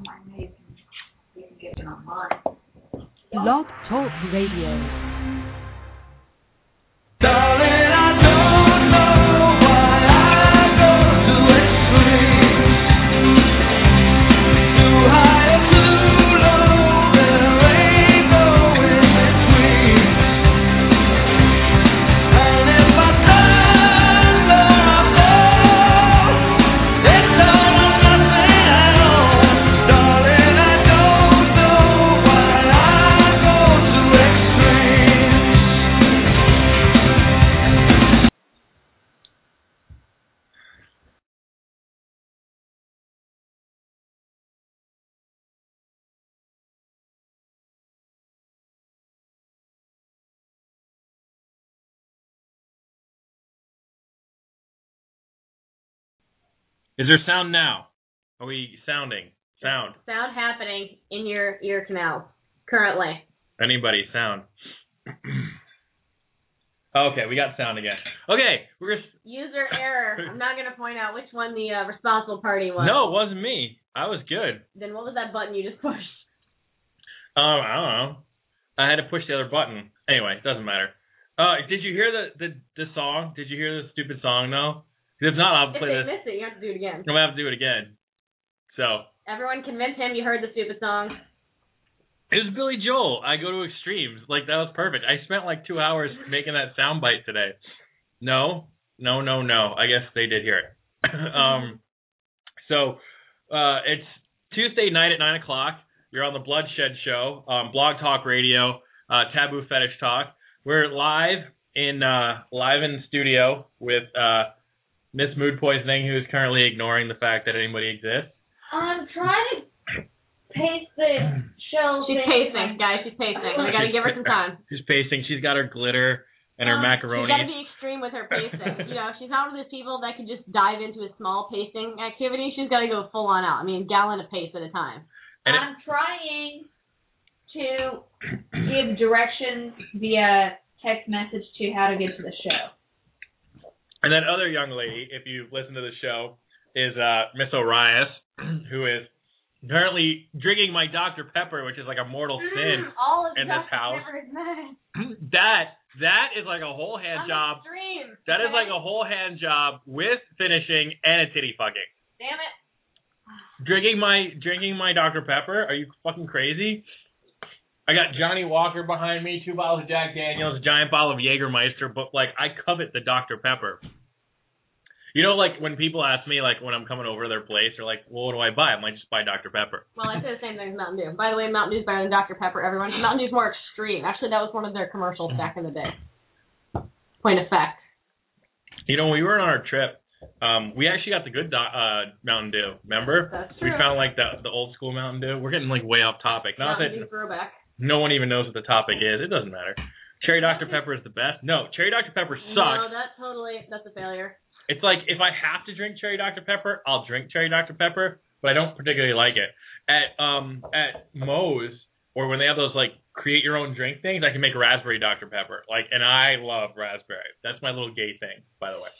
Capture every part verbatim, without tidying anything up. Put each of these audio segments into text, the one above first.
Blog Talk Radio. Darling, I don't know why I go to extremes. Too high or too low, there ain't no in between. And if I stumble, I fall. It's all or nothing at all. Darling, I don't know why I go to extremes. Is there sound now? Are we sounding? Sound. Sound happening in your ear canals currently. Anybody sound? Okay, we got sound again. Okay, we're gonna. User error. I'm not going to point out which one the uh, responsible party was. No, it wasn't me. I was good. Then what was that button you just pushed? Um, I don't know. I had to push the other button. Anyway, it doesn't matter. Uh, did you hear the, the the song? Did you hear the stupid song though? If not, I'll If play they this. missed it, you have to do it again. I'm gonna have to do it again. So Everyone convince him you heard the stupid song. it was Billy Joel. I go to extremes. Like that was perfect. I spent like two hours making that soundbite today. No, no, no, no. I guess they did hear it. um, so uh, it's Tuesday night at nine o'clock. You're on the Bloodshed Show, um, Blog Talk Radio, uh, Taboo Fetish Talk. We're live in uh, live in the studio with uh, Miss Mood Poisoning, who's currently ignoring the fact that anybody exists. I'm trying to paste the show. She's thing. pacing, guys. She's pacing. We got to give her some time. She's pacing. She's got her glitter and her Um, macaroni. She's got to be extreme with her pacing. You know, she's not one of those people that can just dive into a small pacing activity. She's got to go full on out. I mean, gallon of pace at a time. And it- I'm trying to give directions via text message to how to get to the show. And that other young lady, if you listen to the show, is uh, Miss Orias, who is currently drinking my Doctor Pepper, which is like a mortal sin Mm, all of in this Doctor house. Pepper is mad. That that is like a whole hand I'm job. extreme. That is okay? like a whole hand job with finishing and a titty fucking. Damn it. Drinking my drinking my Doctor Pepper? Are you fucking crazy? I got Johnny Walker behind me, two bottles of Jack Daniels, a giant bottle of Jägermeister, but like I covet the Doctor Pepper. You know, like when people ask me, like when I'm coming over to their place, they're like, "Well, what do I buy?" I'm like, "Just buy Doctor Pepper." Well, I say the same thing as Mountain Dew. By the way, Mountain Dew's better than Doctor Pepper, everyone. Mountain Dew's more extreme. Actually, that was one of their commercials back in the day. Point of fact. You know, when we were on our trip, um, we actually got the good do- uh, Mountain Dew. Remember? That's We true. found like the the old school Mountain Dew. We're getting like way off topic. Not Mountain that Dew throwback. no one even knows what the topic is. It doesn't matter. Cherry Doctor Pepper is the best. No, Cherry Doctor Pepper sucks. No, that totally, that's a failure. It's like if I have to drink Cherry Doctor Pepper, I'll drink Cherry Doctor Pepper, but I don't particularly like it. At um at Moe's, or when they have those like create your own drink things, I can make raspberry Doctor Pepper. Like, and I love raspberry. That's my little gay thing, by the way.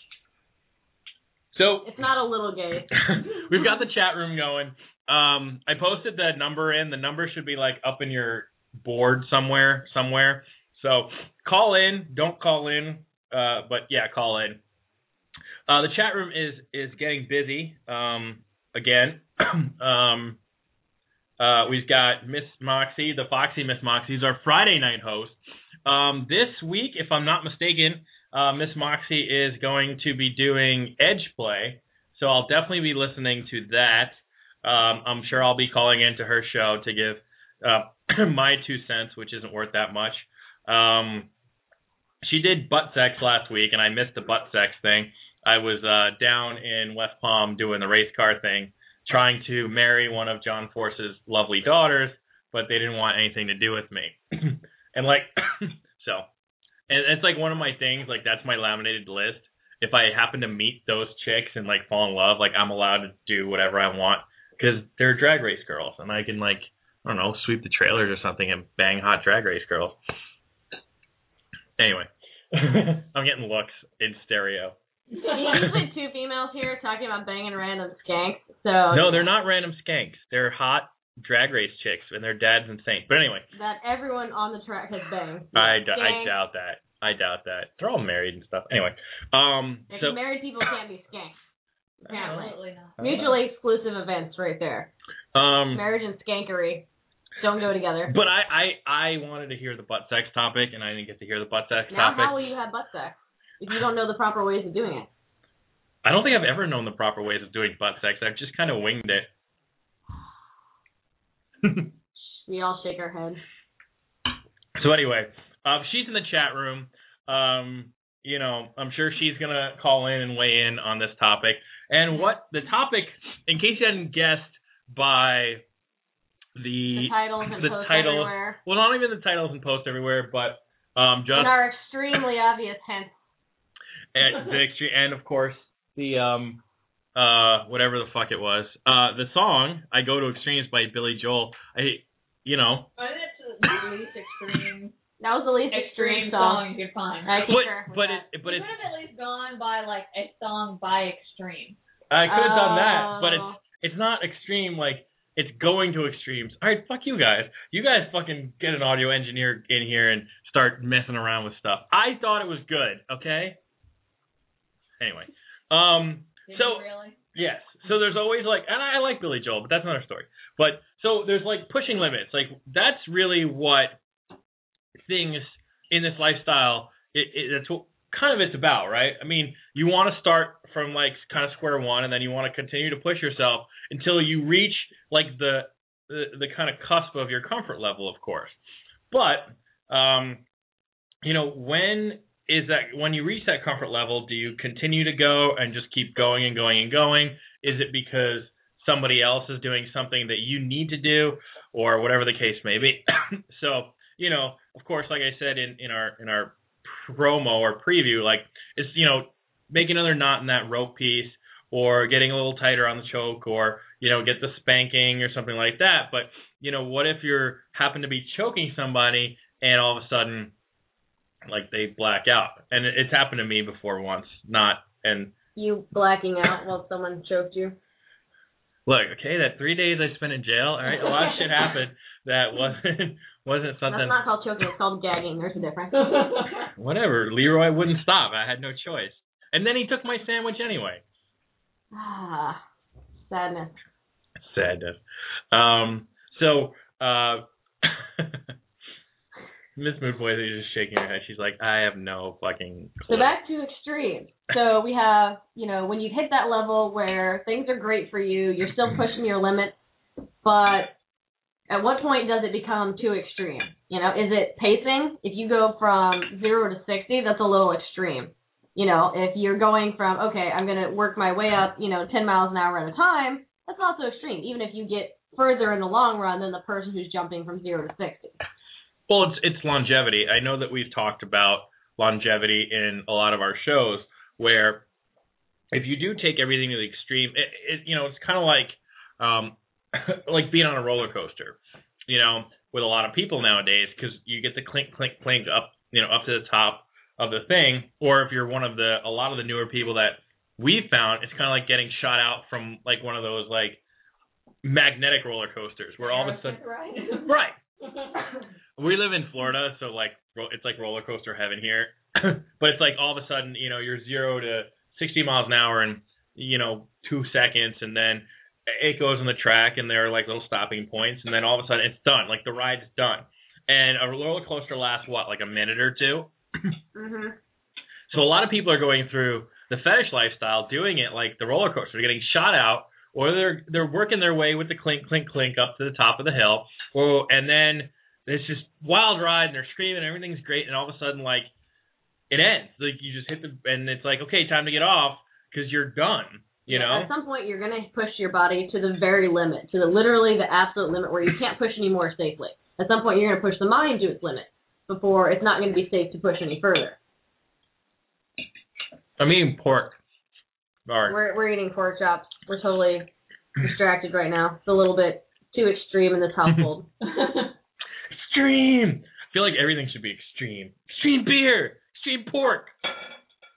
So It's not a little gay. we've got the chat room going. Um, I posted the number in. The number should be like up in your board somewhere, somewhere. So call in. Don't call in, uh, but yeah, call in. Uh, the chat room is is getting busy um, again. um, uh, we've got Miss Moxie, the Foxy Miss Moxie, who's our Friday night host. Um, this week, if I'm not mistaken, uh, Miss Moxie is going to be doing Edge Play, so I'll definitely be listening to that. Um, I'm sure I'll be calling into her show to give uh, my two cents, which isn't worth that much. Um, she did butt sex last week, and I missed the butt sex thing. I was uh, down in West Palm doing the race car thing, trying to marry one of John Force's lovely daughters, but they didn't want anything to do with me. and like, so, and it's like one of my things, like that's my laminated list. If I happen to meet those chicks and like fall in love, like I'm allowed to do whatever I want because they're drag race girls, and I can like, I don't know, sweep the trailers or something and bang hot drag race girls. Anyway, I'm getting looks in stereo. You usually two females here talking about banging random skanks. So No, they're not random skanks. They're hot drag race chicks, and their dad's insane. But anyway. That everyone on the track has banged. I, d- I Skank. doubt that. I doubt that. They're all married and stuff. Anyway. Um. If So. married people can't be skanked. Apparently. Absolutely not. Mutually exclusive events right there. Um. Marriage and skankery don't go together. But I, I, I wanted to hear the butt sex topic, and I didn't get to hear the butt sex Now topic. how will you have butt sex if you don't know the proper ways of doing it? I don't think I've ever known the proper ways of doing butt sex. I've just kind of winged it. We all shake our head. So anyway, um, she's in the chat room. Um, you know, I'm sure she's gonna call in and weigh in on this topic. And what the topic, in case you hadn't guessed by the The titles and the posts titles, everywhere. well, not even the titles and posts everywhere, but um, just And our extremely obvious hints. and the extreme, and of course the um, uh, whatever the fuck it was, uh, the song "I Go to Extremes" by Billy Joel. I, you know. I think that's the least extreme That was the least extreme extreme song. song you could find. I But concur with but that. it but you it's could have at least gone by like a song by Extreme. I could have done that, but Oh. it's it's not extreme like it's going to extremes. All right, fuck you guys. You guys fucking get an audio engineer in here and start messing around with stuff. I thought it was good, okay? Anyway, um, Did so you really? yes, so there's always like, and I like Billy Joel, but that's another story. But so there's like pushing limits. Like that's really what things in this lifestyle. It, it that's what kind of it's about, right? I mean, you want to start from like kind of square one, and then you want to continue to push yourself until you reach like the the, the kind of cusp of your comfort level, of course. But um, you know, when is that when you reach that comfort level, do you continue to go and just keep going and going and going? Is it because somebody else is doing something that you need to do, or whatever the case may be? So, you know, of course, like I said in, in our in our promo or preview, like it's, you know, make another knot in that rope piece, or getting a little tighter on the choke, or, you know, get the spanking or something like that. But, you know, what if you're happen to be choking somebody and all of a sudden, like, they black out? And it, it's happened to me before once. Not and You blacking out while someone choked you. look, okay, that three days I spent in jail, all right, a lot of shit happened that wasn't wasn't something. That's not called choking. It's called gagging. There's a difference. Whatever. Leroy wouldn't stop. I had no choice. And then he took my sandwich anyway. Ah, sadness. Sadness. Um, so, uh, Miss Moodboy is just shaking her head. She's like, I have no fucking clue. So back to extremes. So we have, you know, when you hit that level where things are great for you, you're still pushing your limits, but at what point does it become too extreme? You know, is it pacing? If you go from zero to sixty, that's a little extreme. You know, if you're going from, okay, I'm going to work my way up, you know, ten miles an hour at a time, that's not so extreme, even if you get further in the long run than the person who's jumping from zero to sixty. Well, it's it's longevity. I know that we've talked about longevity in a lot of our shows, where if you do take everything to the extreme, it, it you know, it's kind of like um, like being on a roller coaster, you know, with a lot of people nowadays, because you get the clink, clink, clink up, you know, up to the top of the thing. Or if you're one of the a lot of the newer people that we've found, it's kind of like getting shot out from like one of those like magnetic roller coasters, where all of a sudden, Right. right. We live in Florida, so like it's like roller coaster heaven here. But it's like all of a sudden, you know, you're zero to sixty miles an hour in, you know, two seconds, and then it goes on the track, and there are like little stopping points, and then all of a sudden it's done. Like the ride's done. And a roller coaster lasts what, like a minute or two? Mm-hmm. So a lot of people are going through the fetish lifestyle, doing it like the roller coaster. They're getting shot out, or they're they're working their way with the clink, clink, clink up to the top of the hill, or and then it's just wild ride, and they're screaming, and everything's great, and all of a sudden, like, it ends. Like, you just hit the, and it's like, okay, time to get off, because you're done, you Yeah, know? At some point, you're going to push your body to the very limit, to the literally the absolute limit where you can't push any more safely. At some point, you're going to push the mind to its limit before it's not going to be safe to push any further. I'm eating pork. Sorry. We're we're eating pork chops. We're totally distracted right now. It's a little bit too extreme in this household. Extreme! I feel like everything should be extreme. Extreme beer! Extreme pork!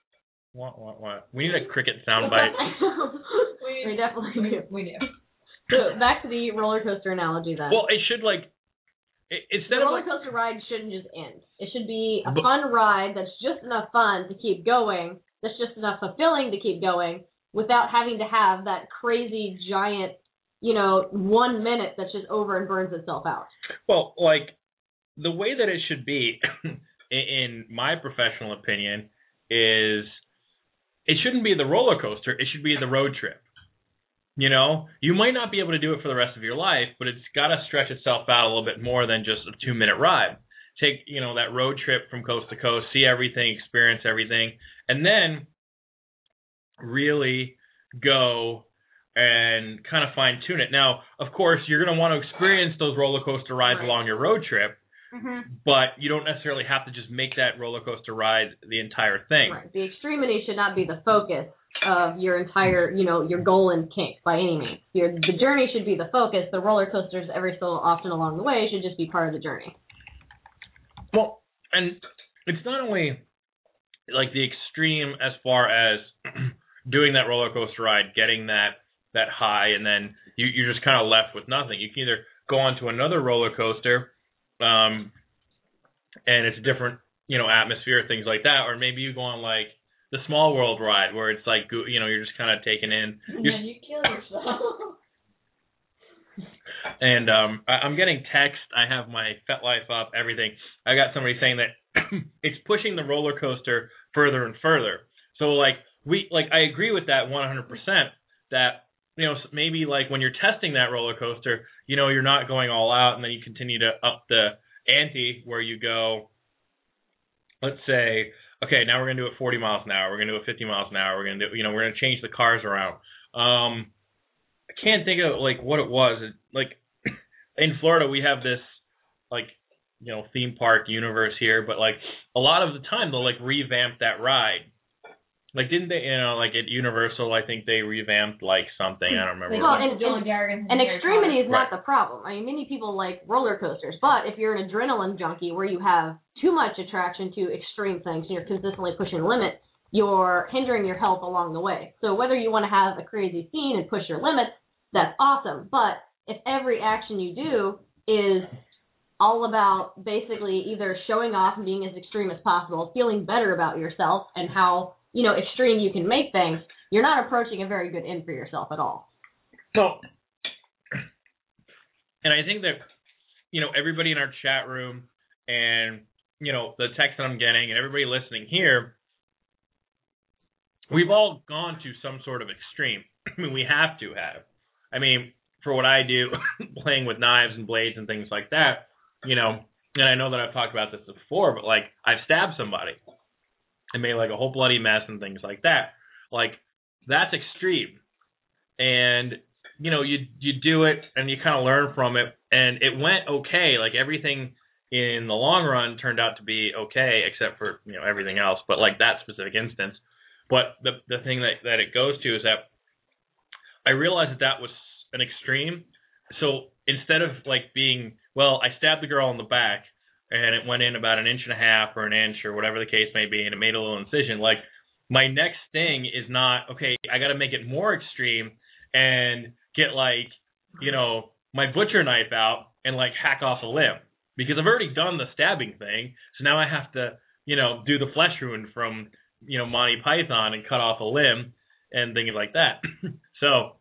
What, what, what? We need a cricket soundbite. we definitely do. We do. So back to the roller coaster analogy then. Well, it should like it, instead the of roller like, coaster ride shouldn't just end. It should be a But- fun ride that's just enough fun to keep going, that's just enough fulfilling to keep going, without having to have that crazy giant, you know, one minute that's just over and burns itself out. well, like the way that it should be, in, in my professional opinion, is it shouldn't be the roller coaster. It should be the road trip. You know, you might not be able to do it for the rest of your life, but it's got to stretch itself out a little bit more than just a two-minute ride. Take, you know, that road trip from coast to coast, see everything, experience everything, and then really go and kind of fine-tune it. Now, of course, you're going to want to experience those roller coaster rides Right. along your road trip, Mm-hmm. but you don't necessarily have to just make that roller coaster ride the entire thing. Right. The extremity should not be the focus of your entire, you know, your goal and kink by any means. Your the journey should be the focus. The roller coasters every so often along the way should just be part of the journey. Well, and it's not only like the extreme as far as doing that roller coaster ride, getting that that high, and then you, you're just kind of left with nothing. You can either go on to another roller coaster, um, and it's a different, you know, atmosphere, things like that, or maybe you go on like the Small World ride, where it's like, you know, you're just kind of taken in. And You're, then you kill yourself. And um, I, I'm getting text. I have my FetLife up, everything. I got somebody saying that it's pushing the roller coaster further and further. So like we like I agree with that one hundred percent. That, you know, maybe like when you're testing that roller coaster, you know, you're not going all out, and then you continue to up the ante where you go. Let's say, okay, now we're gonna do it forty miles an hour. We're gonna do it fifty miles an hour. We're gonna do, you know, we're gonna change the cars around. Um, I can't think of like what it was. It, like in Florida, we have this like, you know, theme park universe here, but like a lot of the time they'll like revamp that ride. Like, didn't they, you know, like at Universal, I think they revamped like something. I don't remember. Well, what. and- Dylan Jargon And extremity is not Right. the problem. I mean, many people like roller coasters, but if you're an adrenaline junkie where you have too much attraction to extreme things and you're consistently pushing the limit, you're hindering your health along the way. So whether you want to have a crazy scene and push your limits, that's awesome. But if every action you do is all about basically either showing off and being as extreme as possible, feeling better about yourself and how, you know, extreme you can make things, you're not approaching a very good end for yourself at all. So, and I think that, you know, everybody in our chat room and, you know, the text that I'm getting and everybody listening here, we've all gone to some sort of extreme. I mean, we have to have. I mean, for what I do, playing with knives and blades and things like that, you know, and I know that I've talked about this before, but like I've stabbed somebody and made like a whole bloody mess and things like that. Like, that's extreme. And, you know, you you do it and you kind of learn from it, and it went okay. Like, everything in the long run turned out to be okay, except for, you know, everything else, but like that specific instance. But the the thing that, that it goes to is that I realized that that was an extreme. So instead of like being, well, I stabbed the girl in the back and it went in about an inch and a half or an inch or whatever the case may be, and it made a little incision, like, my next thing is not, okay, I got to make it more extreme and get like, you know, my butcher knife out and like hack off a limb, because I've already done the stabbing thing. So now I have to, you know, do the flesh wound from, you know, Monty Python and cut off a limb and things like that. So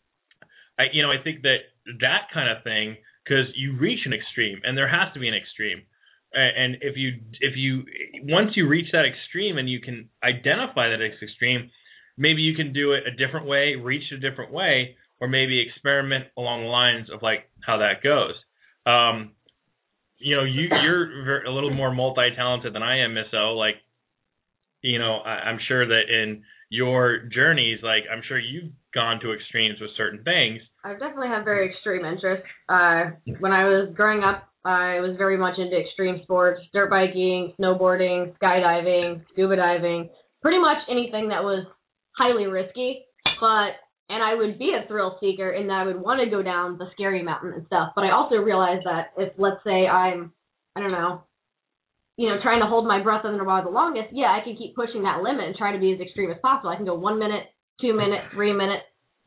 I, you know, I think that that kind of thing, because you reach an extreme, and there has to be an extreme. And if you, if you, once you reach that extreme and you can identify that it's extreme, maybe you can do it a different way, reach a different way, or maybe experiment along the lines of like how that goes. Um, you know, you, you're very, a little more multi-talented than I am, Miss O. Like, you know, I, I'm sure that in your journeys, like, I'm sure you've gone to extremes with certain things. I definitely have very extreme interests. Uh, when I was growing up, I was very much into extreme sports, dirt biking, snowboarding, skydiving, scuba diving, pretty much anything that was highly risky. But, and I would be a thrill seeker in that I would want to go down the scary mountain and stuff. But I also realized that if, let's say I'm, I don't know, you know, trying to hold my breath underwater the longest, yeah, I can keep pushing that limit and try to be as extreme as possible. I can go one minute, two minutes, three minutes.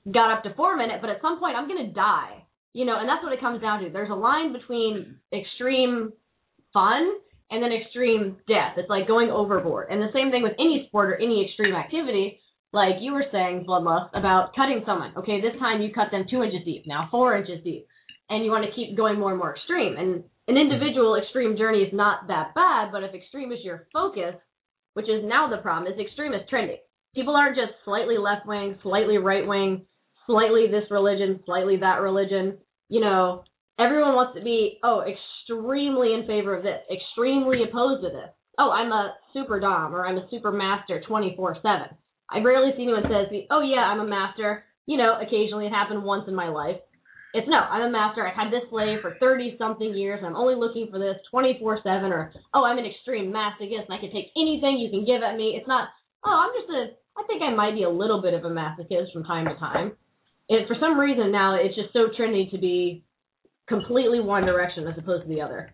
got up to four minute, but at some point I'm going to die. You know, and that's what it comes down to. There's a line between extreme fun and then extreme death. It's like going overboard. And the same thing with any sport or any extreme activity, like you were saying, Bloodlust, about cutting someone. Okay, this time you cut them two inches deep, now four inches deep. And you want to keep going more and more extreme. And an individual extreme journey is not that bad, but if extreme is your focus, which is now the problem, is extreme is trendy. People aren't just slightly left-wing, slightly right-wing, slightly this religion, slightly that religion. You know, everyone wants to be, oh, extremely in favor of this, extremely opposed to this. Oh, I'm a super dom, or I'm a super master twenty-four seven. I rarely see anyone say, oh, yeah, I'm a master. You know, occasionally it happened once in my life. It's no, I'm a master. I've had this slave for thirty-something years, and I'm only looking for this twenty-four seven, or, oh, I'm an extreme masochist, and I can take anything you can give at me. It's not, oh, I'm just a, I think I might be a little bit of a masochist from time to time. And for some reason now, it's just so trendy to be completely one direction as opposed to the other.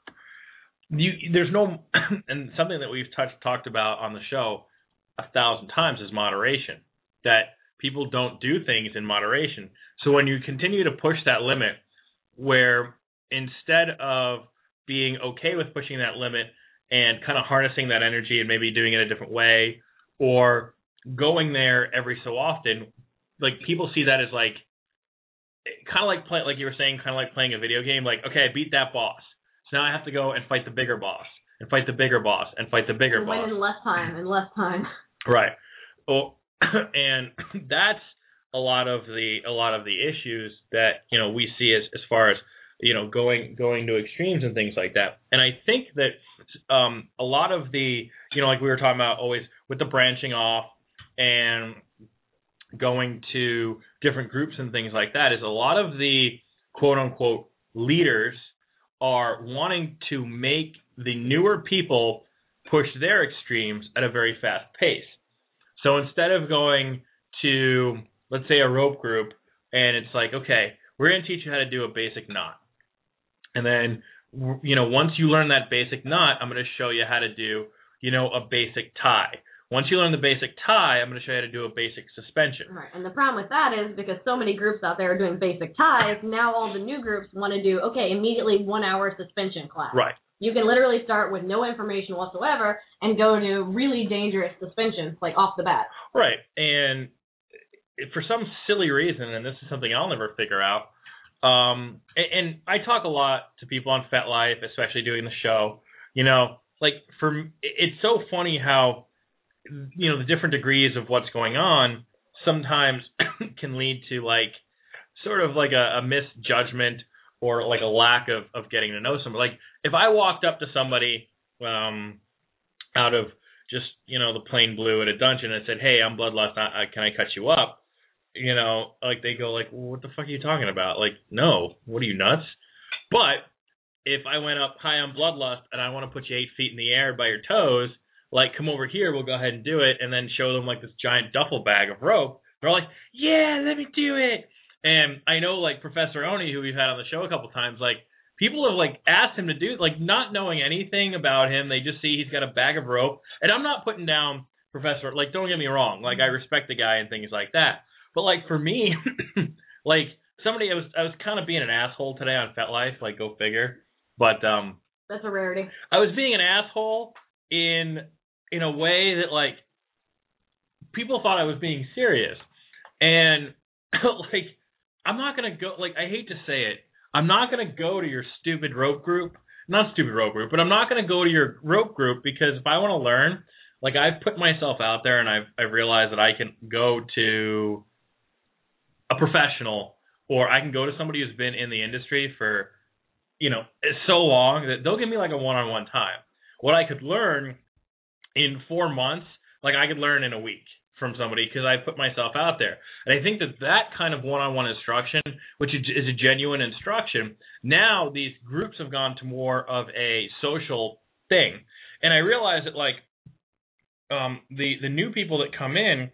You, there's no, and something that we've touched, talked about on the show a thousand times is moderation. That people don't do things in moderation. So when you continue to push that limit, where instead of being okay with pushing that limit and kind of harnessing that energy and maybe doing it a different way, or going there every so often, like people see that as like kind of like play, like you were saying, kind of like playing a video game. Like, okay, I beat that boss, so now I have to go and fight the bigger boss, and fight the bigger boss, and fight the bigger and boss. Win in less time and less time. Right. Well, and that's a lot of the a lot of the issues that you know we see as as far as you know going going to extremes and things like that. And I think that um, a lot of the you know like we were talking about always with the branching off and going to different groups and things like that is a lot of the quote unquote leaders are wanting to make the newer people push their extremes at a very fast pace. So instead of going to, let's say, a rope group, and it's like, okay, we're going to teach you how to do a basic knot. And then, you know, once you learn that basic knot, I'm going to show you how to do, you know, a basic tie. Once you learn the basic tie, I'm going to show you how to do a basic suspension. Right, and the problem with that is because so many groups out there are doing basic ties, now all the new groups want to do, okay, immediately one hour suspension class. Right. You can literally start with no information whatsoever and go to really dangerous suspensions, like off the bat. Right, and for some silly reason, and this is something I'll never figure out, um, and, and I talk a lot to people on FetLife, especially doing the show, you know, like, for it's so funny how, you know, the different degrees of what's going on sometimes can lead to, like, sort of like a, a misjudgment or like a lack of, of getting to know somebody. Like, if I walked up to somebody um, out of just, you know, the plain blue at a dungeon and said, hey, I'm Bloodlust, I, I, can I cut you up? You know, like, they go like, well, what the fuck are you talking about? Like, no, what are you, nuts? But if I went up, hi, I'm Bloodlust, and I want to put you eight feet in the air by your toes, like, come over here, we'll go ahead and do it, and then show them, like, this giant duffel bag of rope. They're all like, yeah, let me do it. And I know, like, Professor Oni, who we've had on the show a couple times, like, people have, like, asked him to do, like, not knowing anything about him. They just see he's got a bag of rope. And I'm not putting down Professor, like, don't get me wrong. Like, I respect the guy and things like that. But, like, for me, like, somebody, I was I was kind of being an asshole today on FetLife, like, go figure. But, um. That's a rarity. I was being an asshole in, in a way that, like, people thought I was being serious. And, like, I'm not going to go, like, I hate to say it, I'm not going to go to your stupid rope group, not stupid rope group, but I'm not going to go to your rope group because if I want to learn, like, I've put myself out there and I've, I've realized that I can go to a professional or I can go to somebody who's been in the industry for, you know, so long that they'll give me, like, a one-on-one time. What I could learn in four months, like, I could learn in a week from somebody because I put myself out there. And I think that that kind of one-on-one instruction, which is a genuine instruction, now these groups have gone to more of a social thing. And I realize that, like, um, the, the new people that come in,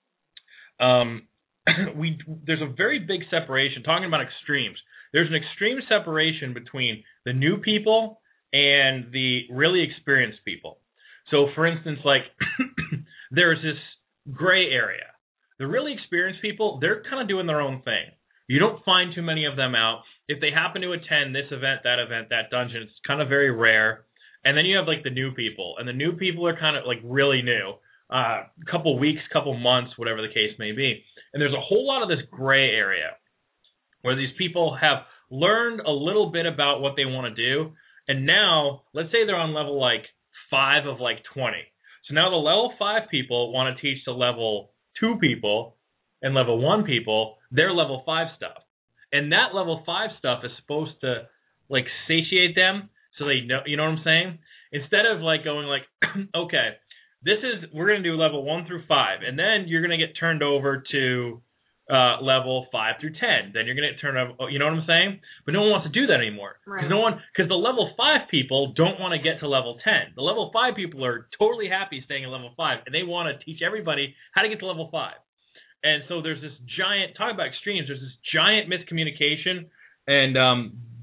um, we there's a very big separation, talking about extremes. There's an extreme separation between the new people and the really experienced people. So, for instance, like, there's this gray area. the really experienced people, they're kind of doing their own thing. You don't find too many of them out. If they happen to attend this event, that event, that dungeon, it's kind of very rare. And then you have like the new people, and the new people are kind of like really new, a uh, couple weeks, couple months, whatever the case may be. And there's a whole lot of this gray area where these people have learned a little bit about what they want to do, and now let's say they're on level like five of like twenty. So now the level five people want to teach the level two people and level one people their level five stuff, and that level five stuff is supposed to like satiate them. So they know, you know what I'm saying? Instead of like going like, okay, this is, we're going to do level one through five, and then you're going to get turned over to uh, level five through ten. Then you're going to get turned over, you know what I'm saying? But no one wants to do that anymore. Right. Because no one, because the level five people don't want to get to level ten. The level five people are totally happy staying at level five, and they want to teach everybody how to get to level five. And so there's this giant, talk about extremes, there's this giant miscommunication and um,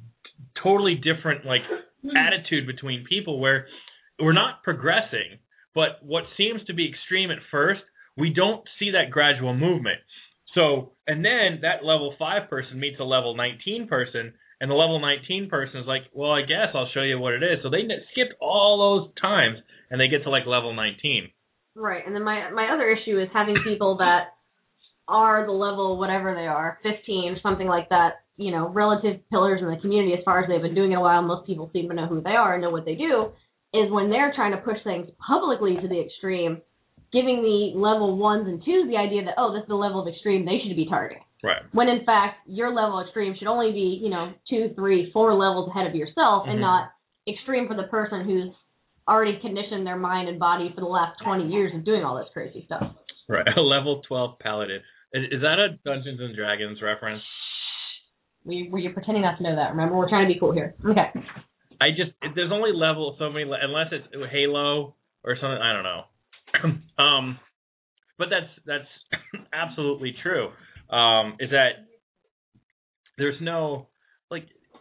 totally different, like, attitude between people where we're not progressing, but what seems to be extreme at first, we don't see that gradual movement. So, and then that level five person meets a level nineteen person, and the level nineteen person is like, well, I guess I'll show you what it is. So they skipped all those times, and they get to like level nineteen. Right, and then my my other issue is having people that are the level whatever they are, fifteen, something like that, you know, relative pillars in the community as far as they've been doing it a while. Most people seem to know who they are and know what they do, is when they're trying to push things publicly to the extreme, giving the level ones and twos the idea that, oh, this is the level of extreme they should be targeting. Right. When in fact, your level of extreme should only be, you know, two, three, four levels ahead of yourself, mm-hmm. and not extreme for the person who's already conditioned their mind and body for the last twenty years of doing all this crazy stuff. Right. A level twelve paladin. Is, is that a Dungeons and Dragons reference? We, we're pretending not to know that. Remember, we're trying to be cool here. Okay. I just, there's only level, so many, unless it's Halo or something, I don't know. um, but that's, that's absolutely true. Um, is that there's no, like,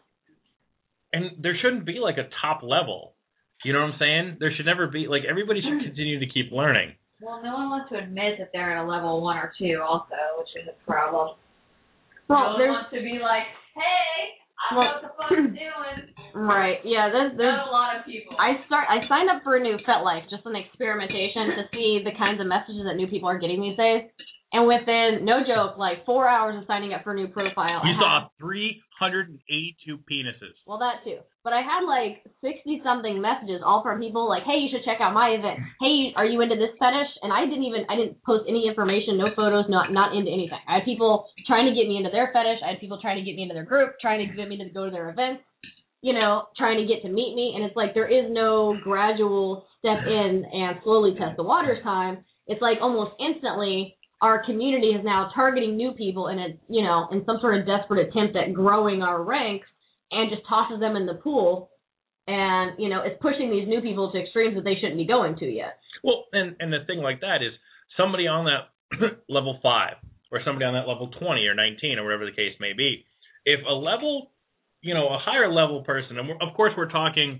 and there shouldn't be like a top level. You know what I'm saying? There should never be, like, everybody should continue to keep learning. Well, no one wants to admit that they're at a level one or two also, which is a problem. Well, no one wants to be like, hey, I know well, what the fuck I'm doing. Right, yeah, there's, there's Not a lot of people. I start. I signed up for a new FetLife, just an experimentation to see the kinds of messages that new people are getting these days. And within, no joke, like four hours of signing up for a new profile, You I saw had, three hundred eighty-two penises. well, that too. But I had like sixty-something messages, all from people like, hey, you should check out my event. Hey, are you into this fetish? And I didn't even, I didn't post any information, no photos, not not into anything. I had people trying to get me into their fetish. I had people trying to get me into their group, trying to get me to go to their events, you know, trying to get to meet me. And it's like there is no gradual step in and slowly test the waters time. It's like almost instantly our community is now targeting new people in a, you know, in some sort of desperate attempt at growing our ranks, and just tosses them in the pool, and, you know, it's pushing these new people to extremes that they shouldn't be going to yet. Well, and, and the thing like that is somebody on that level five or somebody on that level twenty or nineteen or whatever the case may be, if a level, you know, a higher level person, and we're, of course we're talking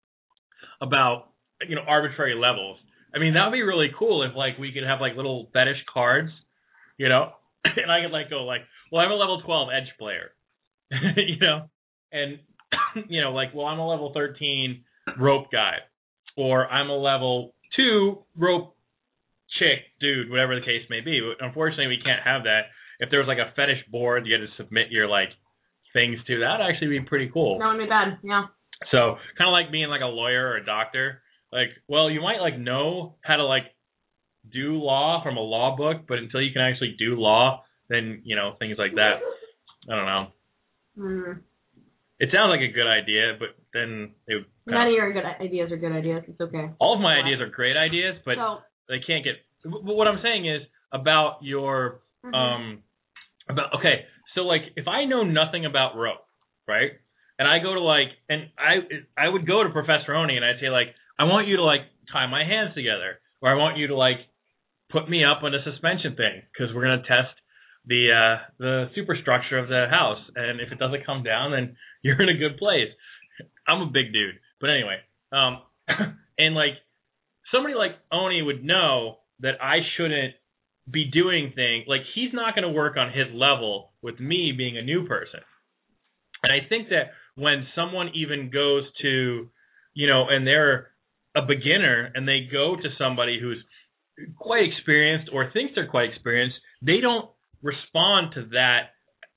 about, you know, arbitrary levels. I mean, that would be really cool if, like, we could have, like, little fetish cards, you know, and I could, like, go, like, well, I'm a level twelve edge player, you know, and, you know, like, well, I'm a level thirteen rope guy, or I'm a level two rope chick, dude, whatever the case may be. But unfortunately, we can't have that. If there was, like, a fetish board you had to submit your, like, things to, that would actually be pretty cool. That would be bad, yeah. So, kind of like being, like, a lawyer or a doctor. Like, well, you might, like, know how to, like, do law from a law book, but until you can actually do law, then, you know, things like that. I don't know. Mm. It sounds like a good idea, but then it would None of your good ideas are good ideas. It's okay. all of my ideas are great ideas, but So, they can't get. But what I'm saying is about your mhm. um about okay. So like if I know nothing about rope, right, and I go to like and I I would go to Professor Oni and I'd say like I want you to like tie my hands together, or I want you to like put me up on a suspension thing because we're gonna test the uh, the superstructure of the house, and if it doesn't come down, then you're in a good place. I'm a big dude, but anyway, um, and like somebody like Oni would know that I shouldn't be doing things like he's not going to work on his level with me being a new person. And I think that when someone even goes to, you know, and they're a beginner and they go to somebody who's quite experienced or thinks they're quite experienced, they don't respond to that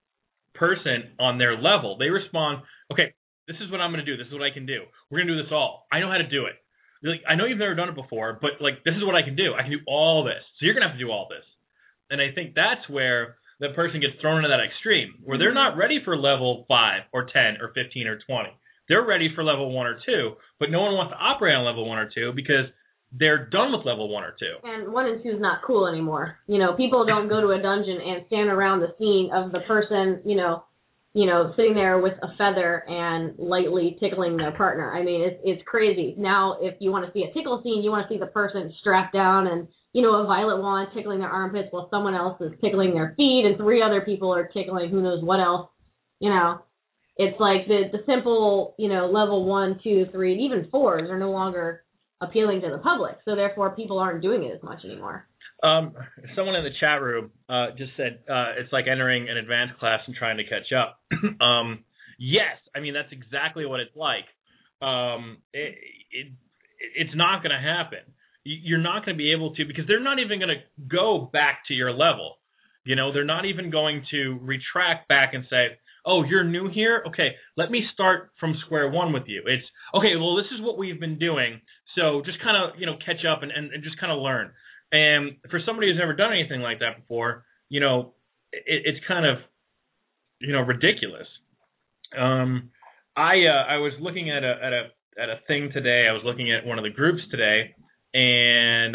person on their level. They respond, okay, this is what I'm going to do. This is what I can do. We're going to do this all. I know how to do it. Like, I know you've never done it before, but like this is what I can do. I can do all this. So you're going to have to do all this. And I think that's where the person gets thrown into that extreme, where they're not ready for level five or ten or fifteen or twenty. They're ready for level one or two, but no one wants to operate on level one or two because they're done with level one or two. And one and two is not cool anymore. You know, people don't go to a dungeon and stand around the scene of the person, you know, you know, sitting there with a feather and lightly tickling their partner. I mean, it's it's crazy. Now, if you want to see a tickle scene, you want to see the person strapped down and, you know, a violet wand tickling their armpits while someone else is tickling their feet and three other people are tickling who knows what else. You know, it's like the the simple, you know, level one, two, three, and even fours are no longer appealing to the public. So therefore, people aren't doing it as much anymore. Um, someone in the chat room uh, just said uh, it's like entering an advanced class and trying to catch up. um, yes, I mean that's exactly what it's like. Um, it, it it's not going to happen. You're not going to be able to because they're not even going to go back to your level. You know, they're not even going to retract back and say, "Oh, you're new here. Okay, let me start from square one with you." It's okay. Well, this is what we've been doing. So just kind of you know catch up and, and, and just kind of learn. And for somebody who's never done anything like that before, you know, it, it's kind of, you know, ridiculous. Um, I uh, I was looking at a at a at a thing today. I was looking at one of the groups today, and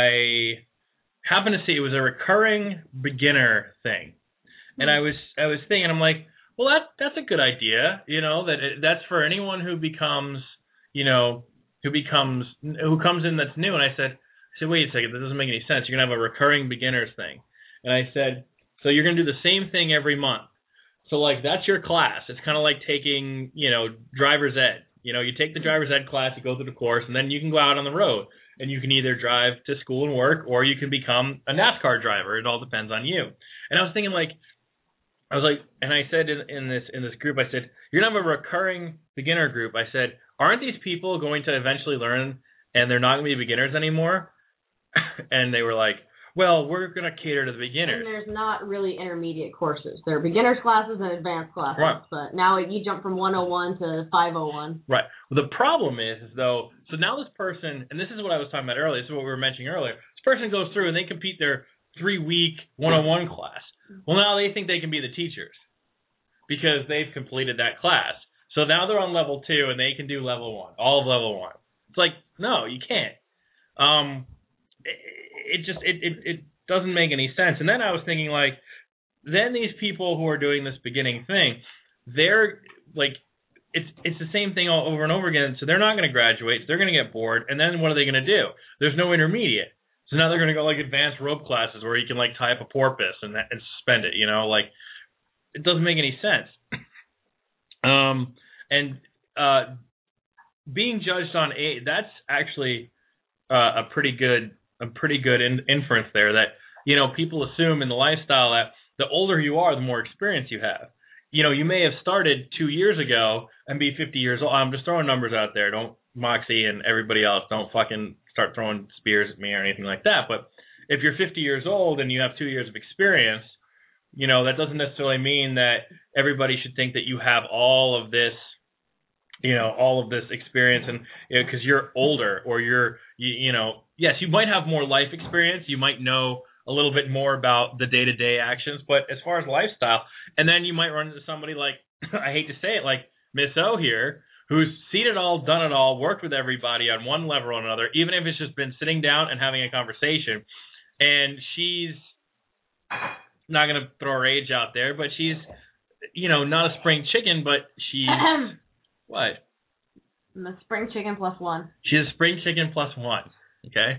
I happened to see it was a recurring beginner thing. And I was I was thinking, I'm like, well, that that's a good idea. You know, that it, that's for anyone who becomes, you know, who becomes who comes in that's new. And I said. I said, wait a second, that doesn't make any sense. You're going to have a recurring beginners thing. And I said, so you're going to do the same thing every month. So, like, that's your class. It's kind of like taking, you know, driver's ed. You know, you take the driver's ed class, you go through the course, and then you can go out on the road. And you can either drive to school and work, or you can become a NASCAR driver. It all depends on you. And I was thinking, like, I was like, and I said in, in this in this group, I said, you're going to have a recurring beginner group. I said, aren't these people going to eventually learn, and they're not going to be beginners anymore? And they were like, well, we're going to cater to the beginners. And there's not really intermediate courses. There are beginners classes and advanced classes. Right. But now you jump from one oh one to five oh one. Right. Well, the problem is, is though, so now this person, and this is what I was talking about earlier, this is what we were mentioning earlier, this person goes through and they complete their three-week one oh one class. Well, now they think they can be the teachers because they've completed that class. So now they're on level two and they can do level one, all of level one. It's like, no, you can't. Um... It just it, it it doesn't make any sense. And then I was thinking, like, then these people who are doing this beginning thing, they're like, it's it's the same thing all over and over again. So they're not going to graduate. So they're going to get bored. And then what are they going to do? There's no intermediate. So now they're going to go like advanced rope classes where you can like tie up a porpoise and and suspend it. You know, like it doesn't make any sense. Um and uh, being judged on age, that's actually uh, a pretty good. a pretty good in, inference there that, you know, people assume in the lifestyle that the older you are, the more experience you have. You know, you may have started two years ago and be fifty years old. I'm just throwing numbers out there. Don't, Moxie and everybody else, don't fucking start throwing spears at me or anything like that. But if you're fifty years old and you have two years of experience, you know, that doesn't necessarily mean that everybody should think that you have all of this, you know, all of this experience and, you know, because you're older or you're, you, you know, yes, you might have more life experience. You might know a little bit more about the day-to-day actions. But as far as lifestyle, and then you might run into somebody like, I hate to say it, like Miss O here, who's seen it all, done it all, worked with everybody on one level or another, even if it's just been sitting down and having a conversation. And she's not going to throw her age out there, but she's, you know, not a spring chicken, but she's... What? I'm a spring chicken plus one. She's a spring chicken plus one. Okay.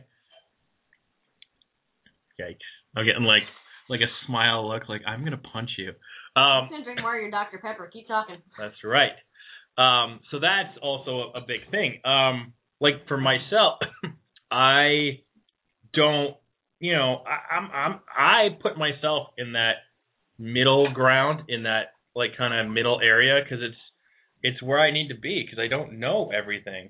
Yikes! I'm getting like like a smile look, like I'm gonna punch you. Um, I'm gonna drink more of your Doctor Pepper. Keep talking. That's right. Um, so that's also a, a big thing. Um, like for myself, I don't, you know, I, I'm I'm I put myself in that middle ground, in that like kind of middle area, because it's it's where I need to be, because I don't know everything,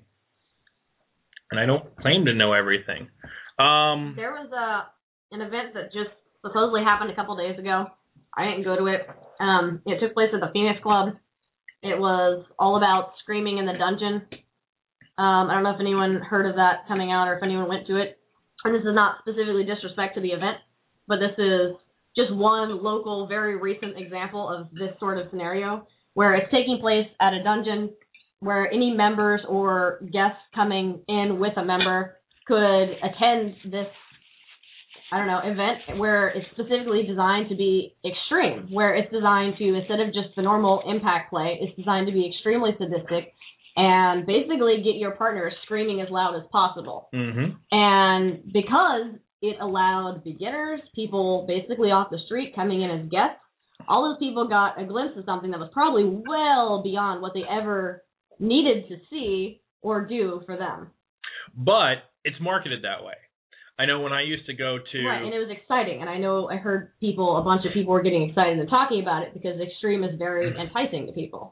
and I don't claim to know everything. Um, there was a an event that just supposedly happened a couple days ago. I didn't go to it. Um, it took place at the Phoenix Club. It was all about screaming in the dungeon. Um, I don't know if anyone heard of that coming out or if anyone went to it. And this is not specifically disrespect to the event, but this is just one local, very recent example of this sort of scenario where it's taking place at a dungeon where any members or guests coming in with a member could attend this, I don't know, event where it's specifically designed to be extreme, where it's designed to, instead of just the normal impact play, it's designed to be extremely sadistic and basically get your partner screaming as loud as possible. mm-hmm. And because it allowed beginners, people basically off the street coming in as guests, all those people got a glimpse of something that was probably well beyond what they ever needed to see or do for them. But it's marketed that way. I know when I used to go to... Right, and it was exciting. And I know I heard people, a bunch of people were getting excited and talking about it because extreme is very enticing to people.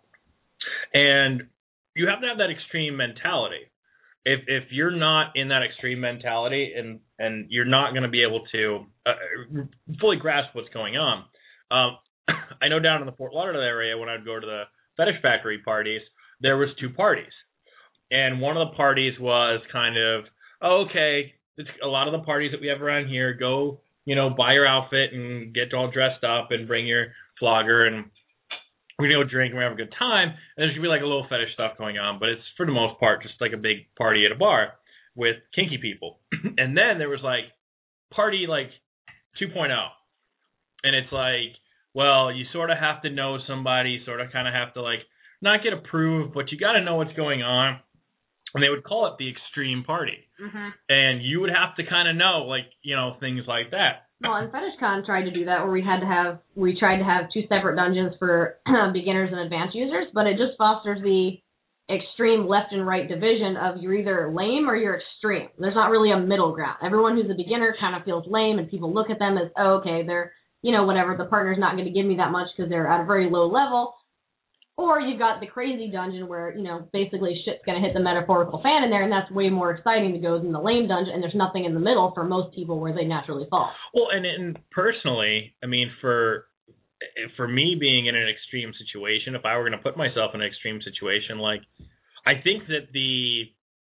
And you have to have that extreme mentality. If if you're not in that extreme mentality and, and you're not going to be able to uh, fully grasp what's going on. Um, I know down in the Fort Lauderdale area when I'd go to the Fetish Factory parties, there was two parties. And one of the parties was kind of, oh, okay, it's a lot of the parties that we have around here, go, you know, buy your outfit and get all dressed up and bring your flogger and we're going to go drink and we have a good time. And there's going to be like a little fetish stuff going on, but it's for the most part just like a big party at a bar with kinky people. And then there was like party like two point oh. And it's like, well, you sort of have to know somebody, sort of kind of have to like not get approved, but you got to know what's going on. And they would call it the extreme party. Mm-hmm. And you would have to kind of know, like, you know, things like that. Well, and FetishCon tried to do that where we had to have, we tried to have two separate dungeons for beginners and advanced users, but it just fosters the extreme left and right division of you're either lame or you're extreme. There's not really a middle ground. Everyone who's a beginner kind of feels lame and people look at them as, oh, okay, they're, you know, whatever, the partner's not going to give me that much because they're at a very low level. Or you've got the crazy dungeon where, you know, basically shit's going to hit the metaphorical fan in there, and that's way more exciting to go than the lame dungeon, and there's nothing in the middle for most people where they naturally fall. Well, and, and personally, I mean, for for me being in an extreme situation, if I were going to put myself in an extreme situation, like, I think that the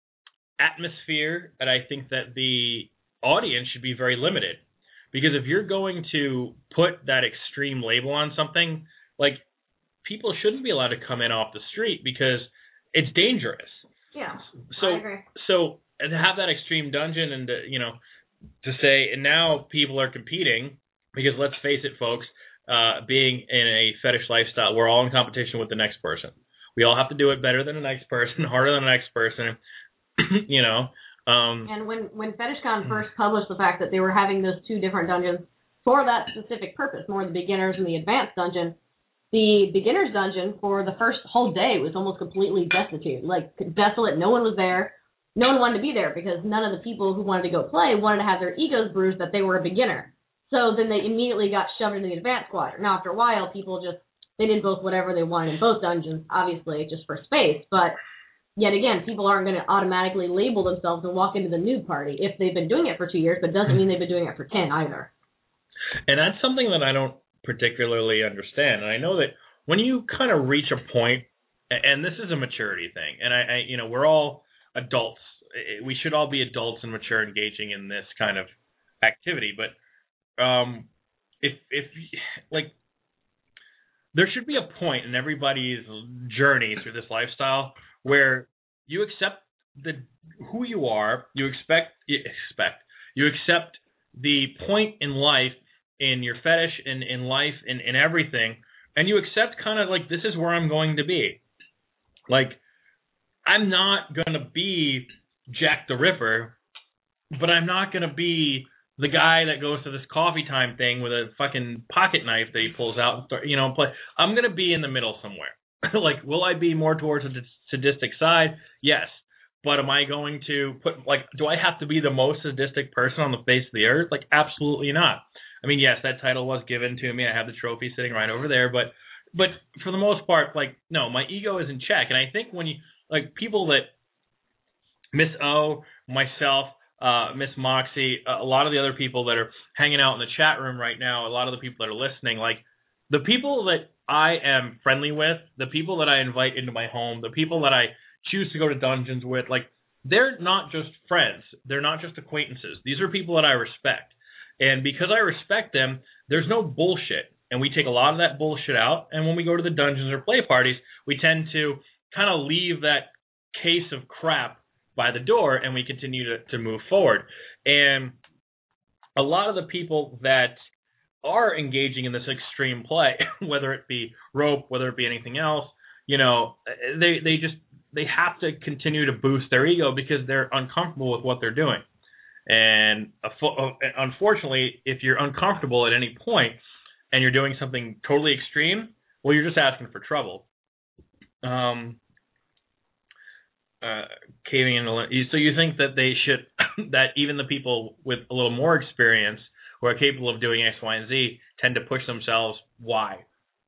atmosphere and I think that the audience should be very limited. Because if you're going to put that extreme label on something, like, people shouldn't be allowed to come in off the street because it's dangerous. Yeah, so, I agree. So to have that extreme dungeon and, to, you know, to say, and now people are competing because let's face it, folks, uh, being in a fetish lifestyle, we're all in competition with the next person. We all have to do it better than the next person, harder than the next person, you know. Um, and when, when FetishCon first published the fact that they were having those two different dungeons for that specific purpose, more the beginners and the advanced dungeon, the beginner's dungeon for the first whole day was almost completely destitute, like desolate. No one was there. No one wanted to be there because none of the people who wanted to go play wanted to have their egos bruised that they were a beginner. So then they immediately got shoved into the advanced squad. Now, after a while, people just, they did both whatever they wanted in both dungeons, obviously, just for space. But yet again, people aren't going to automatically label themselves and walk into the noob party if they've been doing it for two years, but doesn't mean they've been doing it for ten either. And that's something that I don't particularly understand. And I know that when you kind of reach a point, and this is a maturity thing, and I, I you know, we're all adults. We should all be adults and mature engaging in this kind of activity. But um, if, if like, there should be a point in everybody's journey through this lifestyle where you accept the who you are, you expect, you expect, you accept the point in life, in your fetish, in, in life, in, in everything, and you accept kind of like, this is where I'm going to be. Like, I'm not going to be Jack the Ripper, but I'm not going to be the guy that goes to this coffee time thing with a fucking pocket knife that he pulls out and start, you know, play. I'm going to be in the middle somewhere. Like, will I be more towards the sadistic side? Yes. But am I going to put, like, do I have to be the most sadistic person on the face of the earth? Like, absolutely not. I mean, yes, that title was given to me. I have the trophy sitting right over there. But, but for the most part, like, no, my ego is in check. And I think when you, like, people that, Miss O, myself, uh, Miss Moxie, a lot of the other people that are hanging out in the chat room right now, a lot of the people that are listening, like, the people that I am friendly with, the people that I invite into my home, the people that I choose to go to dungeons with, like, they're not just friends. They're not just acquaintances. These are people that I respect. And because I respect them, there's no bullshit. And we take a lot of that bullshit out. And when we go to the dungeons or play parties, we tend to kind of leave that case of crap by the door and we continue to, to move forward. And a lot of the people that are engaging in this extreme play, whether it be rope, whether it be anything else, you know, they, they just, they have to continue to boost their ego because they're uncomfortable with what they're doing. And unfortunately, if you're uncomfortable at any point and you're doing something totally extreme, well, you're just asking for trouble. Um, uh, caving in. So you think that they should, that even the people with a little more experience who are capable of doing X, Y, and Z tend to push themselves? Why?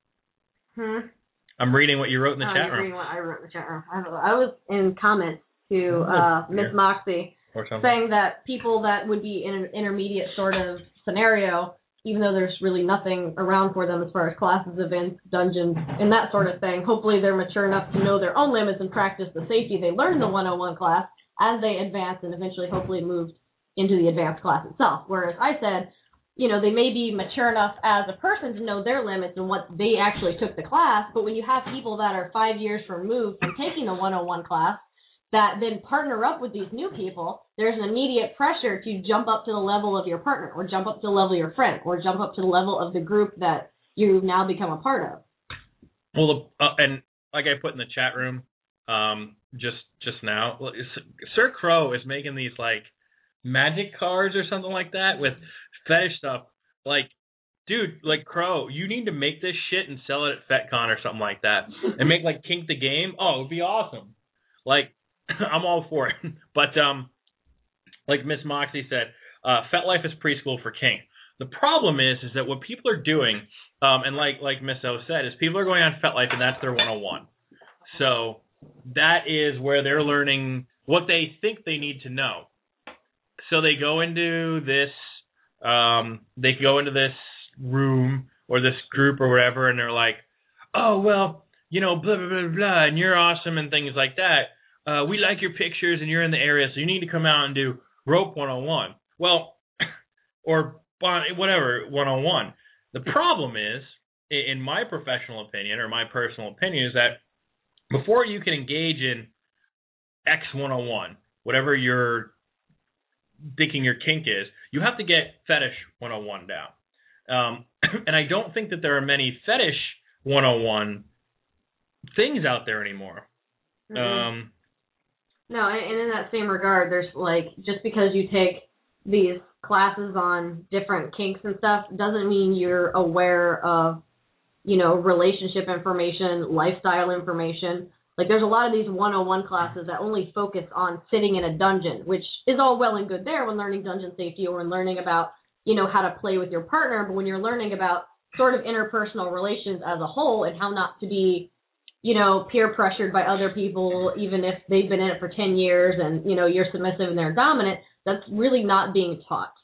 Hmm. I'm reading what you wrote in the oh, chat you're room. reading what I wrote in the chat room. I, I was in comments to uh, Miss Moxie Or something. saying that people that would be in an intermediate sort of scenario, even though there's really nothing around for them as far as classes, events, dungeons, and that sort of thing, hopefully they're mature enough to know their own limits and practice the safety they learned in the one oh one class as they advance and eventually hopefully move into the advanced class itself. Whereas I said, you know, they may be mature enough as a person to know their limits and what they actually took the class, but when you have people that are five years removed from taking the one oh one class that then partner up with these new people, there's an immediate pressure to jump up to the level of your partner or jump up to the level of your friend or jump up to the level of the group that you've now become a part of. Well, uh, and like I put in the chat room um, just just now, Sir Crow is making these, like, magic cards or something like that with fetish stuff. Like, dude, like, Crow, you need to make this shit and sell it at FetCon or something like that. And make, like, Kink the Game. Oh, it would be awesome. Like, I'm all for it. But, um, like Miss Moxie said, uh, FetLife is preschool for Kink. The problem is, is that what people are doing, um, and like, like Miss O said, is people are going on FetLife and that's their one oh one. So that is where they're learning what they think they need to know. So they go into this, um, they go into this room or this group or whatever, and they're like, oh, well, you know, blah, blah, blah, blah, and you're awesome and things like that. Uh, we like your pictures and you're in the area, so you need to come out and do Rope one oh one. Well, or whatever, one oh one. The problem is, in my professional opinion, or my personal opinion, is that before you can engage in X one oh one, whatever your thinking your kink is, you have to get fetish one oh one down. Um, and I don't think that there are many fetish one oh one things out there anymore. Mm-hmm. Um, no, and in that same regard, there's, like, just because you take these classes on different kinks and stuff doesn't mean you're aware of, you know, relationship information, lifestyle information. Like, there's a lot of these one oh one classes that only focus on sitting in a dungeon, which is all well and good there when learning dungeon safety or when learning about, you know, how to play with your partner. But when you're learning about sort of interpersonal relations as a whole and how not to be, you know, peer pressured by other people, even if they've been in it for ten years and, you know, you're submissive and they're dominant, that's really not being taught.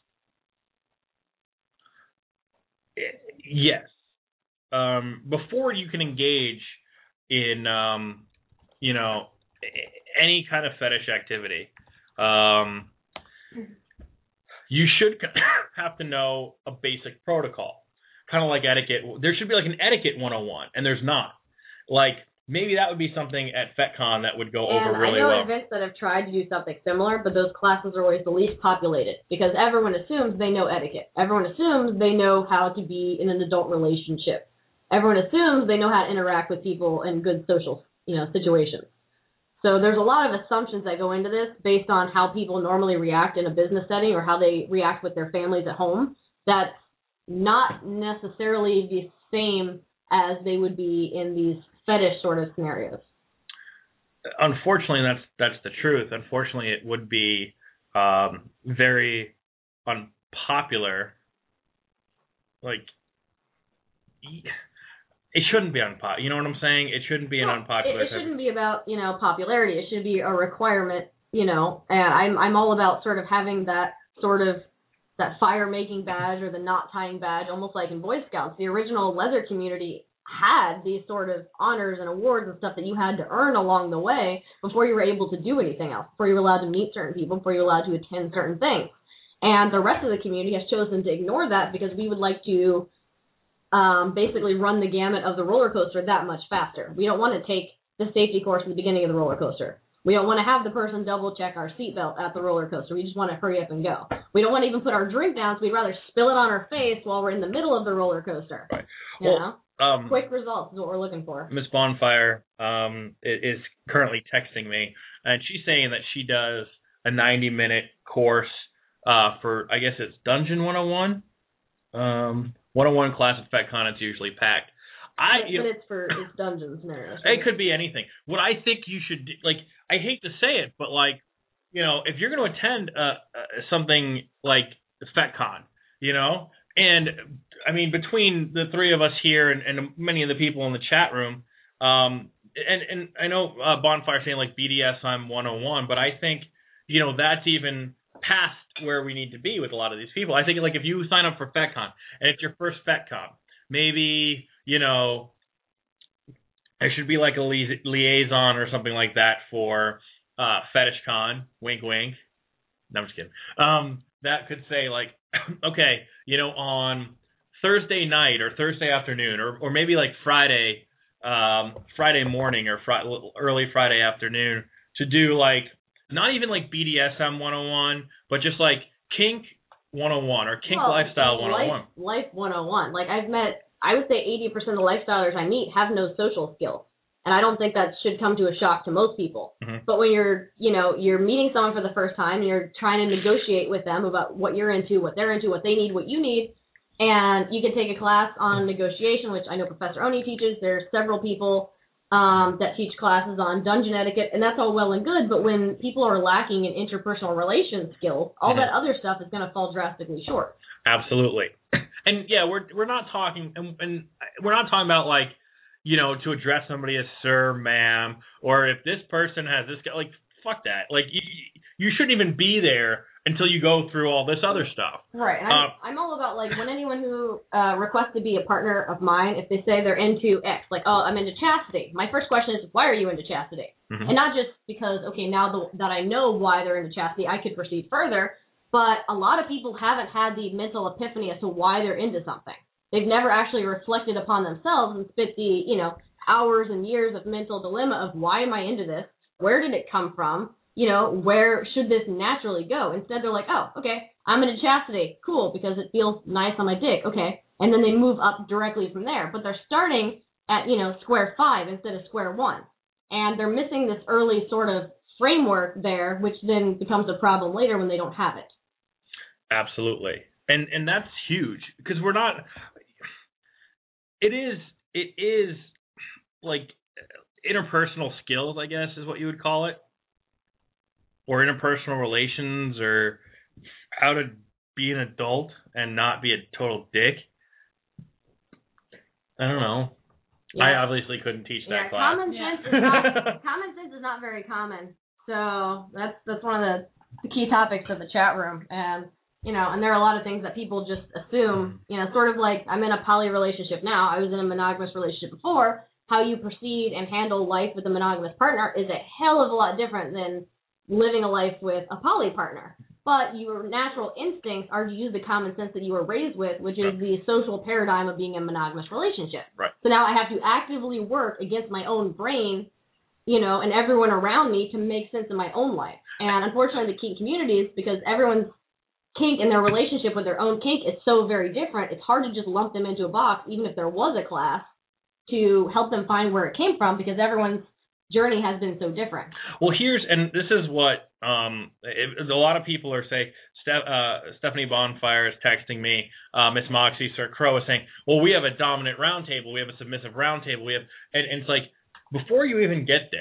Yes. Um, before you can engage in, um, you know, any kind of fetish activity, um, you should have to know a basic protocol, kind of like etiquette. There should be like an etiquette one oh one, and there's not. Like, maybe that would be something at FetCon that would go and over really I know well. events that have tried to do something similar, but those classes are always the least populated because everyone assumes they know etiquette. Everyone assumes they know how to be in an adult relationship. Everyone assumes they know how to interact with people in good social, you know, situations. So there's a lot of assumptions that go into this based on how people normally react in a business setting or how they react with their families at home. That's not necessarily the same as they would be in these fetish sort of scenarios. unfortunately, that's that's the truth. Unfortunately, it would be um, very unpopular. Like, it shouldn't be unpopular. You know what I'm saying? It shouldn't be an Well, unpopular. It, it shouldn't be about, you know, popularity. It should be a requirement, you know. And I'm I'm all about sort of having that sort of that fire making badge or the knot tying badge, almost like in Boy Scouts. The original leather community had these sort of honors and awards and stuff that you had to earn along the way before you were able to do anything else, before you were allowed to meet certain people, before you were allowed to attend certain things. And the rest of the community has chosen to ignore that because we would like to um, basically run the gamut of the roller coaster that much faster. We don't want to take the safety course at the beginning of the roller coaster. We don't want to have the person double check our seatbelt at the roller coaster. We just want to hurry up and go. We don't want to even put our drink down, so we'd rather spill it on our face while we're in the middle of the roller coaster. Right. You Well, know? Um, Quick results is what we're looking for. Miss Bonfire um, is currently texting me, and she's saying that she does a ninety-minute course uh, for, I guess it's Dungeon one oh one. Um, one oh one class at FetCon, it's usually packed. I, But, you but know, it's for it's dungeon scenarios. Right? it could be anything. What I think you should do, like, I hate to say it, but like, you know, if you're going to attend uh, uh, something like FetCon, you know, and I mean, between the three of us here and, and many of the people in the chat room, um, and, and I know uh, Bonfire saying like B D S M one oh one, but I think, you know, that's even past where we need to be with a lot of these people. I think like if you sign up for FetCon and it's your first FetCon, maybe, you know, there should be like a li- liaison or something like that for uh, FetishCon, wink, wink. No, I'm just kidding. Um, that could say like, okay, you know, on Thursday night or Thursday afternoon, or or maybe like Friday, um, Friday morning or fr- early Friday afternoon, to do like not even like B D S M one oh one, but just like Kink one oh one or Kink Well, Lifestyle one oh one. Life, life one oh one. Like I've met, I would say eighty percent of the lifestylers I meet have no social skills. And I don't think that should come to a shock to most people. Mm-hmm. But when you're, you know, you're meeting someone for the first time and you're trying to negotiate with them about what you're into, what they're into, what they need, what you need, and you can take a class on negotiation, which I know Professor Oni teaches. There's several people um, that teach classes on dungeon etiquette, and that's all well and good. But when people are lacking in interpersonal relations skills, all Mm-hmm. that other stuff is going to fall drastically short. Absolutely. And yeah, we're we're not talking, and, and we're not talking about like, you know, to address somebody as sir, ma'am, or if this person has this guy, like, fuck that. Like, you, you shouldn't even be there until you go through all this other stuff. Right. And Uh, I'm, I'm all about, like, when anyone who uh, requests to be a partner of mine, if they say they're into X, like, oh, I'm into chastity, my first question is, why are you into chastity? Mhm. And not just because, okay, now the, that I know why they're into chastity, I could proceed further, but a lot of people haven't had the mental epiphany as to why they're into something. They've never actually reflected upon themselves and spent the, you know, hours and years of mental dilemma of why am I into this? Where did it come from? You know, where should this naturally go? Instead, they're like, oh, okay, I'm into chastity. Cool, because it feels nice on my dick. Okay. And then they move up directly from there. But they're starting at, you know, square five instead of square one. And they're missing this early sort of framework there, which then becomes a problem later when they don't have it. Absolutely. And and that's huge because we're not it is it is like interpersonal skills, I guess is what you would call it. Or interpersonal relations, or how to be an adult and not be a total dick. I don't know. Yeah. I obviously couldn't teach that Yeah, class. common Yeah. sense is not common sense is not very common. So that's that's one of the, the key topics of the chat room. And you know, and there are a lot of things that people just assume, you know, sort of like I'm in a poly relationship now. I was in a monogamous relationship before. How you proceed and handle life with a monogamous partner is a hell of a lot different than living a life with a poly partner. But your natural instincts are to use the common sense that you were raised with, which is the social paradigm of being in a monogamous relationship. Right. So now I have to actively work against my own brain, you know, and everyone around me to make sense of my own life. And unfortunately, the kink communities, because everyone's kink and their relationship with their own kink is so very different, it's hard to just lump them into a box, even if there was a class, to help them find where it came from, because everyone's journey has been so different. Well, here's, and this is what um, it, a lot of people are saying. Steph, uh, Stephanie Bonfire is texting me. Uh, Miss Moxie, Sir Crow is saying, well, we have a dominant round table. We have a submissive round table. We have, and, and it's like, before you even get there,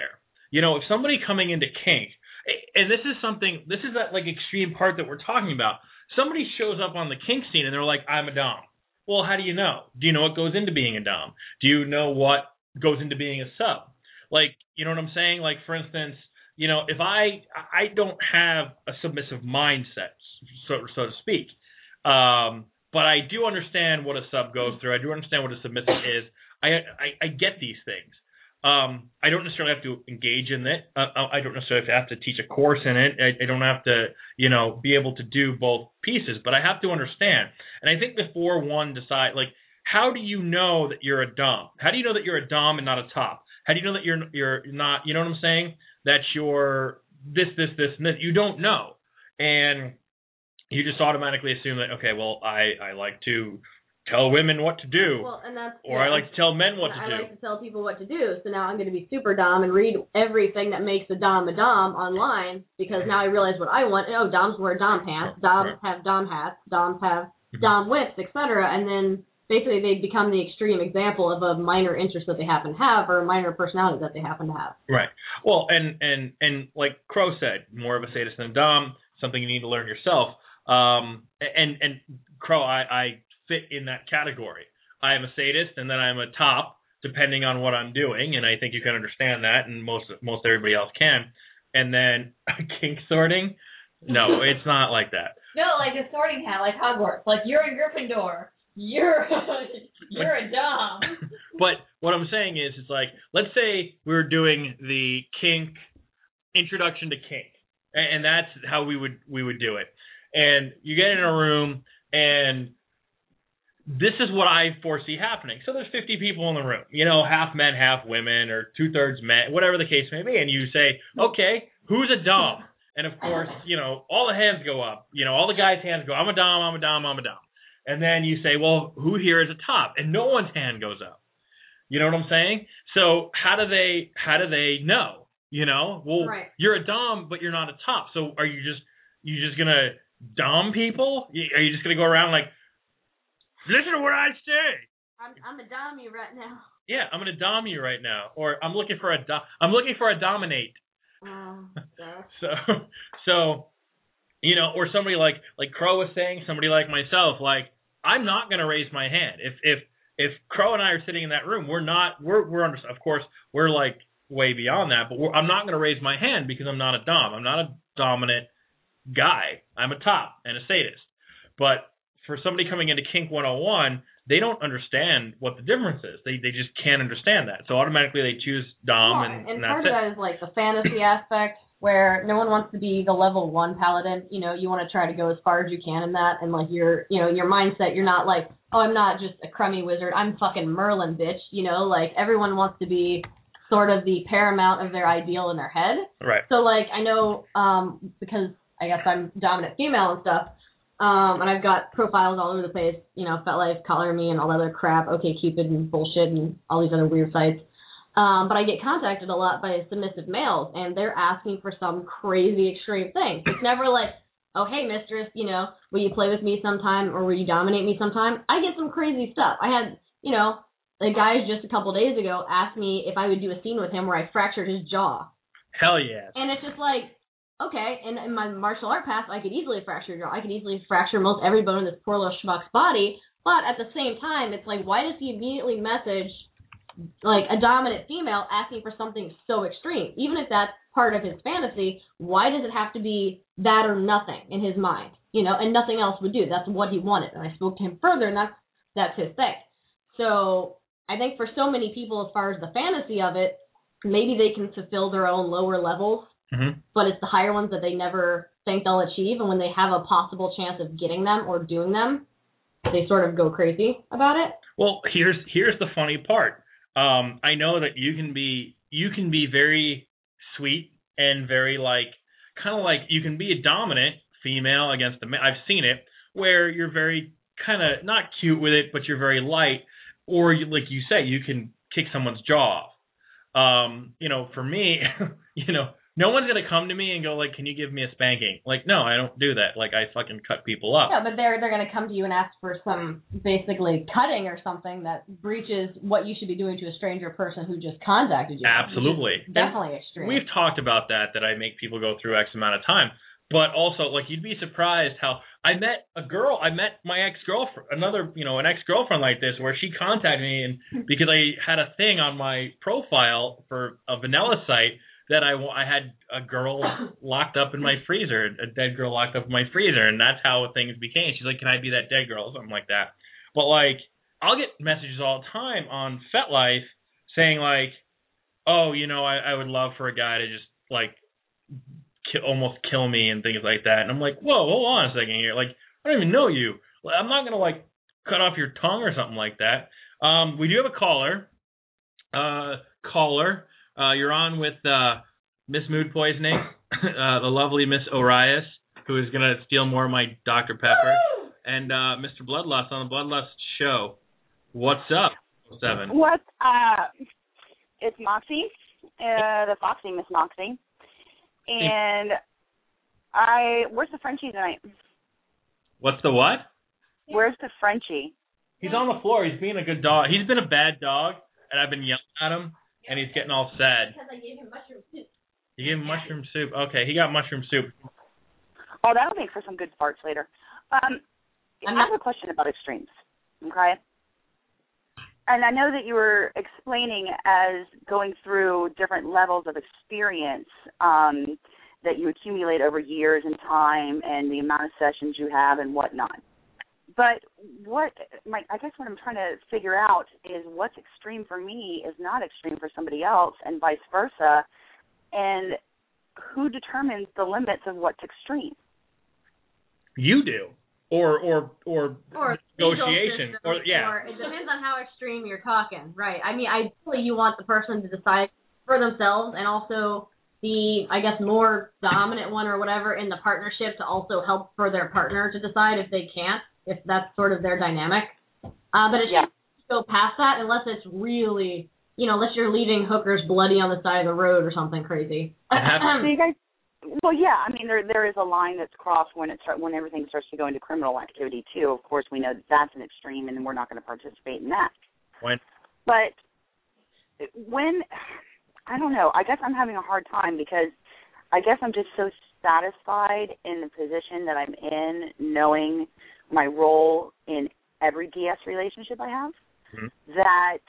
You know, if somebody coming into kink, and this is something, this is that like extreme part that we're talking about. Somebody shows up on the kink scene and they're like, I'm a dom. Well, how do you know? Do you know what goes into being a dom? Do you know what goes into being a sub? Like, you know what I'm saying? Like, for instance, you know, if I I don't have a submissive mindset, so so to speak, um, but I do understand what a sub goes through. I do understand what a submissive is. I I, I get these things. Um, I don't necessarily have to engage in it. Uh, I don't necessarily have to teach a course in it. I, I don't have to, you know, be able to do both pieces, but I have to understand. And I think before one decide, like, how do you know that you're a dom? How do you know that you're a dom and not a top? How do you know that you're you're not, you know what I'm saying? That you're this, this, this, and this. You don't know. And you just automatically assume that, okay, well, I, I like to tell women what to do. Well, and that's, or yeah, I like to tell men what to I do. I like to tell people what to do. So now I'm going to be super dom and read everything that makes a dom a dom online because now I realize what I want. Oh, doms wear dom pants. Doms Right. have dom hats. Doms have Mhm. dom whips, et cetera. And then basically they become the extreme example of a minor interest that they happen to have or a minor personality that they happen to have. Right. Well, and and and like Crow said, more of a sadist than a dom. Something you need to learn yourself. Um, and and Crow, I, I fit in that category. I am a sadist, and then I'm a top, depending on what I'm doing, and I think you can understand that, and most most everybody else can. And then kink sorting, no, it's not like that. No, like a sorting hat, like Hogwarts. Like you're a Gryffindor. You're you're a dom. But what I'm saying is, it's like, let's say we were doing the kink introduction to kink, and, and that's how we would we would do it. And you get in a room, and this is what I foresee happening. So there's fifty people in the room, you know, half men, half women, or two-thirds men, whatever the case may be. And you say, okay, who's a dom? And, of course, you know, all the hands go up. You know, all the guys' hands go, I'm a dom, I'm a dom, I'm a dom. And then you say, well, who here is a top? And no one's hand goes up. You know what I'm saying? So how do they how do they know? You know, well, Right. You're a dom, but you're not a top. So are you just you just gonna dom people? Are you just gonna go around like, listen to what I say? I'm I'm a dom you right now. Yeah, I'm gonna dom you right now, or I'm looking for a do- I'm looking for a dominate. Oh, gosh. So so you know, or somebody like like Crow was saying, somebody like myself, like I'm not gonna raise my hand if if if Crow and I are sitting in that room. We're not we're we're under, of course we're like way beyond that, but we're, I'm not gonna raise my hand because I'm not a dom. I'm not a dominant guy. I'm a top and a sadist. But for somebody coming into Kink one oh one, they don't understand what the difference is. They they just can't understand that. So automatically they choose dom, Well, and, and and part that's of it. that is like the fantasy aspect where no one wants to be the level one paladin. You know, you want to try to go as far as you can in that, and like your, you know, your mindset, you're not like, oh, I'm not just a crummy wizard. I'm fucking Merlin, bitch. You know, like everyone wants to be sort of the paramount of their ideal in their head. Right. So like I know, um, because I guess I'm dominant female and stuff. Um, and I've got profiles all over the place, you know, FetLife, Color Me, and all that other crap, OkCupid and bullshit and all these other weird sites. Um, but I get contacted a lot by submissive males, and they're asking for some crazy extreme thing. It's never like, oh, hey, mistress, you know, will you play with me sometime, or will you dominate me sometime? I get some crazy stuff. I had, you know, a guy just a couple days ago asked me if I would do a scene with him where I fractured his jaw. Hell yes. And it's just like, okay, in, in my martial art past, I could easily fracture your jaw. I could easily fracture most every bone in this poor little schmuck's body. But at the same time, it's like, why does he immediately message, like, a dominant female asking for something so extreme? Even if that's part of his fantasy, why does it have to be that or nothing in his mind? You know, and nothing else would do. That's what he wanted. And I spoke to him further, and that's that's his thing. So I think for so many people, as far as the fantasy of it, maybe they can fulfill their own lower levels, Mm-hmm. but it's the higher ones that they never think they'll achieve, and when they have a possible chance of getting them or doing them, they sort of go crazy about it. Well, here's here's the funny part. Um, I know that you can be you can be very sweet and very like kind of like you can be a dominant female against a man. I've seen it where you're very kind of not cute with it, but you're very light, or you, like you say, you can kick someone's jaw off. Um, you know, for me, you know. no one's gonna come to me and go like, "Can you give me a spanking?" Like, no, I don't do that. Like, I fucking cut people up. Yeah, but they're they're gonna come to you and ask for some basically cutting or something that breaches what you should be doing to a stranger person who just contacted you. Absolutely, Definitely and extreme. We've talked about that. That I make people go through X amount of time. But also, like, you'd be surprised how I met a girl. I met my ex-girlfriend, another, you know, an ex-girlfriend like this, where she contacted me and because I had a thing on my profile for a vanilla site that I, I had a girl locked up in my freezer, a dead girl locked up in my freezer, and that's how things became. She's like, "Can I be that dead girl?" Something like that. But, like, I'll get messages all the time on FetLife saying, like, "Oh, you know, I, I would love for a guy to just, like, Kill, almost kill me and things like that." And I'm like, whoa, hold on a second here. Like, I don't even know you. I'm not going to, like, cut off your tongue or something like that. Um, we do have a caller. Uh, caller, uh, you're on with uh, Miss Mood Poisoning, uh, the lovely Miss Orias, who is going to steal more of my Doctor Pepper, and uh, Mister Bloodlust on the Bloodlust Show. What's up, Seven? What's up? It's Moxie, uh, the Foxy Miss Moxie. And I, where's the Frenchie tonight? What's the what? Where's the Frenchie? He's on the floor. He's being a good dog. He's been a bad dog, and I've been yelling at him, and he's getting all sad. Because I gave him mushroom soup. You gave him mushroom soup. Okay, he got mushroom soup. Oh, that'll make for some good farts later. Um, I have a question about extremes, okay? And I know that you were explaining as going through different levels of experience um, that you accumulate over years and time and the amount of sessions you have and whatnot. But what my, I guess what I'm trying to figure out is what's extreme for me is not extreme for somebody else and vice versa. And who determines the limits of what's extreme? You do. Or or or, or negotiation. System, Or yeah. Or it depends on how extreme you're talking, right? I mean, ideally you want the person to decide for themselves, and also the, I guess, more dominant one or whatever in the partnership to also help for their partner to decide if they can't, if that's sort of their dynamic. Uh, but it yeah. shouldn't go past that unless it's really, you know, unless you're leaving hookers bloody on the side of the road or something crazy. So you guys. Well, yeah, I mean, there there is a line that's crossed when it start, when everything starts to go into criminal activity, too. Of course, we know that that's an extreme, and we're not going to participate in that. When? But when, I don't know, I guess I'm having a hard time because I guess I'm just so satisfied in the position that I'm in, knowing my role in every D S relationship I have, mm-hmm. that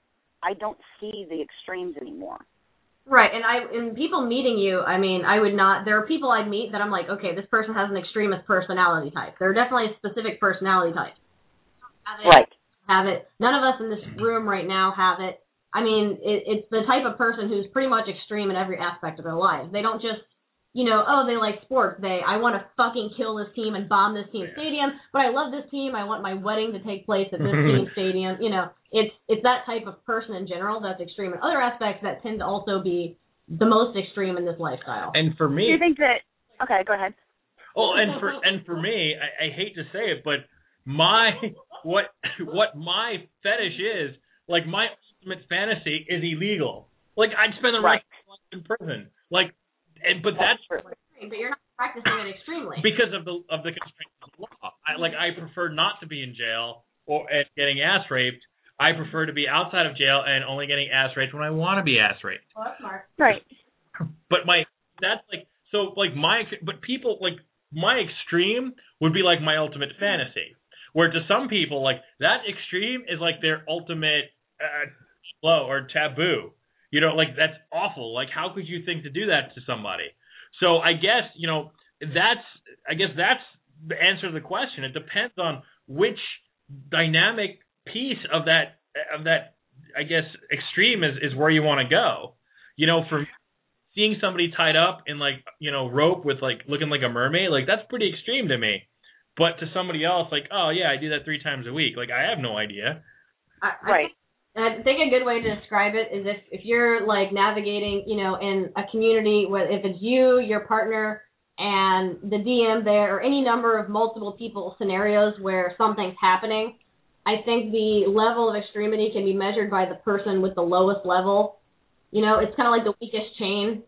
I don't see the extremes anymore. Right, and I in people meeting you, I mean, I would not, there are people I meet that I'm like, okay, this person has an extremist personality type. They're definitely a specific personality type. Have it, right. Have it. None of us in this room right now have it. I mean, it, it's the type of person who's pretty much extreme in every aspect of their lives. They don't just, you know, oh, they like sports. They, I want to fucking kill this team and bomb this team's stadium, but I love this team. I want my wedding to take place at this team's stadium. You know, it's it's that type of person in general that's extreme. And other aspects that tend to also be the most extreme in this lifestyle. And for me, do you think that? Okay, go ahead. Oh, and for and for me, I, I hate to say it, but my what what my fetish is, like my ultimate fantasy is illegal. Like I'd spend the rest of my life in prison. Like. And, but that's, that's but you're not practicing it extremely because of the of the constraints of the law. I, like I prefer not to be in jail or and getting ass raped. I prefer to be outside of jail and only getting ass raped when I want to be ass raped. Well, that's smart. Right. But my that's like so like my but people like my extreme would be like my ultimate fantasy. Where to some people like that extreme is like their ultimate uh, low or taboo. You know, like, that's awful. Like, how could you think to do that to somebody? So I guess, you know, that's, I guess that's the answer to the question. It depends on which dynamic piece of that, of that, I guess, extreme is, is where you want to go. You know, for seeing somebody tied up in, like, you know, rope with, like, looking like a mermaid, like, that's pretty extreme to me. But to somebody else, like, oh, yeah, I do that three times a week. Like, I have no idea. I, I right. I think a good way to describe it is if, if you're, like, navigating, you know, in a community, where if it's you, your partner, and the D M there, or any number of multiple people scenarios where something's happening, I think the level of extremity can be measured by the person with the lowest level. You know, it's kind of like the weakest chain.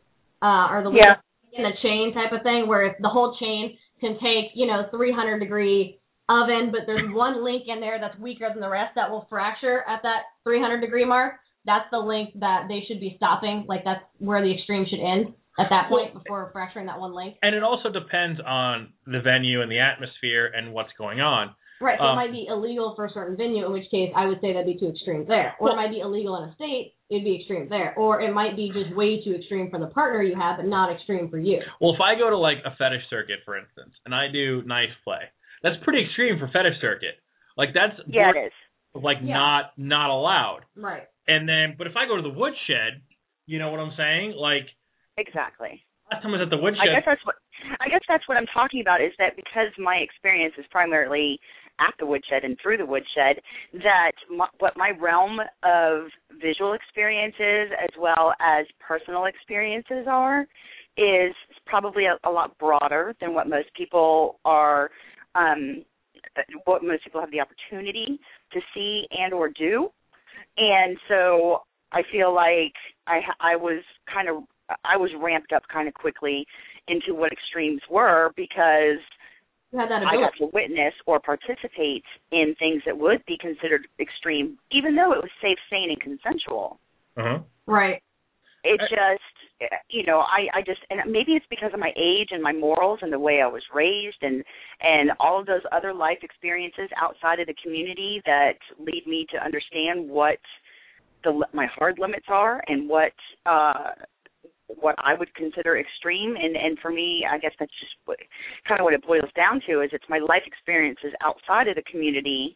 uh, or the Yeah. link in a chain type of thing, where if the whole chain can take, you know, three hundred degree oven, but there's one link in there that's weaker than the rest that will fracture at that three hundred degree mark, that's the link that they should be stopping. Like, that's where the extreme should end at that point before fracturing that one link. And it also depends on the venue and the atmosphere and what's going on. Right, so Um, it might be illegal for a certain venue, in which case I would say that'd be too extreme there. Or it might be illegal in a state, it'd be extreme there. Or it might be just way too extreme for the partner you have, but not extreme for you. Well, if I go to like a fetish circuit, for instance, and I do knife play, that's pretty extreme for fetish circuit. Like that's Yeah, it is. like Yeah. not not allowed. Right. And then, but if I go to the woodshed, you know what I'm saying? Like Exactly. last time I was at the woodshed. I guess that's what I guess that's what I'm talking about, is that because my experience is primarily at the woodshed and through the woodshed, that my, what my realm of visual experiences as well as personal experiences are is probably a, a lot broader than what most people are, um, what most people have the opportunity to see and or do. And so I feel like I, I was kind of I was ramped up kind of quickly into what extremes were, because You had that I ability. got to witness or participate in things that would be considered extreme, even though it was safe, sane, and consensual. Uh-huh. Right. It just, you know, I, I just, and maybe it's because of my age and my morals and the way I was raised and, and all of those other life experiences outside of the community that lead me to understand what the my hard limits are and what uh, what I would consider extreme. And, and for me, I guess that's just what, kind of what it boils down to, is it's my life experiences outside of the community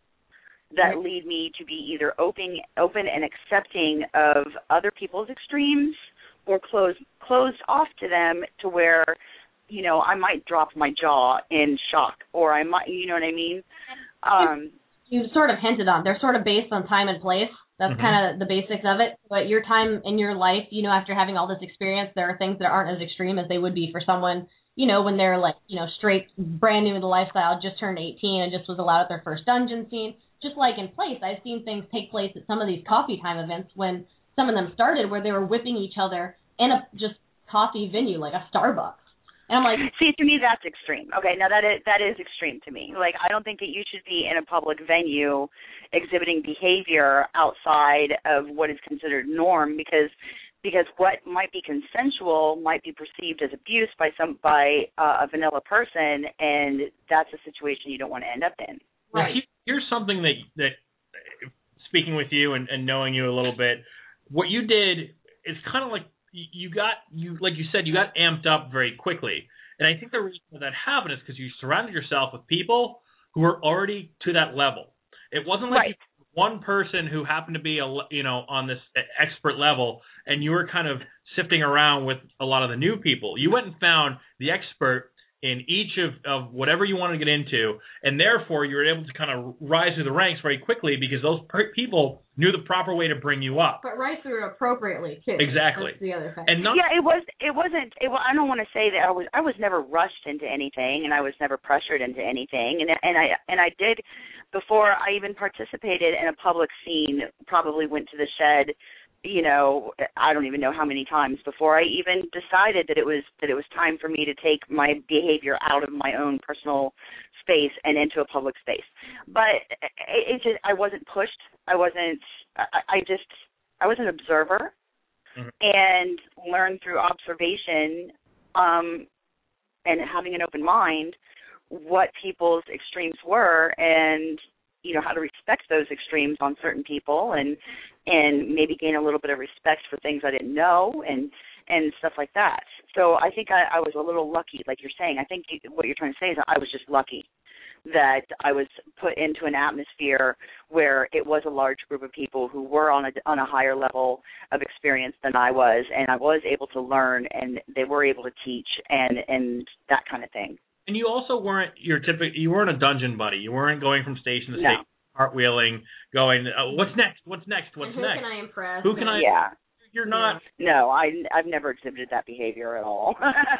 that lead me to be either open, open and accepting of other people's extremes, or closed closed off to them, to where, you know, I might drop my jaw in shock, or I might, you know what I mean? Um, You sort of hinted on, they're sort of based on time and place. That's Mhm. kind of the basics of it. But your time in your life, you know, after having all this experience, there are things that aren't as extreme as they would be for someone, you know, when they're like, you know, straight, brand new in the lifestyle, just turned eighteen and just was allowed at their first dungeon scene. Just like in place, I've seen things take place at some of these coffee time events when some of them started where they were whipping each other in a just coffee venue, like a Starbucks. And I'm like, see, to me, that's extreme. Okay, now that is, that is extreme to me. Like, I don't think that you should be in a public venue exhibiting behavior outside of what is considered norm, because because what might be consensual might be perceived as abuse by some by uh, a vanilla person, and that's a situation you don't want to end up in. Now, right. he- here's something that that speaking with you and, and knowing you a little bit, what you did is kind of like you you got you like you said you got amped up very quickly, and I think the reason that happened is because you surrounded yourself with people who were already to that level. It wasn't like Right. you were one person who happened to be a le- you know on this expert level, and you were kind of sifting around with a lot of the new people. You went and found the expert in each of, of whatever you wanted to get into, and therefore you were able to kind of rise through the ranks very quickly because those per- people knew the proper way to bring you up. but right through appropriately, too. Exactly. That's the other thing. And not Yeah, it was. It wasn't. It, wa- I don't want to say that I was. I was never rushed into anything, and I was never pressured into anything. And and I and I did, before I even participated in a public scene, probably went to the shed. You know, I don't even know how many times before I even decided that it was that it was time for me to take my behavior out of my own personal space and into a public space. But it, it just I wasn't pushed. I wasn't. I, I just I was an observer. Mhm. And learn through observation um, and having an open mind what people's extremes were, and you know how to respect those extremes on certain people, and and maybe gain a little bit of respect for things I didn't know, and and stuff like that. So I think I, I was a little lucky, like you're saying. I think you, what you're trying to say is I was just lucky that I was put into an atmosphere where it was a large group of people who were on a on a higher level of experience than I was, and I was able to learn, and they were able to teach, and and that kind of thing. And you also weren't your typical. You weren't a dungeon buddy. You weren't going from station to No. station, cartwheeling, going, uh, "What's next? What's next? What's and who next?" can I impress? Who can I- Yeah. You're not No, I I've never exhibited that behavior at all.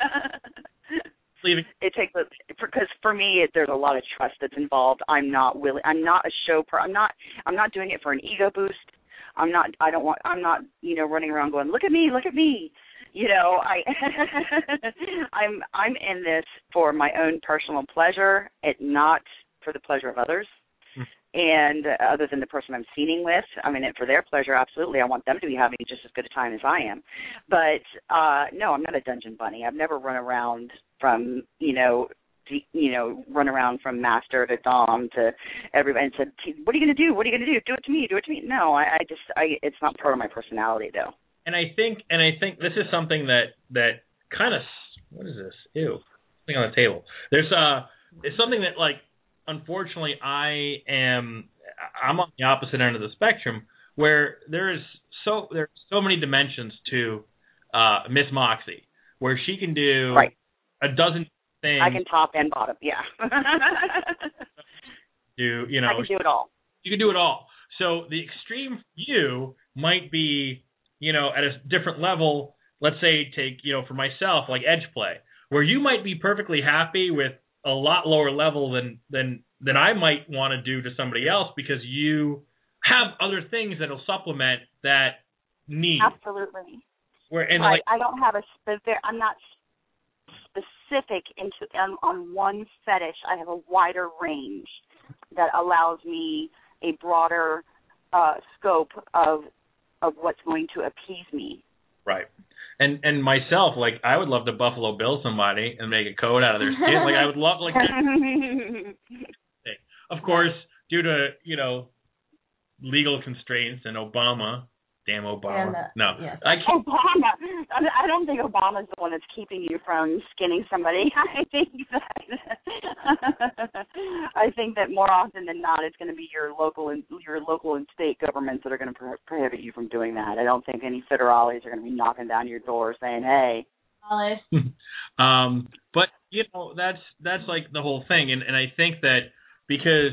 leaving. It takes because for me it, there's a lot of trust that's involved. I'm not willing. I'm not a show per. I'm not. I'm not doing it for an ego boost. I'm not. I don't want. I'm not. You know, running around going, look at me, look at me. You know, I I'm I'm in this for my own personal pleasure, it not for the pleasure of others. And uh, other than the person I'm scening with, I mean, for their pleasure, absolutely. I want them to be having just as good a time as I am. But, uh, no, I'm not a dungeon bunny. I've never run around from, you know, to, you know, run around from master to dom to everybody and said, what are you going to do? What are you going to do? Do it to me. Do it to me. No, I, I just, I, it's not part of my personality, though. And I think, and I think this is something that, that kind of, what is this? Ew. Something on the table. There's, uh, it's something that, like, unfortunately, I am I'm on the opposite end of the spectrum where there is so there's so many dimensions to uh, Miss Moxie, where she can do right. a dozen things. I can top and bottom, yeah. do you know? I can do it all. You can do it all. So the extreme for you might be, you know, at a different level. Let's say take you know for myself like edge play, where you might be perfectly happy with a lot lower level than than than I might want to do to somebody else because you have other things that'll supplement that need. Absolutely. Where and right. like I don't have a specific. I'm not specific into on, on one fetish. I have a wider range that allows me a broader uh, scope of of what's going to appease me. Right. And and myself, like, I would love to Buffalo Bill somebody and make a coat out of their skin. Like, I would love, like, of course, due to, you know, legal constraints and Obama. Damn Obama. And, uh, no. Yes. I can't. Obama. I don't think Obama's the one that's keeping you from skinning somebody. I think that I think that more often than not, it's going to be your local and your local and state governments that are going to pro- prohibit you from doing that. I don't think any federales are going to be knocking down your door saying, "Hey." um, but you know, that's that's like the whole thing, and and I think that because.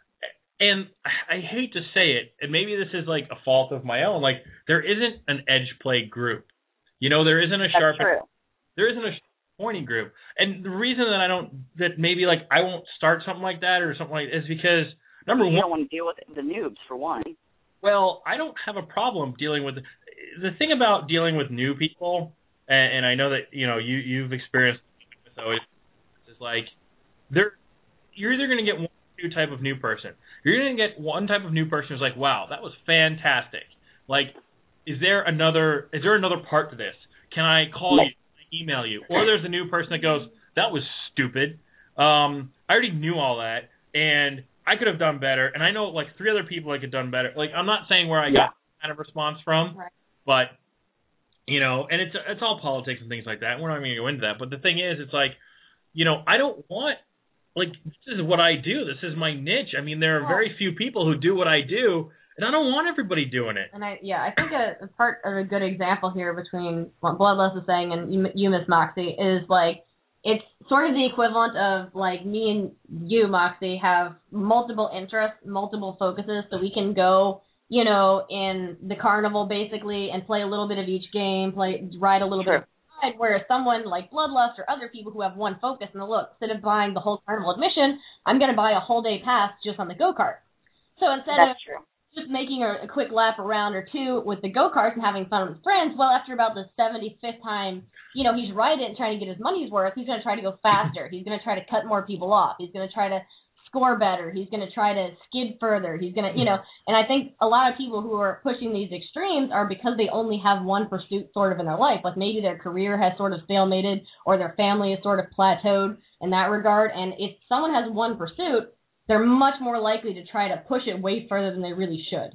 And I hate to say it, and maybe this is like a fault of my own, like there isn't an edge play group. You know, there isn't a sharp there isn't a pointy group. And the reason that I don't that maybe like I won't start something like that or something like is because number you one, you don't want to deal with the noobs for one. Well, I don't have a problem dealing with the, the thing about dealing with new people, and, and I know that you know you you've experienced this always is like they're you're either going to get one or two type of new person. You're going to get one type of new person who's like, wow, that was fantastic. Like, is there another is there another part to this? Can I call you? Can I email you? Or there's a new person that goes, that was stupid. Um, I already knew all that, and I could have done better. And I know, like, three other people I could have done better. Like, I'm not saying where I yeah. got that kind of response from, right. but, you know, and it's it's all politics and things like that. We're not going to go into that. But the thing is, it's like, you know, I don't want Like, this is what I do. This is my niche. I mean, there are very few people who do what I do, and I don't want everybody doing it. And I, yeah, I think a, a part of a good example here between what Bloodlust is saying and you, you, Miss Moxie, is like, it's sort of the equivalent of, like, me and you, Moxie, have multiple interests, multiple focuses, so we can go, you know, in the carnival, basically, and play a little bit of each game, play, ride a little sure. bit of where someone like Bloodlust or other people who have one focus and look, instead of buying the whole carnival admission, I'm going to buy a whole day pass just on the go-kart. So instead That's of true. just making a, a quick lap around or two with the go-karts and having fun with his friends, well, after about the seventy-fifth time, you know, he's riding it and trying to get his money's worth, he's going to try to go faster. He's going to try to cut more people off. He's going to try to score better. He's going to try to skid further. He's going to, you know, and I think a lot of people who are pushing these extremes are because they only have one pursuit sort of in their life. Like maybe their career has sort of stalemated or their family is sort of plateaued in that regard. And if someone has one pursuit, they're much more likely to try to push it way further than they really should.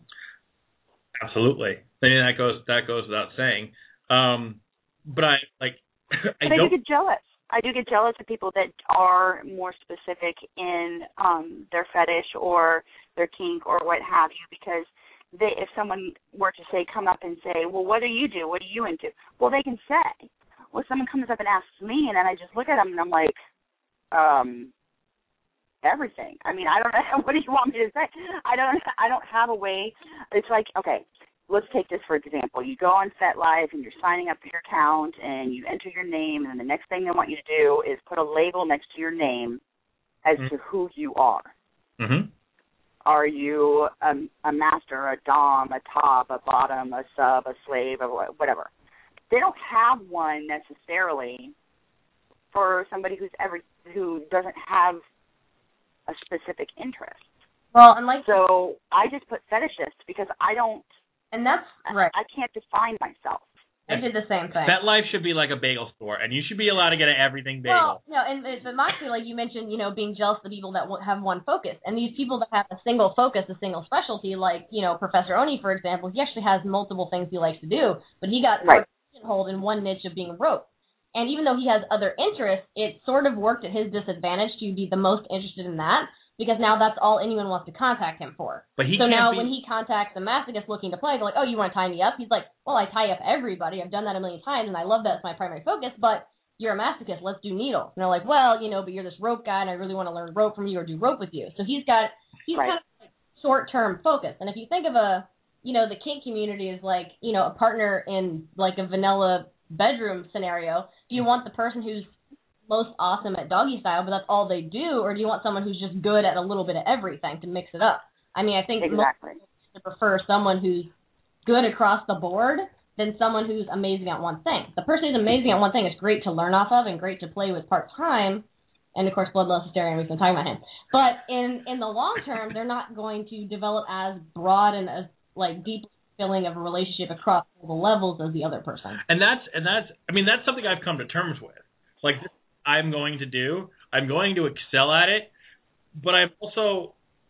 Absolutely. I mean, that goes, that goes without saying. Um, but I, like, I but don't... I do get jealous. I do get jealous of people that are more specific in um, their fetish or their kink or what have you, because they, if someone were to say, come up and say, well, what do you do? What are you into? Well, they can say. Well, someone comes up and asks me, and then I just look at them and I'm like, um, everything. I mean, I don't know. What do you want me to say? I don't. I don't have a way. It's like, okay. Let's take this for example. You go on FetLife and you're signing up for your account and you enter your name, and then the next thing they want you to do is put a label next to your name as mm-hmm. to who you are. Mm-hmm. Are you a, a master, a dom, a top, a bottom, a sub, a slave, or whatever? they don't have one necessarily for somebody who's ever who doesn't have a specific interest. Well, and like so, I just put fetishist because I don't, and that's right. I, I can't define myself. I did the same thing. That life should be like a bagel store, and you should be allowed to get everything bagel. Well, no, and but Moxie, like you mentioned, you know, being jealous of the people that have one focus, and these people that have a single focus, a single specialty, like you know, Professor Oni, for example, he actually has multiple things he likes to do, but he got right. pigeonholed in one niche of being rope. And even though he has other interests, it sort of worked at his disadvantage to be the most interested in that, because now that's all anyone wants to contact him for. But he so can't now be... when he contacts a masochist looking to play, they're like, oh, you want to tie me up? He's like, well, I tie up everybody. I've done that a million times, and I love that it's my primary focus, but you're a masochist. Let's do needles. And they're like, well, you know, but you're this rope guy, and I really want to learn rope from you or do rope with you. So he's got, he's right. kind of like short-term focus. And if you think of a, you know, the kink community is like, you know, a partner in like a vanilla bedroom scenario, do you want the person who's most awesome at doggy style, but that's all they do, or do you want someone who's just good at a little bit of everything to mix it up? I mean, I think exactly. most people prefer someone who's good across the board than someone who's amazing at one thing. The person who's amazing at one thing is great to learn off of and great to play with part-time, and of course Bloodlust Hysterian, we've been talking about him. But in, in the long term, they're not going to develop as broad and as like deep feeling of a relationship across all the levels as the other person. And that's and that's I mean that's something I've come to terms with. Like this I'm going to do. I'm going to excel at it, but I'm also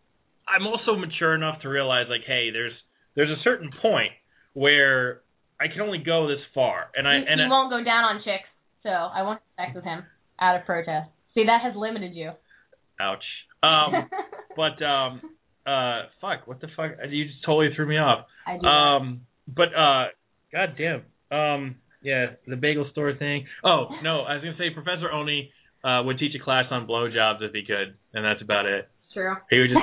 I'm also mature enough to realize like, hey, there's there's a certain point where I can only go this far, and I you, and you I, won't go down on chicks, so I won't have sex with him out of protest. See, that has limited you. Ouch. Um, but um, uh, fuck, what the fuck? You just totally threw me off. I do. Um, but uh, goddamn. Um, yeah, the bagel store thing. Oh no, I was gonna say Professor Oni uh, would teach a class on blowjobs if he could, and that's about it. True. He would just.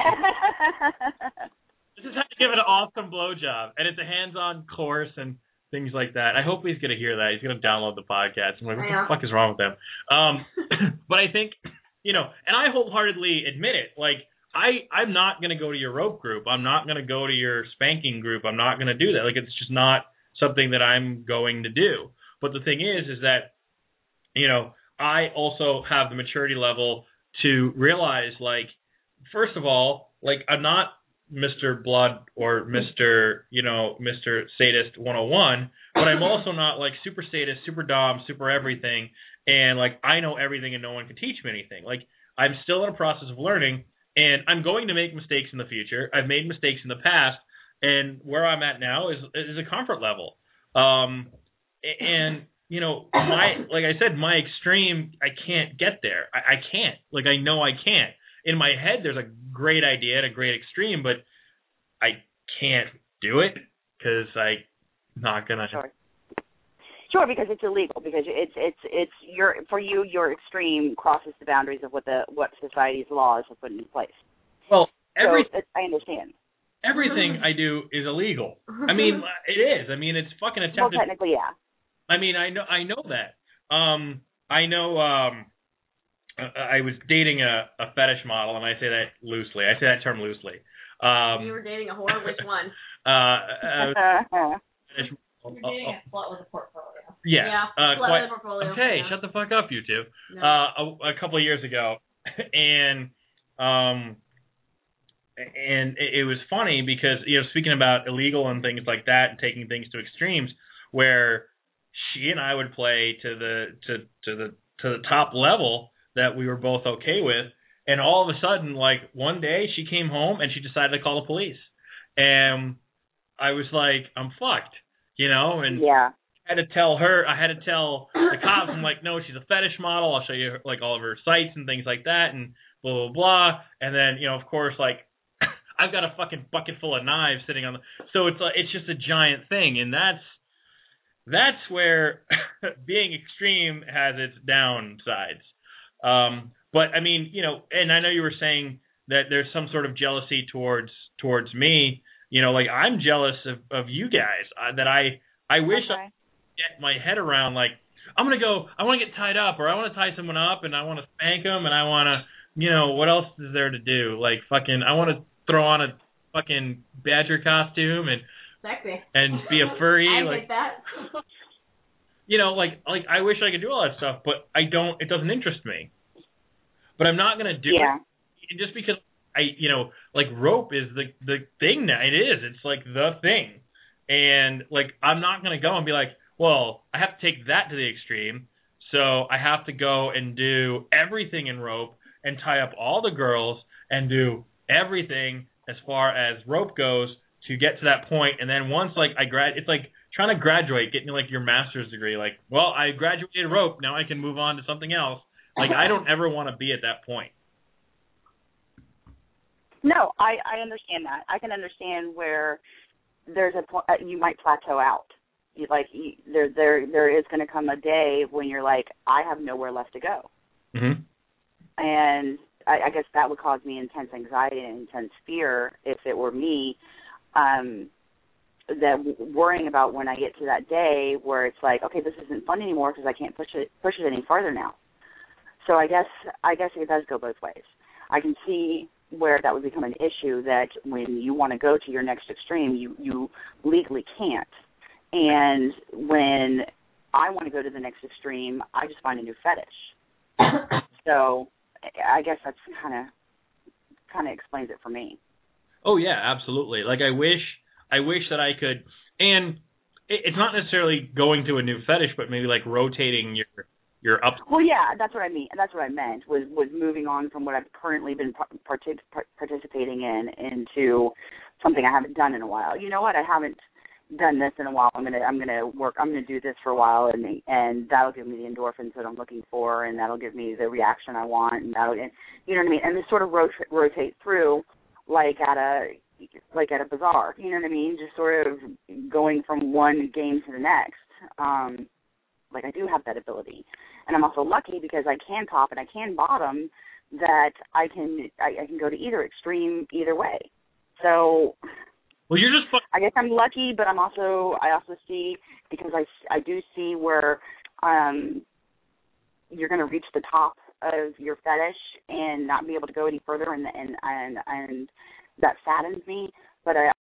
This is how to give an awesome blowjob, and it's a hands-on course and things like that. I hope he's gonna hear that. He's gonna download the podcast. I'm like, what the fuck is wrong with him? Um, but I think, you know, and I wholeheartedly admit it. Like, I I'm not gonna go to your rope group. I'm not gonna go to your spanking group. I'm not gonna do that. Like, it's just not something that I'm going to do. But the thing is, is that, you know, I also have the maturity level to realize, like, first of all, like, I'm not Mister Blood or Mister, you know, Mister Sadist one oh one, but I'm also not, like, super sadist, super dom, super everything, and, like, I know everything and no one can teach me anything. Like, I'm still in a process of learning, and I'm going to make mistakes in the future. I've made mistakes in the past, and where I'm at now is is a comfort level. Um, and, you know, my, like I said, my extreme, I can't get there. I, I can't. Like, I know I can't. In my head, there's a great idea and a great extreme, but I can't do it because I'm not going to. Sure. Sure, because it's illegal. Because it's it's it's your for you, your extreme crosses the boundaries of what the what society's laws have put in place. Well, every so I understand. Everything I do is illegal. I mean, it is. I mean, it's fucking attempted. Well, technically, yeah. I mean, I know, I know that. Um, I know. Um, I was dating a, a fetish model, and I say that loosely. I say that term loosely. Um, you were dating a whore. Which one? Uh, uh fetish, You're dating a slut with a portfolio. Yeah. Yeah. Uh, slut quite, with a portfolio. okay, yeah. shut the fuck up, you two. No. Uh, a, a couple of years ago, and um. And it was funny because, you know, speaking about illegal and things like that and taking things to extremes, where she and I would play to the to to the to the top level that we were both okay with, and all of a sudden, like, one day she came home and she decided to call the police, and I was like, I'm fucked, you know, and yeah. I had to tell her, I had to tell the cops, I'm like, no, she's a fetish model. I'll show you like all of her sites and things like that, and blah blah blah, and then, you know, of course, like, I've got a fucking bucket full of knives sitting on the, so it's like, it's just a giant thing, and that's that's where being extreme has its downsides. Um, but I mean, you know, and I know you were saying that there's some sort of jealousy towards towards me. You know, like, I'm jealous of, of you guys. Uh, that I I wish okay. I could get my head around, like, I'm gonna go, I want to get tied up, or I want to tie someone up, and I want to spank them, and I want to, you know, what else is there to do? Like, fucking, I want to throw on a fucking badger costume and Sexy. and be a furry. I like get that. you know, like like I wish I could do all that stuff, but I don't. It doesn't interest me. But I'm not gonna do Yeah. it just because I, you know, like rope is the the thing now. It is. It's like the thing, and like I'm not gonna go and be like, well, I have to take that to the extreme, so I have to go and do everything in rope and tie up all the girls and do everything as far as rope goes to get to that point. And then once like I grad, it's like trying to graduate, getting like your master's degree. Like, well, I graduated rope, now I can move on to something else. Like, I don't ever want to be at that point. No, I, I understand that. I can understand where there's a point uh, you might plateau out. You, like you, there, there, there is going to come a day when you're like, I have nowhere left to go, Mm-hmm. and I, I guess that would cause me intense anxiety and intense fear if it were me. Um, that worrying about when I get to that day where it's like, okay, this isn't fun anymore because I can't push it push it any farther now. So I guess I guess it does go both ways. I can see where that would become an issue, that when you want to go to your next extreme, you, you legally can't. And when I want to go to the next extreme, I just find a new fetish. So I guess that's kind of kind of explains it for me. Oh yeah, absolutely. Like I wish, I wish that I could, and it, it's not necessarily going to a new fetish, but maybe like rotating your your up. Well, yeah, that's what I mean. That's what I meant was was moving on from what I've currently been partic- participating in into something I haven't done in a while. You know what? I haven't done this in a while. I'm gonna I'm gonna work. I'm gonna do this for a while, and and that'll give me the endorphins that I'm looking for, and that'll give me the reaction I want, and that'll, and, you know what I mean. And just sort of rot- rotate through like at a like at a bazaar. You know what I mean? Just sort of going from one game to the next. Um, like I do have that ability, and I'm also lucky because I can top and I can bottom. That I can I, I can go to either extreme either way. So. Well, you're just. Fu- I guess I'm lucky, but I'm also I also see, because I, I do see where um, you're going to reach the top of your fetish and not be able to go any further, and and and, and that saddens me. But I.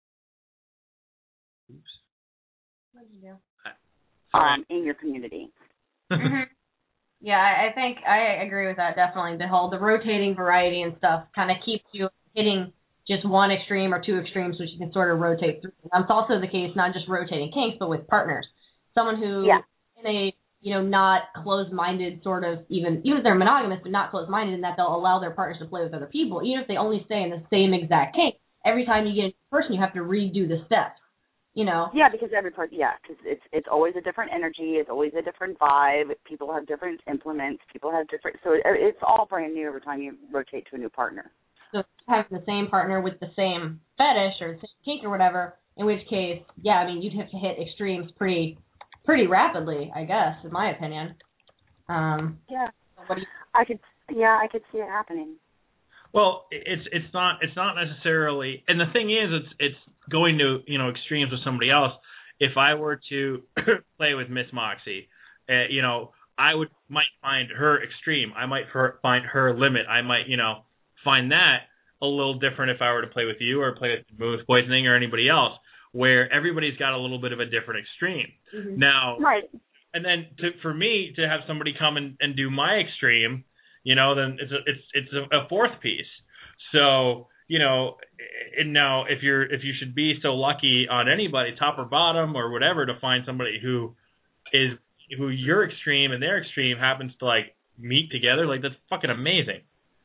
What did you do? Um, in your community. Mm-hmm. Yeah, I, I think I agree with that definitely. The whole the rotating variety and stuff kind of keeps you hitting just one extreme or two extremes, which you can sort of rotate through. And that's also the case, not just rotating kinks, but with partners. Someone who, yeah. in a, you know, not closed-minded sort of, even, even if they're monogamous, but not closed-minded in that they'll allow their partners to play with other people, even if they only stay in the same exact kink. Every time you get a new person, you have to redo the steps, you know? Yeah, because every part, yeah, because it's, it's always a different energy, it's always a different vibe, people have different implements, people have different, so it, it's all brand new every time you rotate to a new partner. So having the same partner with the same fetish or same kink or whatever, in which case, yeah, I mean, you'd have to hit extremes pretty pretty rapidly, I guess, in my opinion. Um, yeah. What do you- I could, yeah, I could see it happening. Well, it's it's not it's not necessarily, and the thing is, it's it's going to, you know, extremes with somebody else. If I were to play with Miss Moxie, uh, you know, I would might find her extreme. I might her, find her limit. I might, you know, find that a little different if I were to play with you or play with Moose Poisoning or anybody else, where everybody's got a little bit of a different extreme. Mm-hmm. Now, right. And then to, for me to have somebody come and, and do my extreme, you know, then it's a, it's it's a, a fourth piece. So, you know, and now if you're if you should be so lucky on anybody, top or bottom or whatever, to find somebody who is who your extreme and their extreme happens to like meet together, like that's fucking amazing.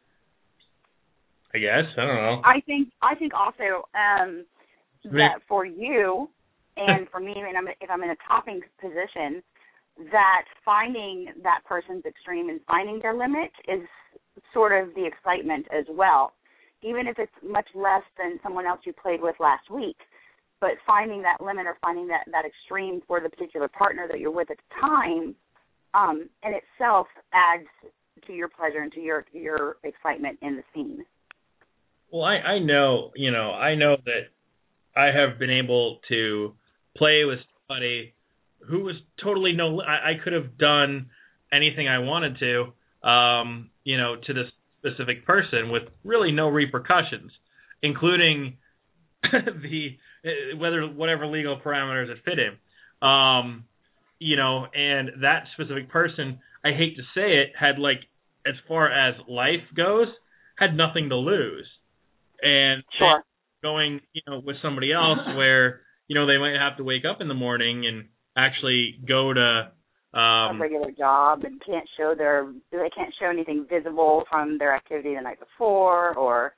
I guess. I don't know. I think I think also um, that for you and for me, and I'm, if I'm in a topping position, that finding that person's extreme and finding their limit is sort of the excitement as well, even if it's much less than someone else you played with last week. But finding that limit or finding that, that extreme for the particular partner that you're with at the time um, in itself adds to your pleasure and to your your excitement in the scene. Well, I, I know, you know, I know that I have been able to play with somebody who was totally no, I, I could have done anything I wanted to, um, you know, to this specific person with really no repercussions, including the, whether, whatever legal parameters it fit in. Um, you know, and that specific person, I hate to say it, had like, as far as life goes, had nothing to lose. And Sure. going, you know, with somebody else where, you know, they might have to wake up in the morning and actually go to um, a regular job and can't show their, they can't show anything visible from their activity the night before, or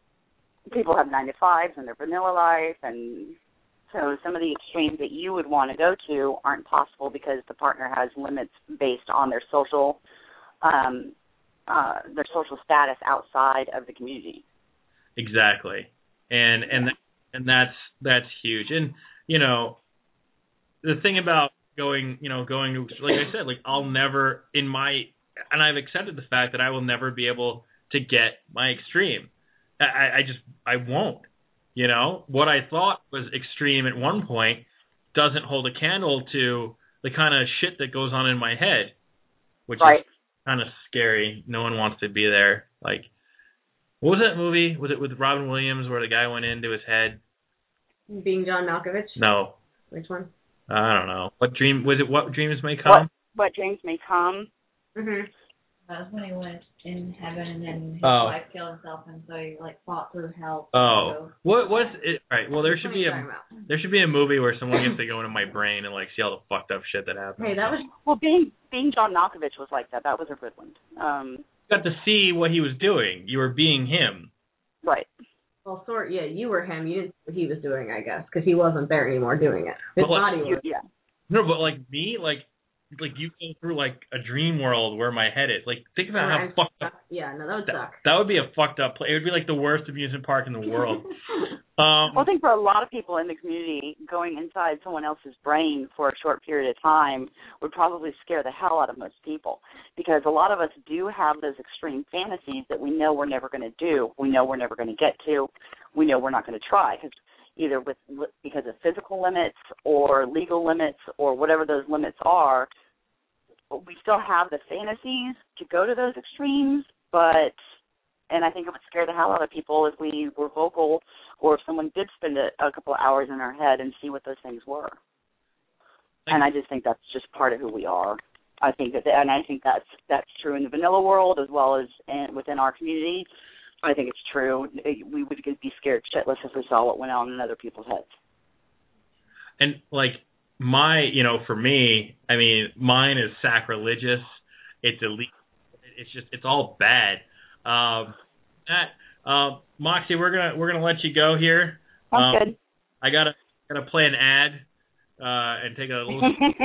people have nine to fives in their vanilla life, and so some of the extremes that you would want to go to aren't possible because the partner has limits based on their social, um, uh, their social status outside of the community. Exactly, and and and that's that's huge. And you know, the thing about going, you know, going to, like I said, like I'll never in my, and I've accepted the fact that I will never be able to get my extreme. I, I just I won't. You know, what I thought was extreme at one point doesn't hold a candle to the kind of shit that goes on in my head, which right. is kind of scary. No one wants to be there. Like, what was that movie? Was it with Robin Williams where the guy went into his head? Being John Malkovich? No. Which one? I don't know. What dream was it? What dreams may come? What, what dreams may come? Mhm. That was when he went in heaven and then his Oh. wife killed himself, and so he like fought through hell. Oh, So, what what's it? All right. Well, there should be What are you a talking about? there should be a movie where someone gets to go into my brain and like see all the fucked up shit that happens. Hey, that was Well, being being John Malkovich was like that. That was a good one. Um, You got to see what he was doing. You were being him. right. well, sort. Yeah, you were him. You didn't see what he was doing, I guess, because he wasn't there anymore doing it. His But, like, body You, was. yeah. No, but like me, like like you go through like a dream world where my head is. Like think about how Alright, fucked up. Yeah, no, that would That, suck. that would be a fucked up place. It would be like the worst amusement park in the world. Um, Well, I think for a lot of people in the community, going inside someone else's brain for a short period of time would probably scare the hell out of most people, because a lot of us do have those extreme fantasies that we know we're never going to do, we know we're never going to get to, we know we're not going to try, because either with because of physical limits or legal limits or whatever those limits are, we still have the fantasies to go to those extremes, but, and I think it would scare the hell out of people if we were vocal or if someone did spend a, a couple of hours in our head and see what those things were. And I just think that's just part of who we are. I think that, and I think that's that's true in the vanilla world as well as in, within our community. I think it's true. We would be scared shitless if we saw what went on in other people's heads. And like my, you know, for me, I mean, mine is sacrilegious. It's illegal. It's just, it's all bad. Um, that, uh, Moxie, we're gonna we're gonna let you go here. Sounds um, good. I gotta gotta play an ad uh, and take a little.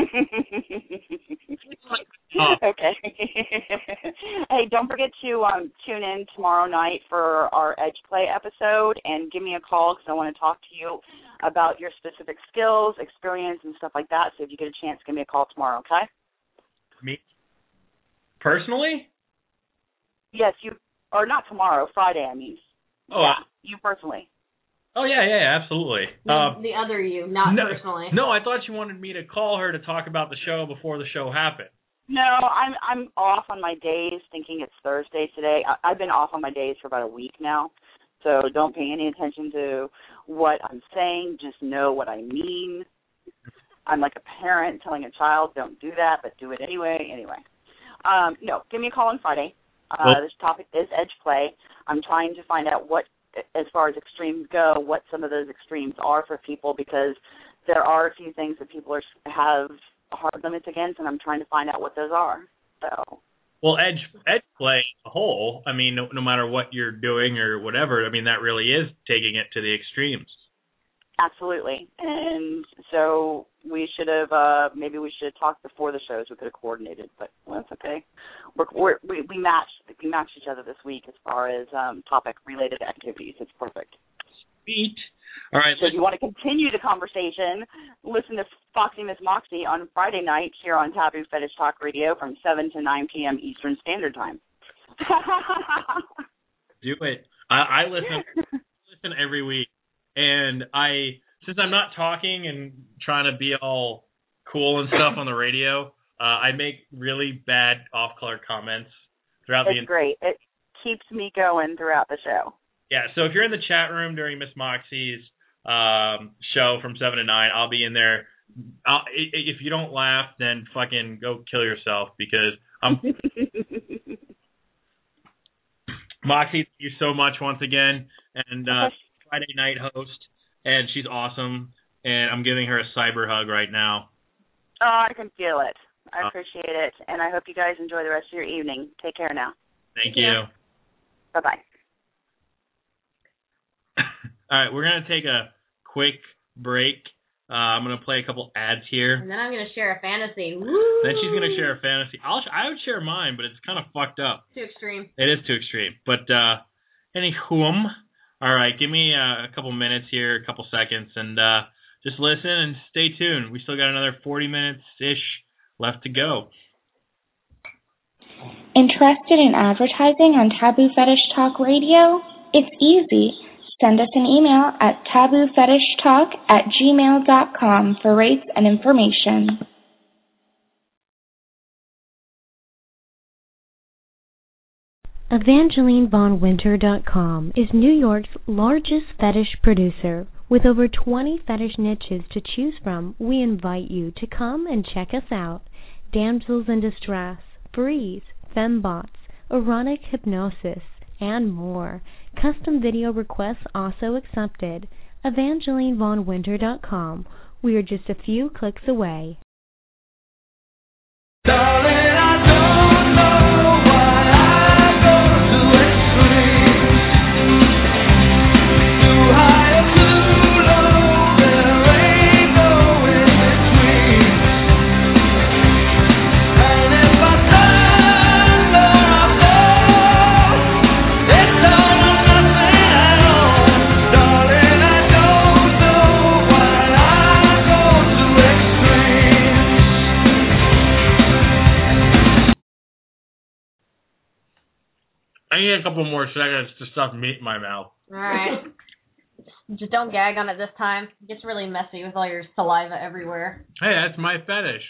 Oh. Okay. Hey, don't forget to um, tune in tomorrow night for our Edge Play episode and give me a call because I want to talk to you about your specific skills, experience, and stuff like that. So if you get a chance, give me a call tomorrow, okay? Me personally? Yes, you, or not tomorrow, Friday, I mean. Oh, yeah, you personally. Oh yeah, yeah, yeah, absolutely. The, Um, the other you, not no, personally. No, I thought you wanted me to call her to talk about the show before the show happened. No, I'm I'm off on my days, thinking it's Thursday today. I, I've been off on my days for about a week now, so don't pay any attention to what I'm saying. Just know what I mean. I'm like a parent telling a child, don't do that, but do it anyway. Anyway, um, no, give me a call on Friday. Uh, Well- this topic is Edge Play. I'm trying to find out what, as far as extremes go, what some of those extremes are for people, because there are a few things that people are have hard limits against, and I'm trying to find out what those are. So, Well, edge edge play as a whole, I mean, no, no matter what you're doing or whatever, I mean, that really is taking it to the extremes. absolutely. And so we should have, uh, maybe we should have talked before the shows. We could have coordinated, but well, that's okay. We're, we're, we we matched we matched each other this week as far as um, topic-related activities. It's perfect. Sweet. All right. So if you want to continue the conversation, listen to Foxy Miss Moxie on Friday night here on Taboo Fetish Talk Radio from seven to nine p.m. Eastern Standard Time. Do it. I, I listen listen every week, and I since I'm not talking and trying to be all cool and stuff on the radio, uh, I make really bad off-color comments throughout the. It's great. It keeps me going throughout the show. Yeah. So if you're in the chat room during Miss Moxie's um, show from seven to nine, I'll be in there I'll, if you don't laugh, then fucking go kill yourself because I'm. Moxie, thank you so much once again, and uh, Friday night host, and she's awesome, and I'm giving her a cyber hug right now. Oh, I can feel it. I appreciate it, and I hope you guys enjoy the rest of your evening. Take care now. Thank you. Bye-bye. All right, we're going to take a quick break. Uh, I'm going to play a couple ads here. And then I'm going to share a fantasy. Woo! Then she's going to share a fantasy. I'll, I would share mine, but it's kind of fucked up. Too extreme. It is too extreme. But uh, anywhom, all right, give me uh, a couple minutes here, a couple seconds, and uh, just listen and stay tuned. We still got another forty minutes-ish left to go. Interested in advertising on Taboo Fetish Talk Radio? It's easy. Send us an email at taboofetishtalk at gmail dot com for rates and information. Evangeline Von Winter dot com is New York's largest fetish producer. With over twenty fetish niches to choose from, we invite you to come and check us out. Damsels in distress, freeze, fembots, erotic hypnosis, and more. Custom video requests also accepted. Evangeline Von Winter dot com. We are just a few clicks away. Darling, I don't know why I go to extremes. Too high or too low, there ain't no in between. And if I stand or I fall, it's all or nothing at all. Darling, I don't know why I go to extremes. I need a couple more seconds to stuff meat in my mouth. All right. Just don't gag on it this time. It gets really messy with all your saliva everywhere. Hey, that's my fetish.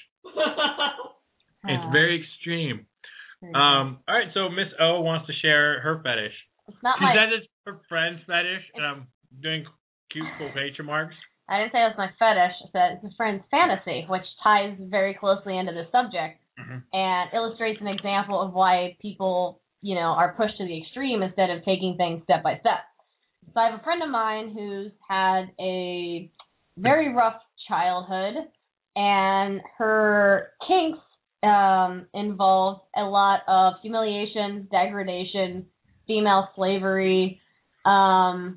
It's Uh, very extreme. Um, all right, so Miss O wants to share her fetish. It's not She my. says it's her friend's fetish, and I'm doing cute quotation marks. I didn't say it was my fetish. I said it's a friend's fantasy, which ties very closely into the subject Mhm. and illustrates an example of why people, you know, are pushed to the extreme instead of taking things step by step. So I have a friend of mine who's had a very rough childhood, and her kinks um, involve a lot of humiliation, degradation, female slavery, um,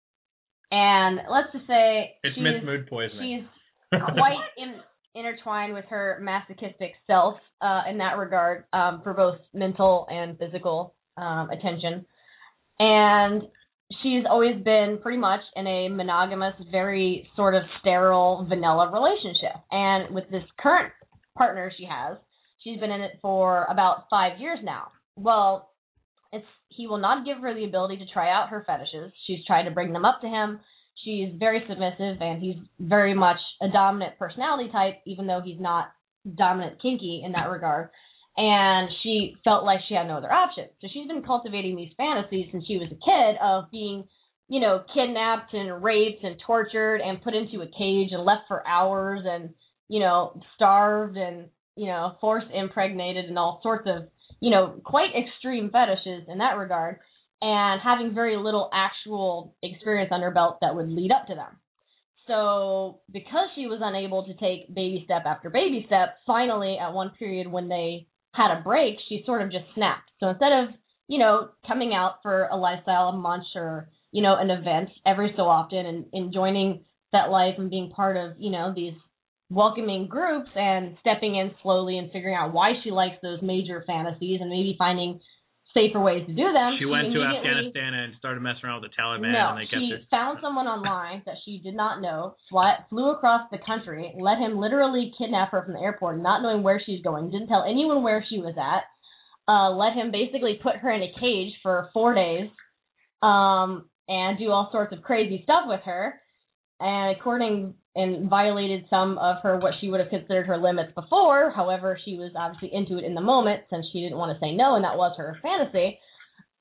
and let's just say It's she's, Miss Mood Poisoning. she's quite in, intertwined with her masochistic self uh, in that regard, um, for both mental and physical um, attention. And she's always been pretty much in a monogamous, very sort of sterile, vanilla relationship. And with this current partner she has, she's been in it for about five years now. Well, it's he will not give her the ability to try out her fetishes. She's tried to bring them up to him. She's very submissive, and he's very much a dominant personality type, even though he's not dominant kinky in that regard. And she felt like she had no other option. So she's been cultivating these fantasies since she was a kid of being, you know, kidnapped and raped and tortured and put into a cage and left for hours and, you know, starved and, you know, force impregnated and all sorts of, you know, quite extreme fetishes in that regard, and having very little actual experience under her belt that would lead up to them. So because she was unable to take baby step after baby step, finally at one period when they had a break, she sort of just snapped. So instead of, you know, coming out for a lifestyle, a munch, or, you know, an event every so often and, and joining that life and being part of, you know, these welcoming groups and stepping in slowly and figuring out why she likes those major fantasies and maybe finding safer ways to do them. She, she went to Afghanistan and started messing around with the Taliban. No, and they kept she her... found someone online that she did not know, fly, flew across the country, let him literally kidnap her from the airport, not knowing where she's going, didn't tell anyone where she was at, uh, let him basically put her in a cage for four days um, and do all sorts of crazy stuff with her, and according and violated some of her what she would have considered her limits before. However, she was obviously into it in the moment since she didn't want to say no, and that was her fantasy.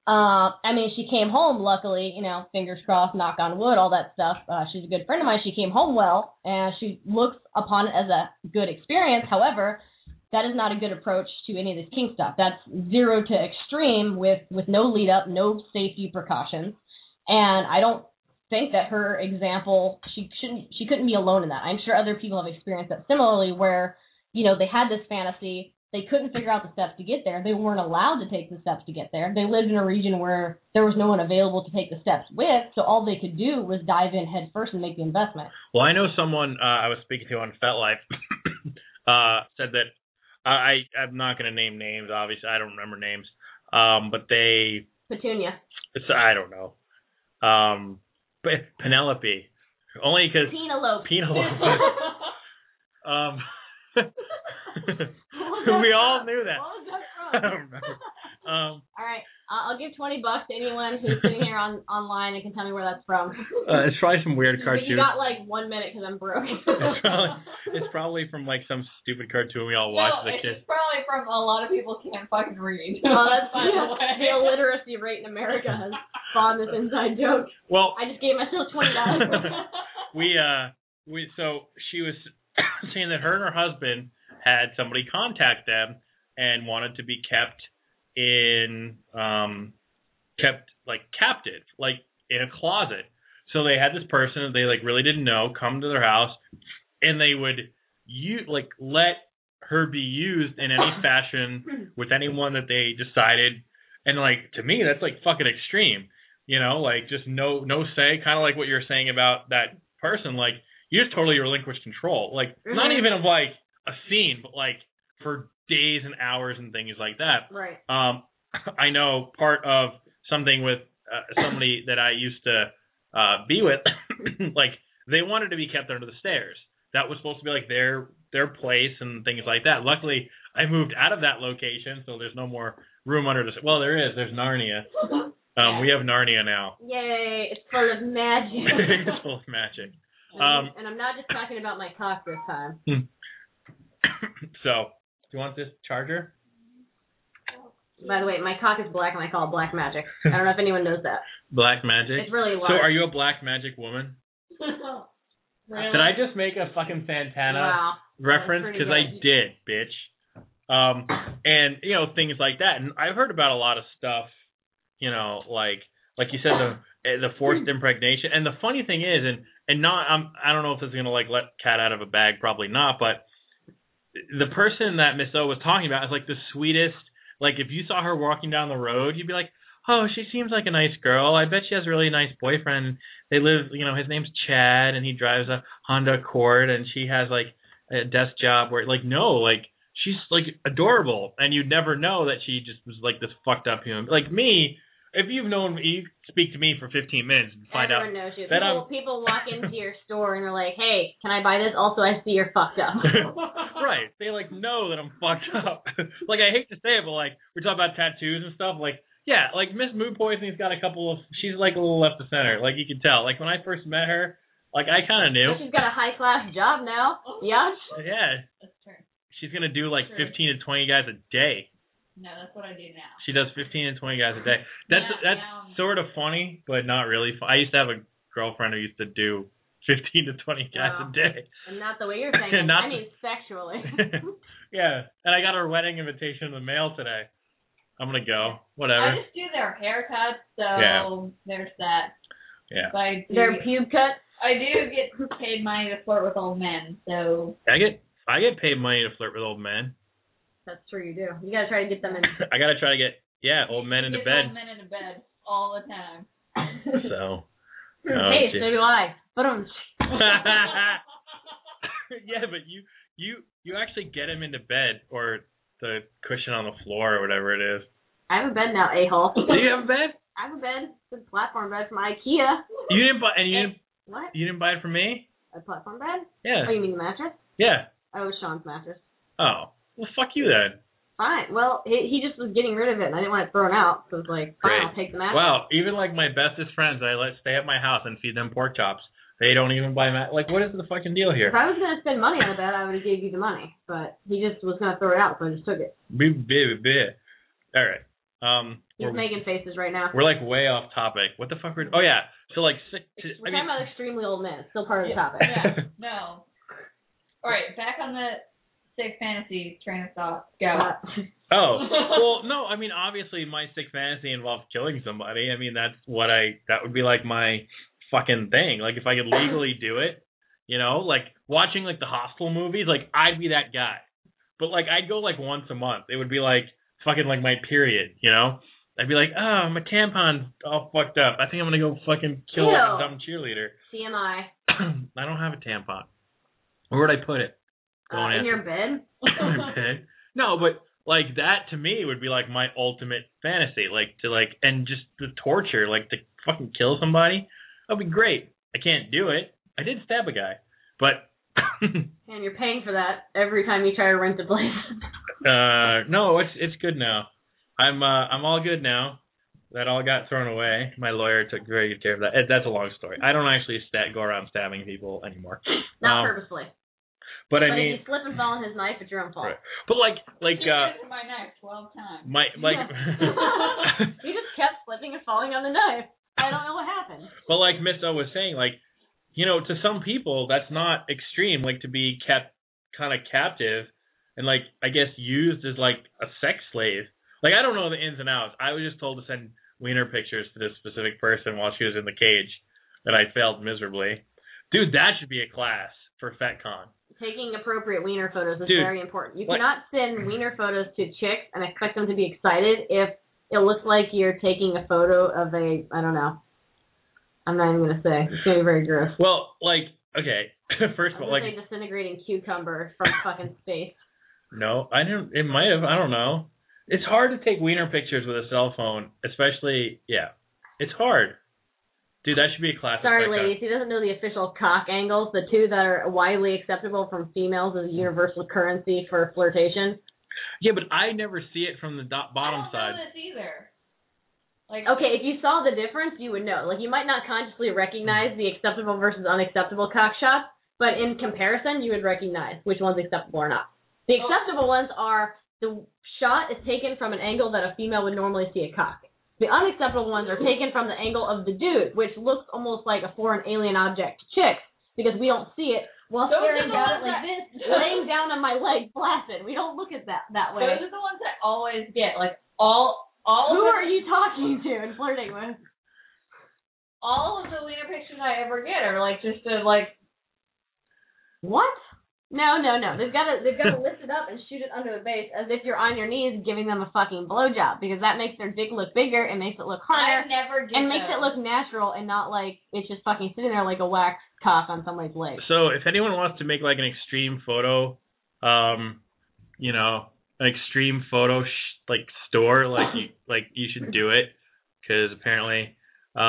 Uh, I mean, she came home, luckily, you know, fingers crossed, knock on wood, all that stuff. Uh, she's a good friend of mine. She came home well, and she looks upon it as a good experience. However, that is not a good approach to any of this kink stuff. That's zero to extreme with, with no lead up, no safety precautions. And I don't think that her example, she shouldn't, she couldn't be alone in that. I'm sure other people have experienced that similarly where, you know, they had this fantasy. They couldn't figure out the steps to get there. They weren't allowed to take the steps to get there. They lived in a region where there was no one available to take the steps with, so all they could do was dive in head first and make the investment. Well, I know someone uh, I was speaking to on FetLife uh, said that, I, I'm not going to name names, obviously. I don't remember names. Um, but they... Petunia. It's, I don't know. Um, but Penelope. Only because... Penelope. Penelope. um... we all knew that. What was that from? I don't know. Um, all right, uh, I'll give twenty bucks to anyone who's sitting here on online and can tell me where that's from. uh, it's probably some weird cartoon. You got like one minute because I'm broke. it's, probably, it's probably from like some stupid cartoon we all watched no, as a kid. It's probably from a lot of people can't fucking read. Oh, that's by the way. The illiteracy rate in America has spawned this inside joke. Well, I just gave myself twenty dollars. we uh we so she was saying that her and her husband had somebody contact them and wanted to be kept in um kept like captive, like in a closet. So they had this person that they like really didn't know come to their house, and they would you like let her be used in any fashion with anyone that they decided. And like to me that's like fucking extreme, you know, like just no no say, kind of like what you're saying about that person. Like you just totally relinquish control, like mm-hmm. not even of like a scene, but like for days and hours and things like that. Right. Um, I know part of something with uh, somebody that I used to uh, be with, like they wanted to be kept under the stairs. That was supposed to be like their their place and things like that. Luckily, I moved out of that location, so there's no more room under the. Well, there is. There's Narnia. Um, we have Narnia now. Yay! It's full of magic. It's full of magic. Um, and I'm not just talking about my cock this time. So, do you want this charger? By the way, my cock is black and I call it black magic. I don't know if anyone knows that. Black magic? It's really large. So are you a black magic woman? Really? Did I just make a fucking Santana wow. reference? Because I did, bitch. Um, and, you know, things like that. And I've heard about a lot of stuff, you know, like like you said, the the forced impregnation. And the funny thing is, and, and not, I'm, I don't know if this is going to, like, let cat out of a bag. Probably not. But the person that Miss O was talking about is, like, the sweetest. Like, if you saw her walking down the road, you'd be like, oh, she seems like a nice girl. I bet she has a really nice boyfriend. They live, you know, his name's Chad, and he drives a Honda Accord, and she has, like, a desk job where, like, no, like, she's, like, adorable. And you'd never know that she just was, like, this fucked up human. Like, me, if you've known me, you speak to me for fifteen minutes and find Everyone out. knows you. That people, I'm, people walk into your store and are like, hey, can I buy this? Also, I see you're fucked up. Right. They, like, know that I'm fucked up. Like, I hate to say it, but, like, we're talking about tattoos and stuff. Like, yeah, like, Miss Mood Poisoning's got a couple of, she's, like, a little left of center. Like, you can tell. Like, when I first met her, like, I kind of knew. She's got a high-class job now. Yeah? Yeah. That's true. She's going to do, like, True. fifteen to twenty guys a day. No, that's what I do now. She does fifteen to twenty guys a day. That's Yeah, that's yeah. sort of funny, but not really. Fun. I used to have a girlfriend who used to do fifteen to twenty guys Wow. a day. And not the way you're saying it. Not I mean sexually. Yeah, and I got her wedding invitation in the mail today. I'm gonna go. Whatever. I just do their haircuts, so Yeah. there's that. Yeah. But I do, Their pube cuts. I do get paid money to flirt with old men, so I get I get paid money to flirt with old men. That's true, you do. You gotta try to get them in. I gotta try to get yeah old men into get bed. old men into bed all the time. So. Oh, hey, gee. so do I. But um. Yeah, but you you you actually get him into bed or the cushion on the floor or whatever it is. I have a bed now, a-hole. Do you have a bed? I have a bed. It's a platform bed from IKEA. You didn't buy and you didn't What? you didn't buy it from me? A platform bed? Yeah. Oh, you mean the mattress? Yeah. Oh, it was Sean's mattress. Oh. Well, fuck you then. Fine. Well, he, he just was getting rid of it, and I didn't want it thrown out, so it's like, fine, Great. I'll take the mattress. Wow. Even like my bestest friends, I let stay at my house and feed them pork chops. They don't even buy mat. Like, what is the fucking deal here? If I was gonna spend money on a bed, I would have gave you the money, but he just was gonna throw it out, so I just took it. Big, big, big. All right. Um, He's we're, making faces right now. we're like way off topic. What the fuck? Were, oh yeah. So like sick. To, We're I mean, talking about extremely old men. Still part of the Yeah. topic. Yeah. No. All right. Back on the sick fantasy train of thought. Go. Uh, Oh, well, no, I mean, obviously my sick fantasy involves killing somebody. I mean, that's what I, that would be like my fucking thing. Like, if I could legally do it, you know, like watching like the Hostel movies, like I'd be that guy. But like, I'd go like once a month. It would be like fucking like my period, you know? I'd be like, oh, my tampon's all fucked up. I think I'm going to go fucking kill like, a Ew. dumb cheerleader. C M I. I don't have a tampon. Where would I put it? Uh, Don't in answer. your bed? In your bed? No, but like that to me would be like my ultimate fantasy, like to like and just the torture, like to fucking kill somebody. That'd be great. I can't do it. I did stab a guy, but And you're paying for that every time you try to rent a place. uh, no, it's it's good now. I'm uh, I'm all good now. That all got thrown away. My lawyer took very good care of that. Eh, That's a long story. I don't actually stat, go around stabbing people anymore. Not Um, purposely. But I But mean, if you slip and fall on his knife, it's your own fault. right. But like like Just uh, used my knife twelve times. my like. You just kept slipping and falling on the knife. I don't know what happened. But like Miss O was saying, like, you know, to some people that's not extreme, like to be kept kind of captive and like I guess used as like a sex slave. Like I don't know the ins and outs. I was just told to send wiener pictures to this specific person while she was in the cage, and I failed miserably. Dude, that should be a class for FetCon. Taking appropriate wiener photos is Dude, very important. You what- cannot send wiener photos to chicks and expect them to be excited if it looks like you're taking a photo of a, I don't know. I'm not even going to say. It's going to be very gross. Well, like, okay, first of I'm all, going like, to say disintegrating cucumber from fucking space. no, I don't. It might have. I don't know. It's hard to take wiener pictures with a cell phone, especially. Yeah, it's hard. Dude, that should be a class. Sorry, of FetCon. ladies. He doesn't know the official cock angles, the two that are widely acceptable from females as a universal currency for flirtation. Yeah, but I never see it from the do- bottom I don't side. know this either. Like, Okay, if you saw the difference, you would know. Like, you might not consciously recognize the acceptable versus unacceptable cock shots, but in comparison, you would recognize which one's acceptable or not. The acceptable ones are the shot is taken from an angle that a female would normally see a cock. The unacceptable ones are taken from the angle of the dude, which looks almost like a foreign alien object to chicks, because we don't see it while Those are staring the down it ones like that- this, laying down on my leg, flaccid. We don't look at that that way. those are the ones that always get, like, all, all Who of the, are you talking to and flirting with? all of the wiener pictures I ever get are, like, just a, like, What? No, no, no. They've got to they've got to lift it up and shoot it under the base as if you're on your knees giving them a fucking blowjob, because that makes their dick look bigger and makes it look I harder never get and makes those. it look natural and not like it's just fucking sitting there like a wax cock on somebody's leg. So if anyone wants to make like an extreme photo, um, you know, an extreme photo sh- like store, like you like you should do it, because apparently,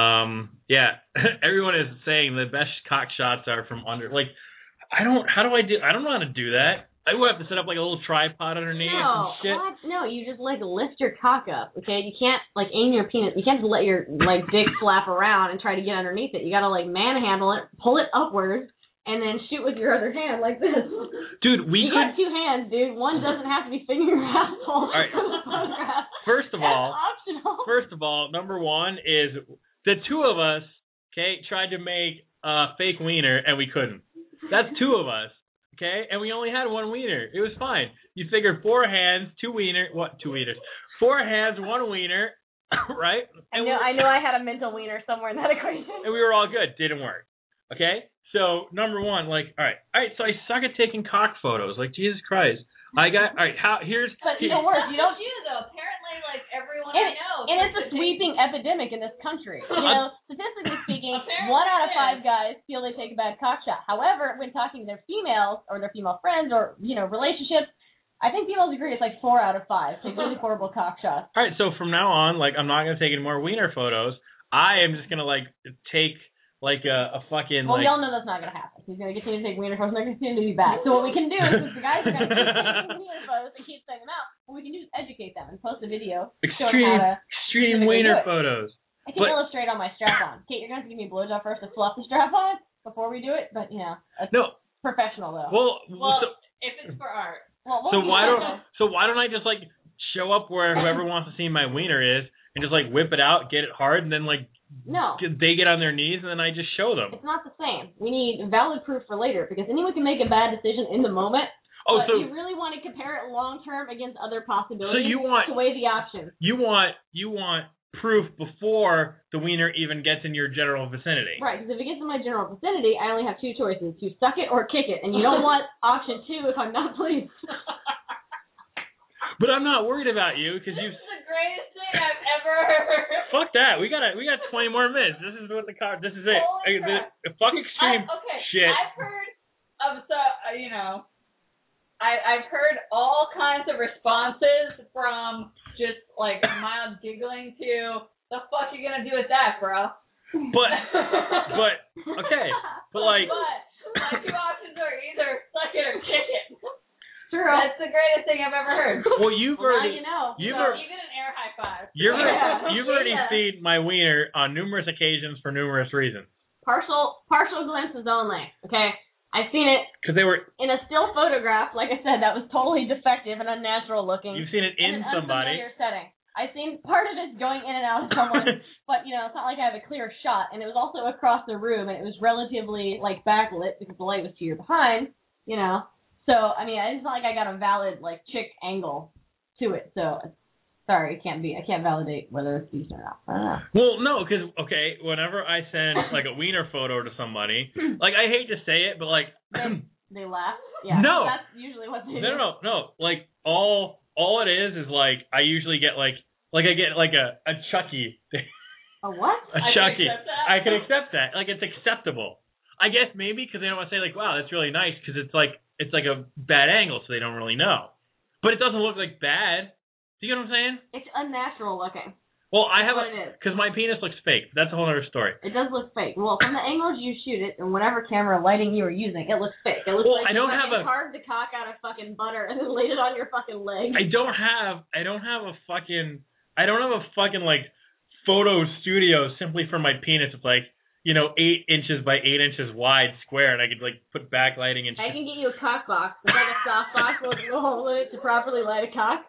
um, yeah, everyone is saying the best cock shots are from under. Like, I don't. How do I do? I don't know how to do that. I would have to set up like a little tripod underneath No, and shit. what? No, you just like lift your cock up, okay? You can't like aim your penis. You can't just let your like dick flap around and try to get underneath it. You gotta like manhandle it, pull it upwards, and then shoot with your other hand like this. Dude, we you could. got two hands, dude. One doesn't have to be fingering your asshole. All right. for the photograph. First of That's all, optional. First of all, number one is the two of us, okay, tried to make a fake wiener and we couldn't. That's two of us, okay, and we only had one wiener. It was fine. You figured four hands, two wiener, what? Two wieners. Four hands, one wiener, right? I And know, we- I know I had a mental wiener somewhere in that equation. and we were all good. Didn't work. Okay? So, number one, like, all right. All right, so I suck at taking cock photos. Like, Jesus Christ. I got, all right, how, here's. But here- no worse, you don't. you, though. Apparently, like, everyone And, I know. and it's a sweeping epidemic in this country. You know, statistically speaking, Apparently one out of it five is. guys feel they take a bad cock shot. However, when talking to their females or their female friends or, you know, relationships, I think females agree it's like four out of five take really horrible cock shots. All right, so from now on, like, I'm not going to take any more wiener photos. I am just going to, like, take, like, a, a fucking, Well, like... we all know that's not going to happen. He's going to continue to take wiener photos and they're going to continue to be bad. So what we can do is the guys are going to keep taking wiener photos and keep sending them out. What we can do is educate them and post a video showing extreme, how to... extreme specifically wiener do it. photos. I can But- illustrate on my strap-on. Kate, you're going to have to give me a blowjob first to fluff the strap-on before we do it, but, you know, that's No, professional, though. well, Well, so, if it's for art. Well, so we'll why do don't that. so why don't I just like show up where whoever wants to see my wiener is and just like whip it out, get it hard, and then like No. they get on their knees and then I just show them. It's not the same. We need valid proof for later because anyone can make a bad decision in the moment. Oh, but so you really want to compare it long term against other possibilities. So you want- to weigh the options. you want you want proof before the wiener even gets in your general vicinity. Right, because if it gets in my general vicinity, I only have two choices: to suck it or kick it, and you don't want option two if I'm not pleased. But I'm not worried about you because you. This is the greatest thing I've ever heard. Fuck that. We got we got twenty more minutes. This is what the car. This is it. Holy Uh, crap. the, the fuck extreme I, okay, shit. I've heard of so uh, you know, I I've heard all kinds of responses from just like mild giggling to the fuck you gonna do with that, bro? But but okay. But like but my two options are either suck it or kick it. True. That's the greatest thing I've ever heard. well you've Well, now already you know. you've so already you get an air high five. you've Yeah. already, you've already Yeah. seen my wiener on numerous occasions for numerous reasons. Partial partial glimpses only. Okay, I've seen it Because they were in a still photograph. Like I said, that was totally defective and unnatural looking. you've seen it in in an somebody. unfamiliar setting. I've seen part of it going in and out of someone, but you know, it's not like I have a clear shot. And it was also across the room, and it was relatively like backlit because the light was to your behind. You know, so I mean, it's not like I got a valid like chick angle to it. So sorry, it can't be. I can't validate whether it's decent or not. I don't know. Well, no, because okay, whenever I send like a wiener photo to somebody, like I hate to say it, but like They, they laugh. Yeah. No. That's usually what they no, do. no, no, like all all it is is like I usually get like like I get like a a Chucky, A what? a I can Chucky. accept that. I can accept that. Like it's acceptable. I guess maybe because they don't want to say like, wow, that's really nice because it's like it's like a bad angle, so they don't really know. But it doesn't look like bad. Do you know what I'm saying? It's unnatural looking. Well, I have What a it is. because my penis looks fake. That's a whole other story. It does look fake. Well, from the angles you shoot it and whatever camera lighting you were using, it looks fake. It looks Well, like I don't you have fucking a- carved the cock out of fucking butter and then laid it on your fucking leg. I don't have I don't have a fucking I don't have a fucking like photo studio simply for my penis. It's like, you know, eight inches by eight inches wide square, and I could like put backlighting and I shit. can get you a cock box. It's like a soft box with a hole in it to properly light a cock.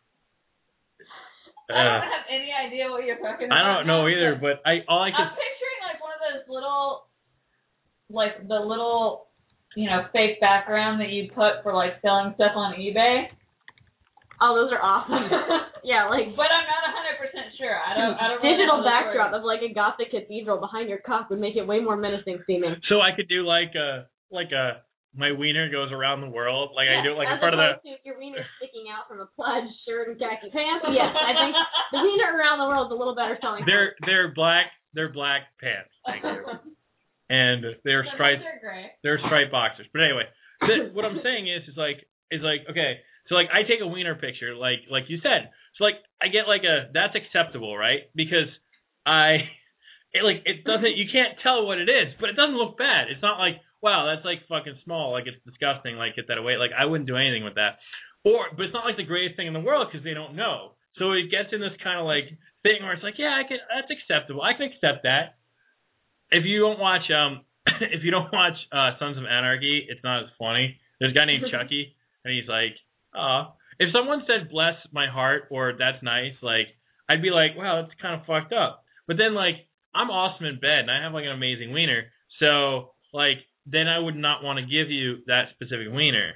I don't have any idea what you're talking about. I don't know now, either, but I all I I'm could picturing like one of those little, like the little, you know, fake background that you put for like selling stuff on eBay. Oh, those are awesome. Yeah, like But I'm not one hundred percent sure. I don't. I don't. Really digital know the backdrop word. of like a gothic cathedral behind your cock would make it way more menacing seeming. so I could do like a like a my wiener goes around the world like I do it like in As front of the opposed to your wiener sticking out from a plaid shirt and khaki pants. Yes, I think the wiener around the world is a little better selling. they're they're black they're black pants. Thank you. And they're So striped those are great. they're striped boxers. But anyway, the, what I'm saying is is like is like okay, so like I take a wiener picture like like you said. So like I get like a that's acceptable, right? Because I it like it doesn't you can't tell what it is, but it doesn't look bad. It's not like wow, that's like fucking small, like it's disgusting, like get that away. Like I wouldn't do anything with that. Or but it's not like the greatest thing in the world because they don't know. So it gets in this kind of like thing where it's like, yeah, I can that's acceptable. I can accept that. If you don't watch um if you don't watch uh Sons of Anarchy, it's not as funny. There's a guy named Chucky and he's like, oh, if someone said bless my heart or that's nice, like I'd be like, wow, that's kind of fucked up. But then like I'm awesome in bed and I have like an amazing wiener. So like then I would not want to give you that specific wiener.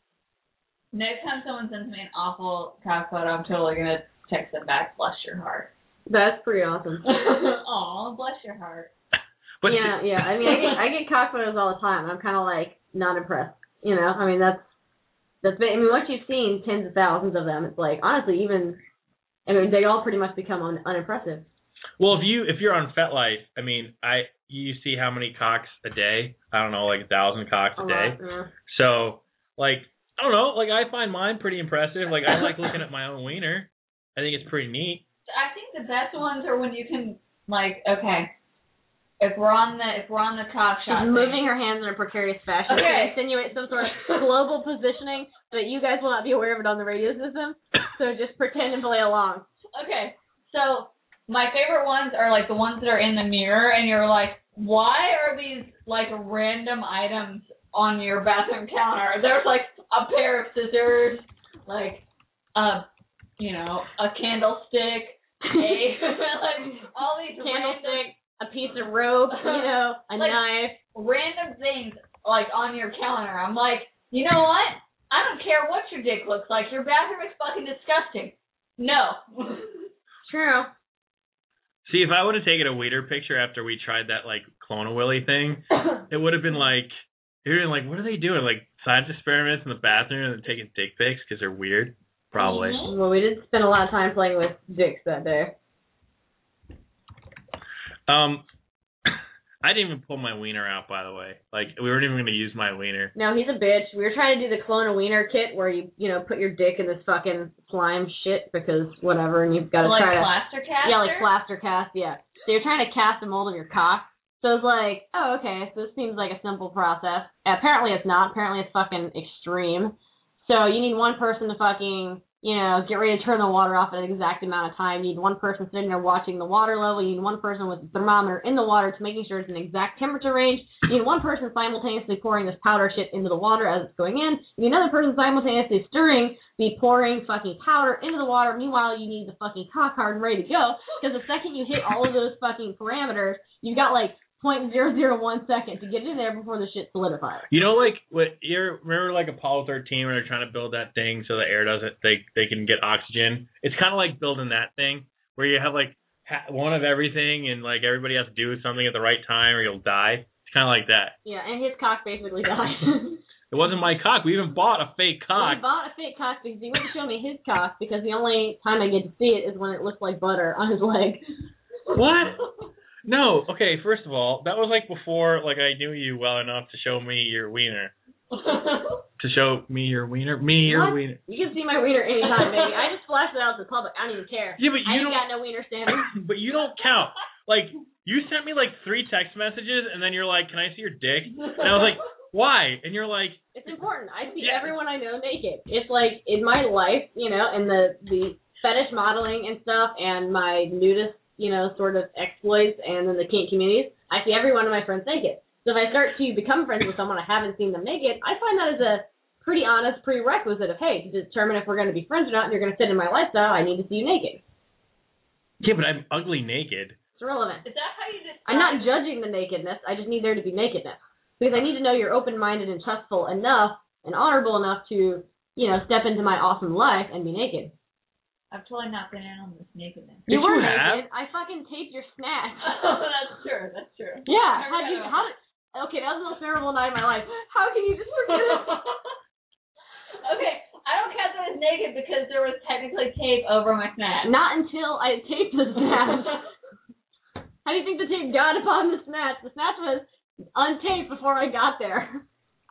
Next time someone sends me an awful cock photo, I'm totally gonna text them back. Bless your heart. That's pretty awesome. Aw, bless your heart. But yeah, yeah. I mean, I get I get cock photos all the time. And I'm kind of like not impressed. You know, I mean that's that's. I mean, once you've seen tens of thousands of them, it's like honestly, even I mean, they all pretty much become un, unimpressive. well, if you if you're on FetLife, I mean, I you see how many cocks a day? I don't know, like a thousand cocks a, A day. lot, yeah. So like I don't know, like I find mine pretty impressive. Like I like looking at my own wiener. I think it's pretty neat. I think the best ones are when you can like okay. If we're on the if we're on the cock shot, She's moving her hands in a precarious fashion Okay. to insinuate some sort of global positioning that you guys will not be aware of it on the radio system. So just pretend and play along. Okay, so my favorite ones are like the ones that are in the mirror, and you're like, why are these like random items on your bathroom counter? There's like a pair of scissors, like a you know, a candlestick, a like all these Candlestick, random, a piece of rope, you know, a Like- knife. random things like on your calendar. I'm like, you know what? I don't care what your dick looks like. Your bathroom is fucking disgusting. No. True. See, if I would have taken a weeder picture after we tried that like Clone-A-Willy thing, it would have been like, it would have been like, what are they doing? Like science experiments in the bathroom and taking dick pics because they're weird. Probably. Mhm. Well, we did spend a lot of time playing with dicks that day. Um, I didn't even pull my wiener out, by the way. Like we weren't even going to use my wiener. No, he's a bitch. We were trying to do the clone a wiener kit where you, you know, put your dick in this fucking slime shit because whatever, and you've got to like try to. plaster caster? Yeah, like plaster cast, yeah. So you're trying to cast a mold of your cock. So it's like, oh, okay, so this seems like a simple process. Apparently it's not. Apparently it's fucking extreme. So you need one person to fucking, you know, get ready to turn the water off at an exact amount of time. You need one person sitting there watching the water level. You need one person with the thermometer in the water to making sure it's an exact temperature range. You need one person simultaneously pouring this powder shit into the water as it's going in. You need another person simultaneously stirring the pouring fucking powder into the water. Meanwhile, you need the fucking cock hard and ready to go. Because the second you hit all of those fucking parameters, you've got like point zero zero one second to get in there before the shit solidifies. You know, like what you remember, like Apollo thirteen, when they're trying to build that thing so the air doesn't, they they can get oxygen. It's kind of like building that thing where you have like ha- one of everything, and like everybody has to do something at the right time, or you'll die. It's kind of like that. Yeah, and his cock basically died. It wasn't my cock. We even bought a fake Well, cock. he bought a fake cock because he wouldn't show me his cock because the only time I get to see it is when it looks like butter on his leg. What? No. Okay. First of all, that was like before, like I knew you well enough to show me your wiener. To show me your wiener. Me your What? wiener. You can see my wiener anytime, baby. I just flashed it out to the public. I don't even care. Yeah, but I you ain't don't. got no wiener standing. But you don't count. Like you sent me like three text messages, and then you're like, "Can I see your dick?" And I was like, "Why?" And you're like, It's important. I see Yeah. everyone I know naked. It's like in my life, you know, and the the fetish modeling and stuff, and my nudist, you know, sort of exploits, and then the kink communities. I see every one of my friends naked. So if I start to become friends with someone I haven't seen them naked, I find that as a pretty honest prerequisite of, hey, to determine if we're going to be friends or not, and you're going to fit in my lifestyle, I need to see you naked. "Yeah, but I'm ugly naked." It's irrelevant. Is that how you describe? I'm not judging the nakedness. I just need there to be nakedness. Because I need to know you're open-minded and trustful enough and honorable enough to, you know, step into my awesome life and be naked. I've totally not been in on this nakedness. Yes, You were you have. naked. I fucking taped your snatch. Oh, that's true. That's true. Yeah. Never How got you? it. How? Did, okay, that was the most memorable night of my life. How can you just forget it? Okay, I don't count that as naked because there was technically tape over my snatch. Not until I taped the snatch. How do you think the tape got upon the snatch? The snatch was untaped before I got there.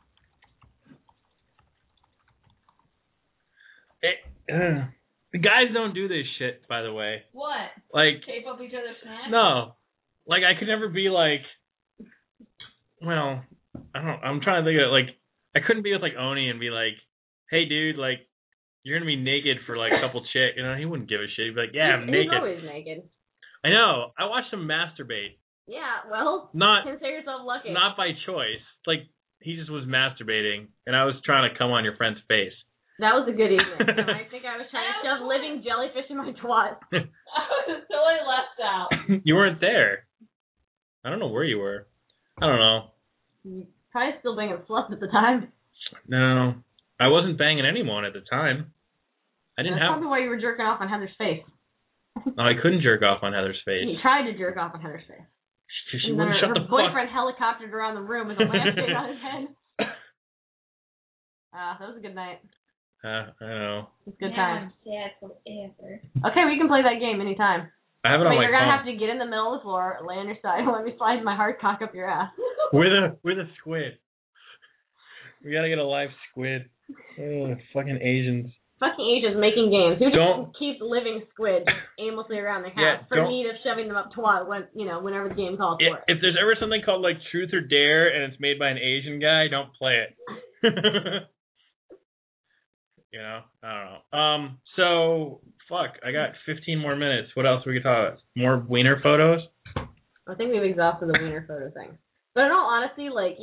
It, ugh. The guys don't do this shit, by the way. What? Like, Tape up each other's snatch? no. Like, I could never be like, well, I don't, I'm trying to think of, like, I couldn't be with, like, Oni and be like, hey, dude, like, you're going to be naked for, like, a couple chicks. You know, he wouldn't give a shit. He'd be like, yeah, I'm He's naked. always naked. I know. I watched him masturbate. Yeah, well, Not, consider yourself lucky. not by choice. Like, he just was masturbating, and I was trying to come on your friend's face. That was a good evening. And I think I was trying to shove living jellyfish in my twat. I was totally left out. You weren't there. I don't know where you were. I don't know. You probably still banging sluts at the time. No, I wasn't banging anyone at the time. I didn't That's have. probably why you were jerking off on Heather's face. No, I couldn't jerk off on Heather's face. You tried to jerk off on Heather's face. She, she And then wouldn't her, shut her the fuck. boyfriend helicoptered around the room with a lampshade on his head. Ah, that was a good night. Uh, I don't know. It's a good Now time. I'm sad forever. Okay, we can play that game anytime. I have it But on my you're gonna phone. have to get in the middle of the floor, lay on your side, and let me slide my hard cock up your ass. We're the we're the squid. We gotta get a live squid. Oh, fucking Asians. Fucking Asians making games. Who Don't- just keeps living squid just aimlessly around the house Yeah, for don't- need of shoving them up twat when you know whenever the game calls If, for it. if there's ever something called like Truth or Dare and it's made by an Asian guy, don't play it. You know, I don't know. Um, so fuck, I got fifteen more minutes. What else we could talk about? More wiener photos? I think we've exhausted the wiener photo thing. But in all honesty, like, you know,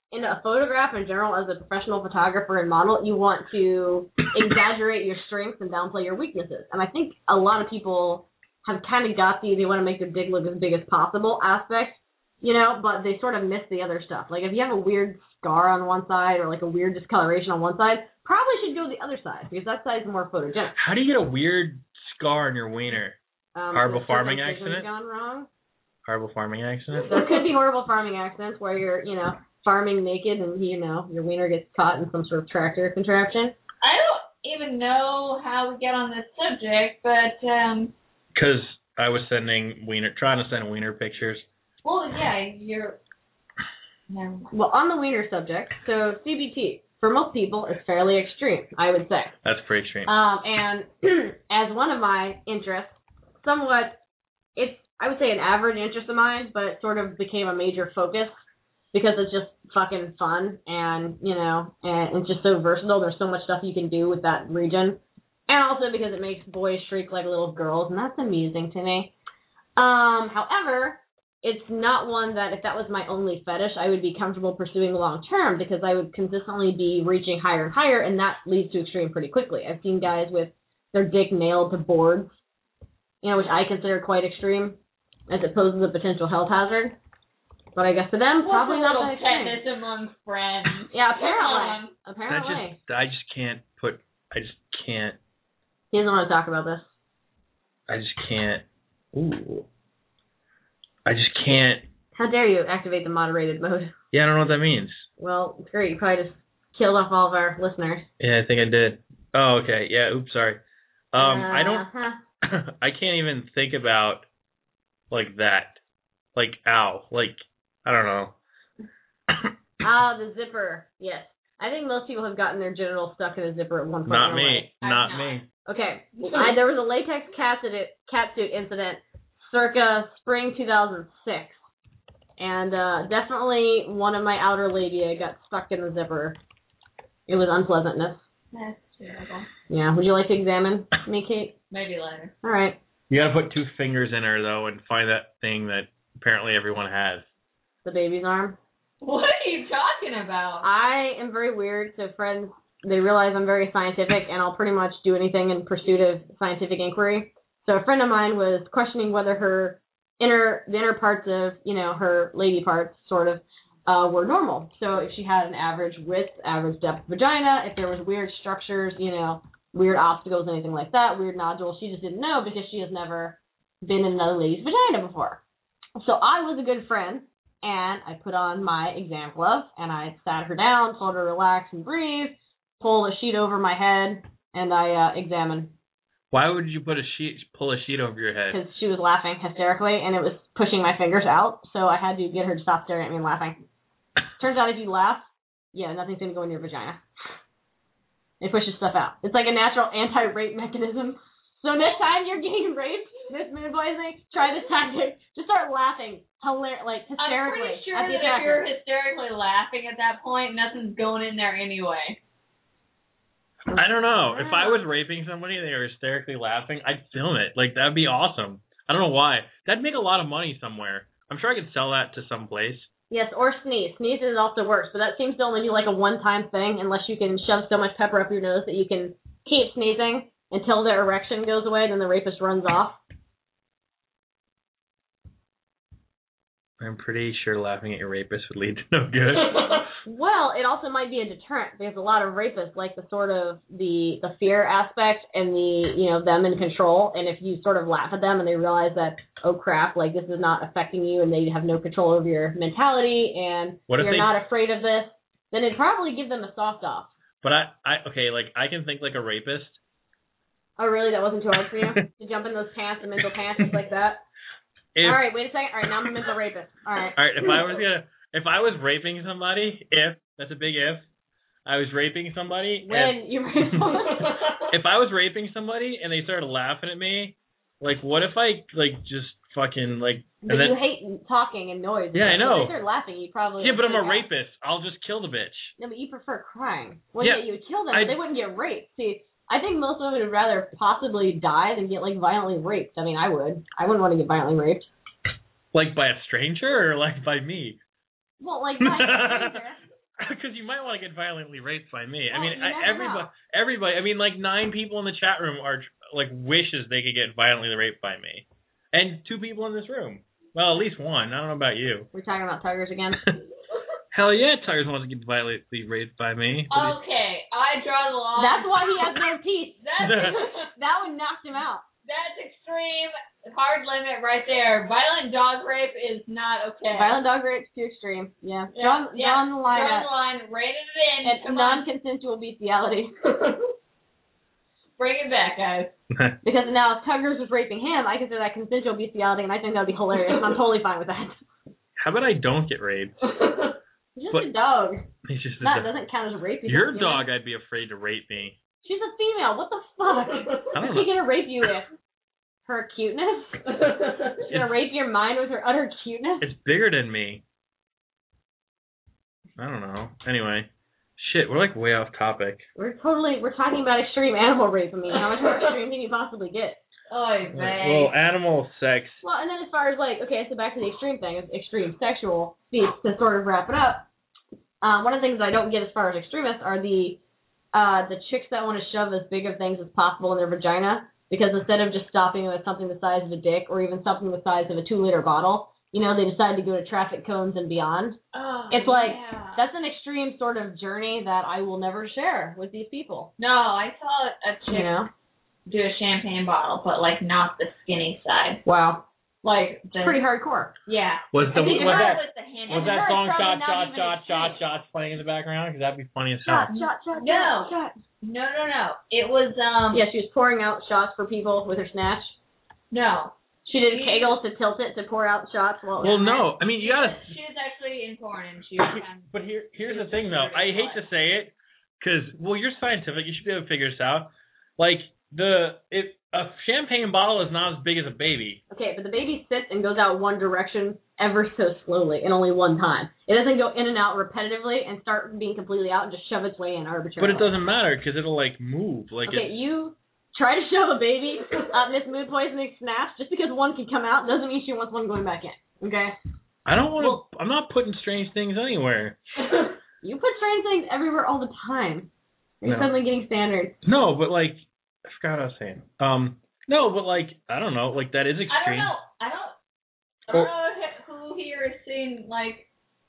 in a photograph in general, as a professional photographer and model, you want to exaggerate your strengths and downplay your weaknesses. And I think a lot of people have kind of got the, they want to make their dick look as big as possible aspect, you know, but they sort of miss the other stuff. Like, if you have a weird scar on one side or, like, a weird discoloration on one side, probably should go to the other side, because that side is more photogenic. How do you get a weird scar on your wiener? Um, Horrible farming like accident? Gone wrong. Horrible farming accident? There could be horrible farming accidents where you're, you know, farming naked and, you know, your wiener gets caught in some sort of tractor contraption. I don't even know how we get on this subject, but, um... Because I was sending wiener, trying to send wiener pictures. Well, yeah, you're... Never mind. Well, on the wiener subject, so C B T, for most people, is fairly extreme, I would say. That's pretty extreme. Um, and as one of my interests, somewhat, it's, I would say, an average interest of mine, but it sort of became a major focus because it's just fucking fun, and, you know, and it's just so versatile. There's so much stuff you can do with that region. And also because it makes boys shriek like little girls, and that's amusing to me. Um, however, it's not one that, if that was my only fetish, I would be comfortable pursuing long term, because I would consistently be reaching higher and higher, and that leads to extreme pretty quickly. I've seen guys with their dick nailed to boards, you know, which I consider quite extreme, as it poses a potential health hazard. But I guess to them, What's probably a not little that extreme. tennis among friends. Yeah, Come on. apparently. That Apparently. just, I just can't put, I just can't, He doesn't want to talk about this. I just can't, ooh. I just can't. How dare you activate the moderated mode? Yeah, I don't know what that means. Well, it's great. You probably just killed off all of our listeners. Yeah, I think I did. Oh, okay. Yeah, oops, sorry. Um, I Uh-huh. don't, I can't even think about, like, that. Like, ow. Like, I don't know. Ah, the zipper. Yes. I think most people have gotten their genitals stuck in a zipper at one point. Not in their me. life. Not not. me. Okay. I, there was a latex catsuit, catsuit incident circa spring two thousand six. And uh, definitely one of my outer labia got stuck in the zipper. It was unpleasantness. That's terrible. Yeah. Would you like to examine me, Kate? Maybe later. All right. You gotta put two fingers in her, though, and find that thing that apparently everyone has. The baby's arm. What are you talking about? I am very weird, so friends, they realize I'm very scientific, and I'll pretty much do anything in pursuit of scientific inquiry. So a friend of mine was questioning whether her inner, the inner parts of, you know, her lady parts, sort of, uh, were normal. So if she had an average width, average depth vagina, if there was weird structures, you know, weird obstacles, anything like that, weird nodules, she just didn't know because she has never been in another lady's vagina before. So I was a good friend, and I put on my exam glove, and I sat her down, told her to relax and breathe, pulled a sheet over my head, and I uh, examined. Why would you put a sheet, pull a sheet over your head? Because she was laughing hysterically, and it was pushing my fingers out, so I had to get her to stop staring at me and laughing. Turns out if you laugh, yeah, nothing's going to go in your vagina. It pushes stuff out. It's like a natural anti-rape mechanism. So next time you're getting raped, Miss Moonboy, try this tactic. Just start laughing, hilar- like I'm hysterically pretty sure at the that if you're attacker. hysterically laughing at that point, nothing's going in there anyway. I don't know. If I was raping somebody and they were hysterically laughing, I'd film it. Like, that'd be awesome. I don't know why. That'd make a lot of money somewhere. I'm sure I could sell that to some place. Yes, or sneeze. Sneezes also works, but that seems to only be like a one-time thing unless you can shove so much pepper up your nose that you can keep sneezing until the erection goes away, then the rapist runs off. I'm pretty sure laughing at your rapist would lead to no good. Well, it also might be a deterrent because a lot of rapists like the sort of the the fear aspect and the, you know, them in control. And if you sort of laugh at them and they realize that, oh crap, like this is not affecting you and they have no control over your mentality and What if you're they- not afraid of this, then it'd probably give them a soft off. But I, I, okay, like, I can think like a rapist. Oh, really? That wasn't too hard for you to jump in those pants, the mental pants, just like that? If, All right, wait a second. All right, now I'm a mental rapist. All right. All right, if I was gonna, if I was raping somebody, if that's a big if, I was raping somebody. When you rape someone. If, if I was raping somebody and they started laughing at me, like, what if I like just fucking like? But and then, you hate talking and noise. Yeah, I know. If they're laughing, you probably. yeah, but I'm a freak out. rapist. I'll just kill the bitch. No, but you prefer crying. Well, Yeah, yeah, you would kill them, I- but they wouldn't get raped. See, I think most women would rather possibly die than get, like, violently raped. I mean, I would. I wouldn't want to get violently raped. Like by a stranger or like by me? Well, like, by a stranger. Because you might want to get violently raped by me. I Well, mean, you I, never everybody, know. everybody. I mean, like nine people in the chat room are like wishes they could get violently raped by me, and two people in this room. Well, at least one. I don't know about you. We're talking about tigers again. Hell yeah, Tigers wants to get violently raped by me. What do you- Okay, I draw the line. That's why he has no teeth. That's That would knock him out. that's extreme. Hard limit right there. Violent dog rape is not okay. Violent dog rape's too extreme. Yeah. Yeah, Draw, yeah. draw on the line Draw at, the line. Rated it in. at Come on. non-consensual bestiality. Bring it back, guys. Because now if Tuggers was raping him, I consider that consensual bestiality, and I think that would be hilarious, and I'm totally fine with that. How about I don't get raped? It's just But- a dog. It's just That a- doesn't count as a rape. you your know? dog, I'd be afraid to rape me. She's a female. What the fuck? I don't Is she know. gonna rape you with her cuteness? She's gonna rape your mind with her utter cuteness? It's bigger than me. I don't know. Anyway, shit, we're like way off topic. We're totally we're talking about extreme animal rape. I mean, how much more extreme can you possibly get? Oy Well, vey. animal sex. Well, and then as far as like, okay, so back to the extreme thing, extreme sexual speech, to sort of wrap it up. Uh, one of the things I don't get as far as extremists are the uh, the chicks that want to shove as big of things as possible in their vagina, because instead of just stopping with something the size of a dick or even something the size of a two liter bottle, you know, they decide to go to traffic cones and beyond. Oh, It's like, yeah. that's an extreme sort of journey that I will never share with these people. No, I saw a chick You know? do a champagne bottle, but like not the skinny side. Wow. Like the Pretty hardcore. yeah. Was the I think was hers that was the hand. was and that hers song probably shot not shot even shot shot extreme. shots playing in the background? Because that'd be funny as hell. Shot, shot, shot, No. shot, shot. No, no, no. It was um Yeah, she was pouring out shots for people with her snatch. no. She did a She- kegel to tilt it to pour out shots. While Well, no. I mean, you gotta. She was actually in porn and she was kind of, But here, here's the thing, though. I hate to say it, because well, you're scientific. You should be able to figure this out. Like the if a champagne bottle is not as big as a baby. Okay, but the baby sits and goes out one direction ever so slowly and only one time. It doesn't go in and out repetitively and start being completely out and just shove its way in arbitrarily. But it doesn't matter because it'll like move. Like Okay, it, you try to shove a baby up this mood poisoning snaps just because one can come out doesn't mean she wants one going back in. Okay? I don't want to. Well- I'm not putting strange things anywhere. You put strange things everywhere all the time. Are you No. suddenly getting standards? No, but like I forgot what I was saying. Um, no, but like I don't know. Like that is I don't extreme. know. I don't. I Or- don't know who here has seen like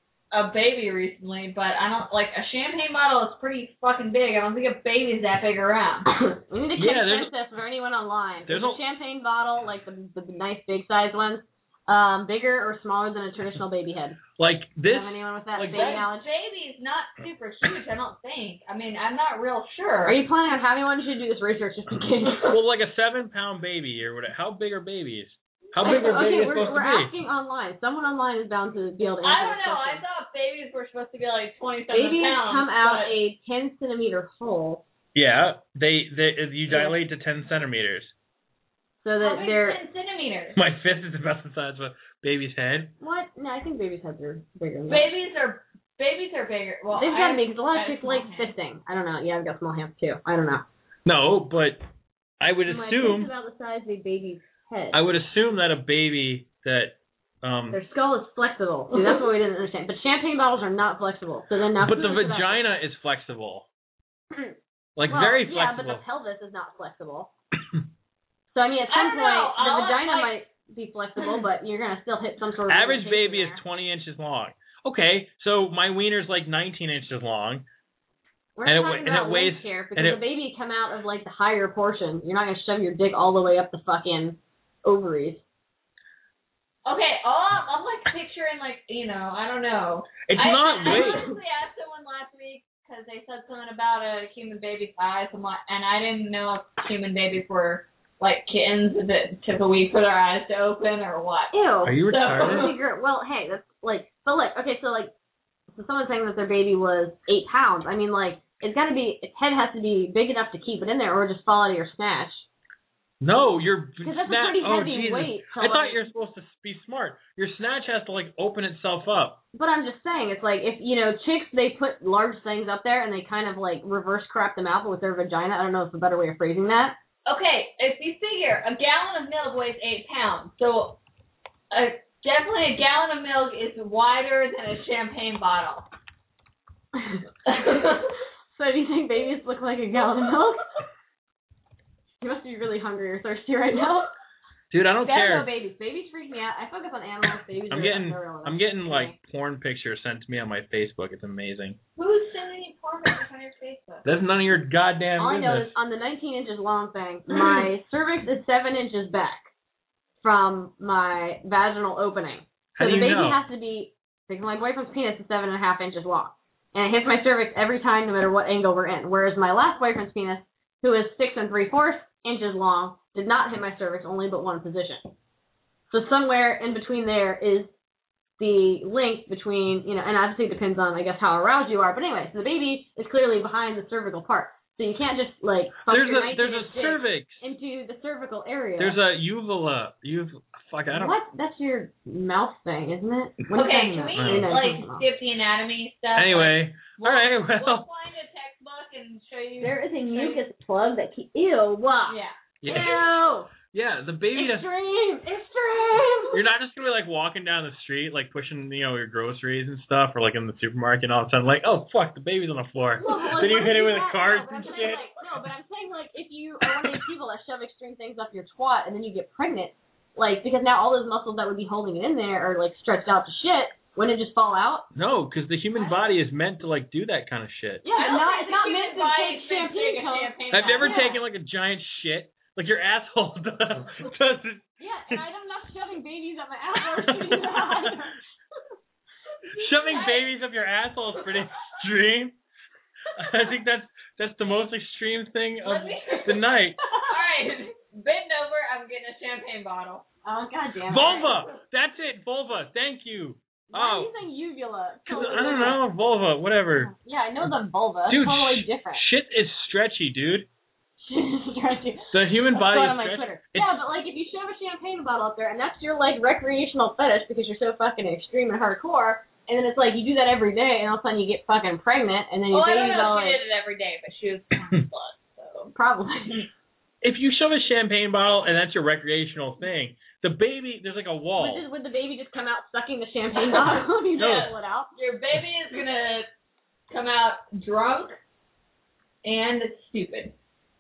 a baby recently, but I don't like a champagne bottle is pretty fucking big. I don't think a baby's that big around. We need to Yeah, there's- consensus for anyone online. there's Is a a- champagne bottle, like the, the nice big size ones, um, bigger or smaller than a traditional baby head? Like Do this. you have anyone with that like baby that- knowledge? Baby's not super huge, I don't think. I mean, I'm not real sure. Are you planning on having one? You should do this research just in case. Well, like a seven pound baby or whatever. How big are babies? How big are okay, babies we're, supposed we're to be? asking online. Someone online is bound to be able to answer I don't this know. I question. thought babies were supposed to be like twenty-seven Babies pounds. come out but- a ten centimeter hole, Yeah, they they you dilate to ten centimeters. so How that big they're is ten centimeters. My fist is about the size of a baby's head. what? No, I think babies' heads are bigger than that. Babies are babies are bigger. Well, They've I got to be, because a lot I of have chicks small like hands. fisting. I don't know. Yeah, I've got small hands too. I don't know. No, but I would My assume kids about the size of a baby's head. I would assume that a baby that um Their skull is flexible. See, that's what we didn't understand. But champagne bottles are not flexible. So then now. but the who's about- vagina is flexible. Like well, very yeah, but flexible. the pelvis is not flexible. So I mean, at I some don't point, know. the I'll- vagina like- might be flexible, but you're gonna still hit some sort of Average limitation baby is there. twenty inches long. Okay, so my wiener's like nineteen inches long. We're and it not wa- talking and it about weighs- length here because and it- the baby come out of like the higher portion. You're not gonna shove your dick all the way up the fucking ovaries. Okay, all I'm, I'm like picturing like you know I don't know. It's I, not I, I weight. honestly asked someone last week because they said something about a human baby's eyes, and, like, and I didn't know if human babies were like kittens that took a week for their eyes to open or what. Ew. Are you So- retarded? Figure- Well, hey, that's like, but like, okay, so like, so someone's saying that their baby was eight pounds. I mean, like, it's got to be, its head has to be big enough to keep it in there, or just fall out of your snatch. No, you're Because that's a snatch. pretty Oh heavy Jesus! weight. to, I thought like- you were supposed to be smart. Your snatch has to like open itself up. But I'm just saying, it's like if you know chicks, they put large things up there and they kind of like reverse crap them out with their vagina. I don't know if it's a better way of phrasing that. Okay, if you figure a gallon of milk weighs eight pounds, so uh, definitely a gallon of milk is wider than a champagne bottle. So do you think babies look like a gallon of milk? You must be really hungry or thirsty right now. Dude, I don't Gotta care. go babies. Babies freak me out. I focus on animals. Babies I'm are getting, irrelevant. I'm getting like porn pictures sent to me on my Facebook. It's amazing. Who's sending you porn pictures on your Facebook? That's none of your goddamn All I know business. is on the nineteen inches long thing, my cervix is seven inches back from my vaginal opening. So How do the you baby know? has to be, because my boyfriend's penis is seven and a half inches long. And it hits my cervix every time, no matter what angle we're in. Whereas my last boyfriend's penis, who is six and three fourths inches long, did not hit my cervix, only but one position. So somewhere in between there is the link between, you know, and obviously it depends on, I guess, how aroused you are. But anyway, so the baby is clearly behind the cervical part. So you can't just, like, fuck There's your a there's a nineteen inch dick cervix. into the cervical area. There's a uvula. You've fuck. I don't. What? That's your mouth thing, isn't it? What are you Okay, talking can we about? I know, like it's not. skip the anatomy stuff? Anyway, Like, all right. we'll, Well, we'll find a textbook and show you. There is a mucus plug that keeps. Ew, wow. Yeah. yeah, Ew. yeah. The baby has. Extreme. Extreme. You're not just gonna be like walking down the street, like pushing, you know, your groceries and stuff, or like in the supermarket, and all of a sudden, like, oh fuck, the baby's on the floor. Well, but, like, Then you what hit if it with you a have- cart no, but and I'm saying, shit. like, no, but I'm saying, like, if you are one of these people that shove extreme things up your twat and then you get pregnant, like, because now all those muscles that would be holding it in there are, like, stretched out to shit, wouldn't it just fall out? No, because the human body is meant to like do that kind of shit. Yeah, I but don't not, think it's the not human meant to body take is meant to champagne take a pills. champagne Have you ever Yeah. taken like a giant shit? Like your asshole does. does it. Yeah, and I'm not shoving babies up my asshole or shooting them out either. Shoving babies up your asshole is pretty extreme. I think that's that's the most extreme thing of Let me- the night. All right, bend over. I'm getting a champagne bottle. Oh, god damn it. Vulva. That's it. Vulva. Thank you. Why are Oh, you saying uvula? 'cause I don't know. Vulva. Whatever. Yeah, I know the vulva. That's Dude, totally sh- different. shit is stretchy, dude. Stretchy. The human Let's body go is on my stretchy. Twitter. It's- Yeah, but like if you shove a champagne bottle up there and that's your like recreational fetish because you're so fucking extreme and hardcore, and then it's like you do that every day and all of a sudden you get fucking pregnant and then your Well, I don't baby's know all if she like did it every day, but she was pouring blood, so. probably. If you shove a champagne bottle and that's your recreational thing, the baby, there's like a wall. Would, just, would the baby just come out sucking the champagne bottle when you No. pull it out? Your baby is gonna come out drunk and stupid.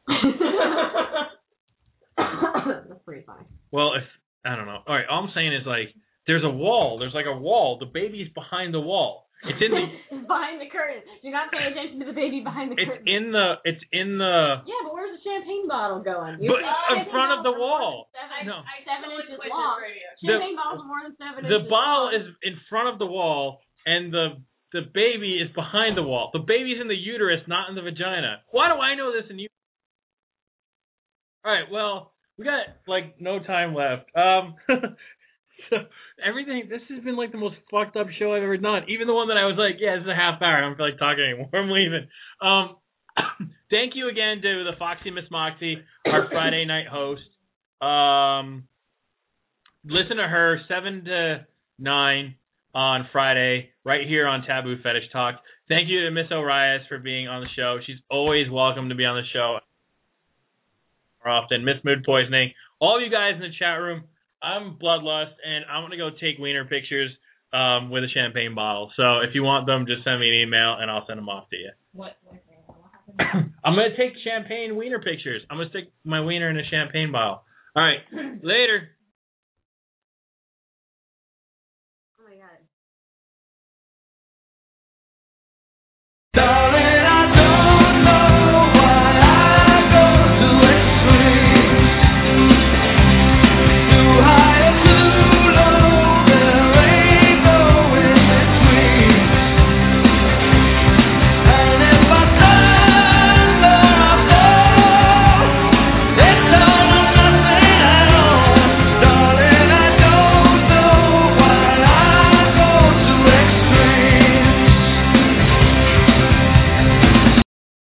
That's pretty funny. Well, if I don't know. All right, all I'm saying is like there's a wall. There's like a wall. The baby's behind the wall. It's in the. It's behind the curtain. You're not paying attention to the baby behind the It's curtain. in the. It's in the. Yeah, but where's the champagne bottle going? You But think in champagne front of the bottles are more wall. than Seven, No. I seven totally inches quit long. this radio. Champagne bottles are more than seven The inches bottle long. is in front of the wall, and the the baby is behind the wall. The baby's in the uterus, not in the vagina. Why do I know this and you? All right, well, we got like no time left. Um, so everything. This has been like the most fucked up show I've ever done. Even the one that I was like, yeah, this is a half hour. I don't feel like talking anymore. I'm leaving. Um, thank you again to the Foxy Miss Moxie, our Friday night host. Um, listen to her seven to nine on Friday right here on Taboo Fetish Talk. Thank you to Miss Orias for being on the show. She's always welcome to be on the show more often. Miss Mood Poisoning. All of you guys in the chat room, I'm Bloodlust, and I'm going to go take wiener pictures um, with a champagne bottle. So if you want them, just send me an email, and I'll send them off to you. What? what happened? I'm going to take champagne wiener pictures. I'm going to stick my wiener in a champagne bottle. All right. Later.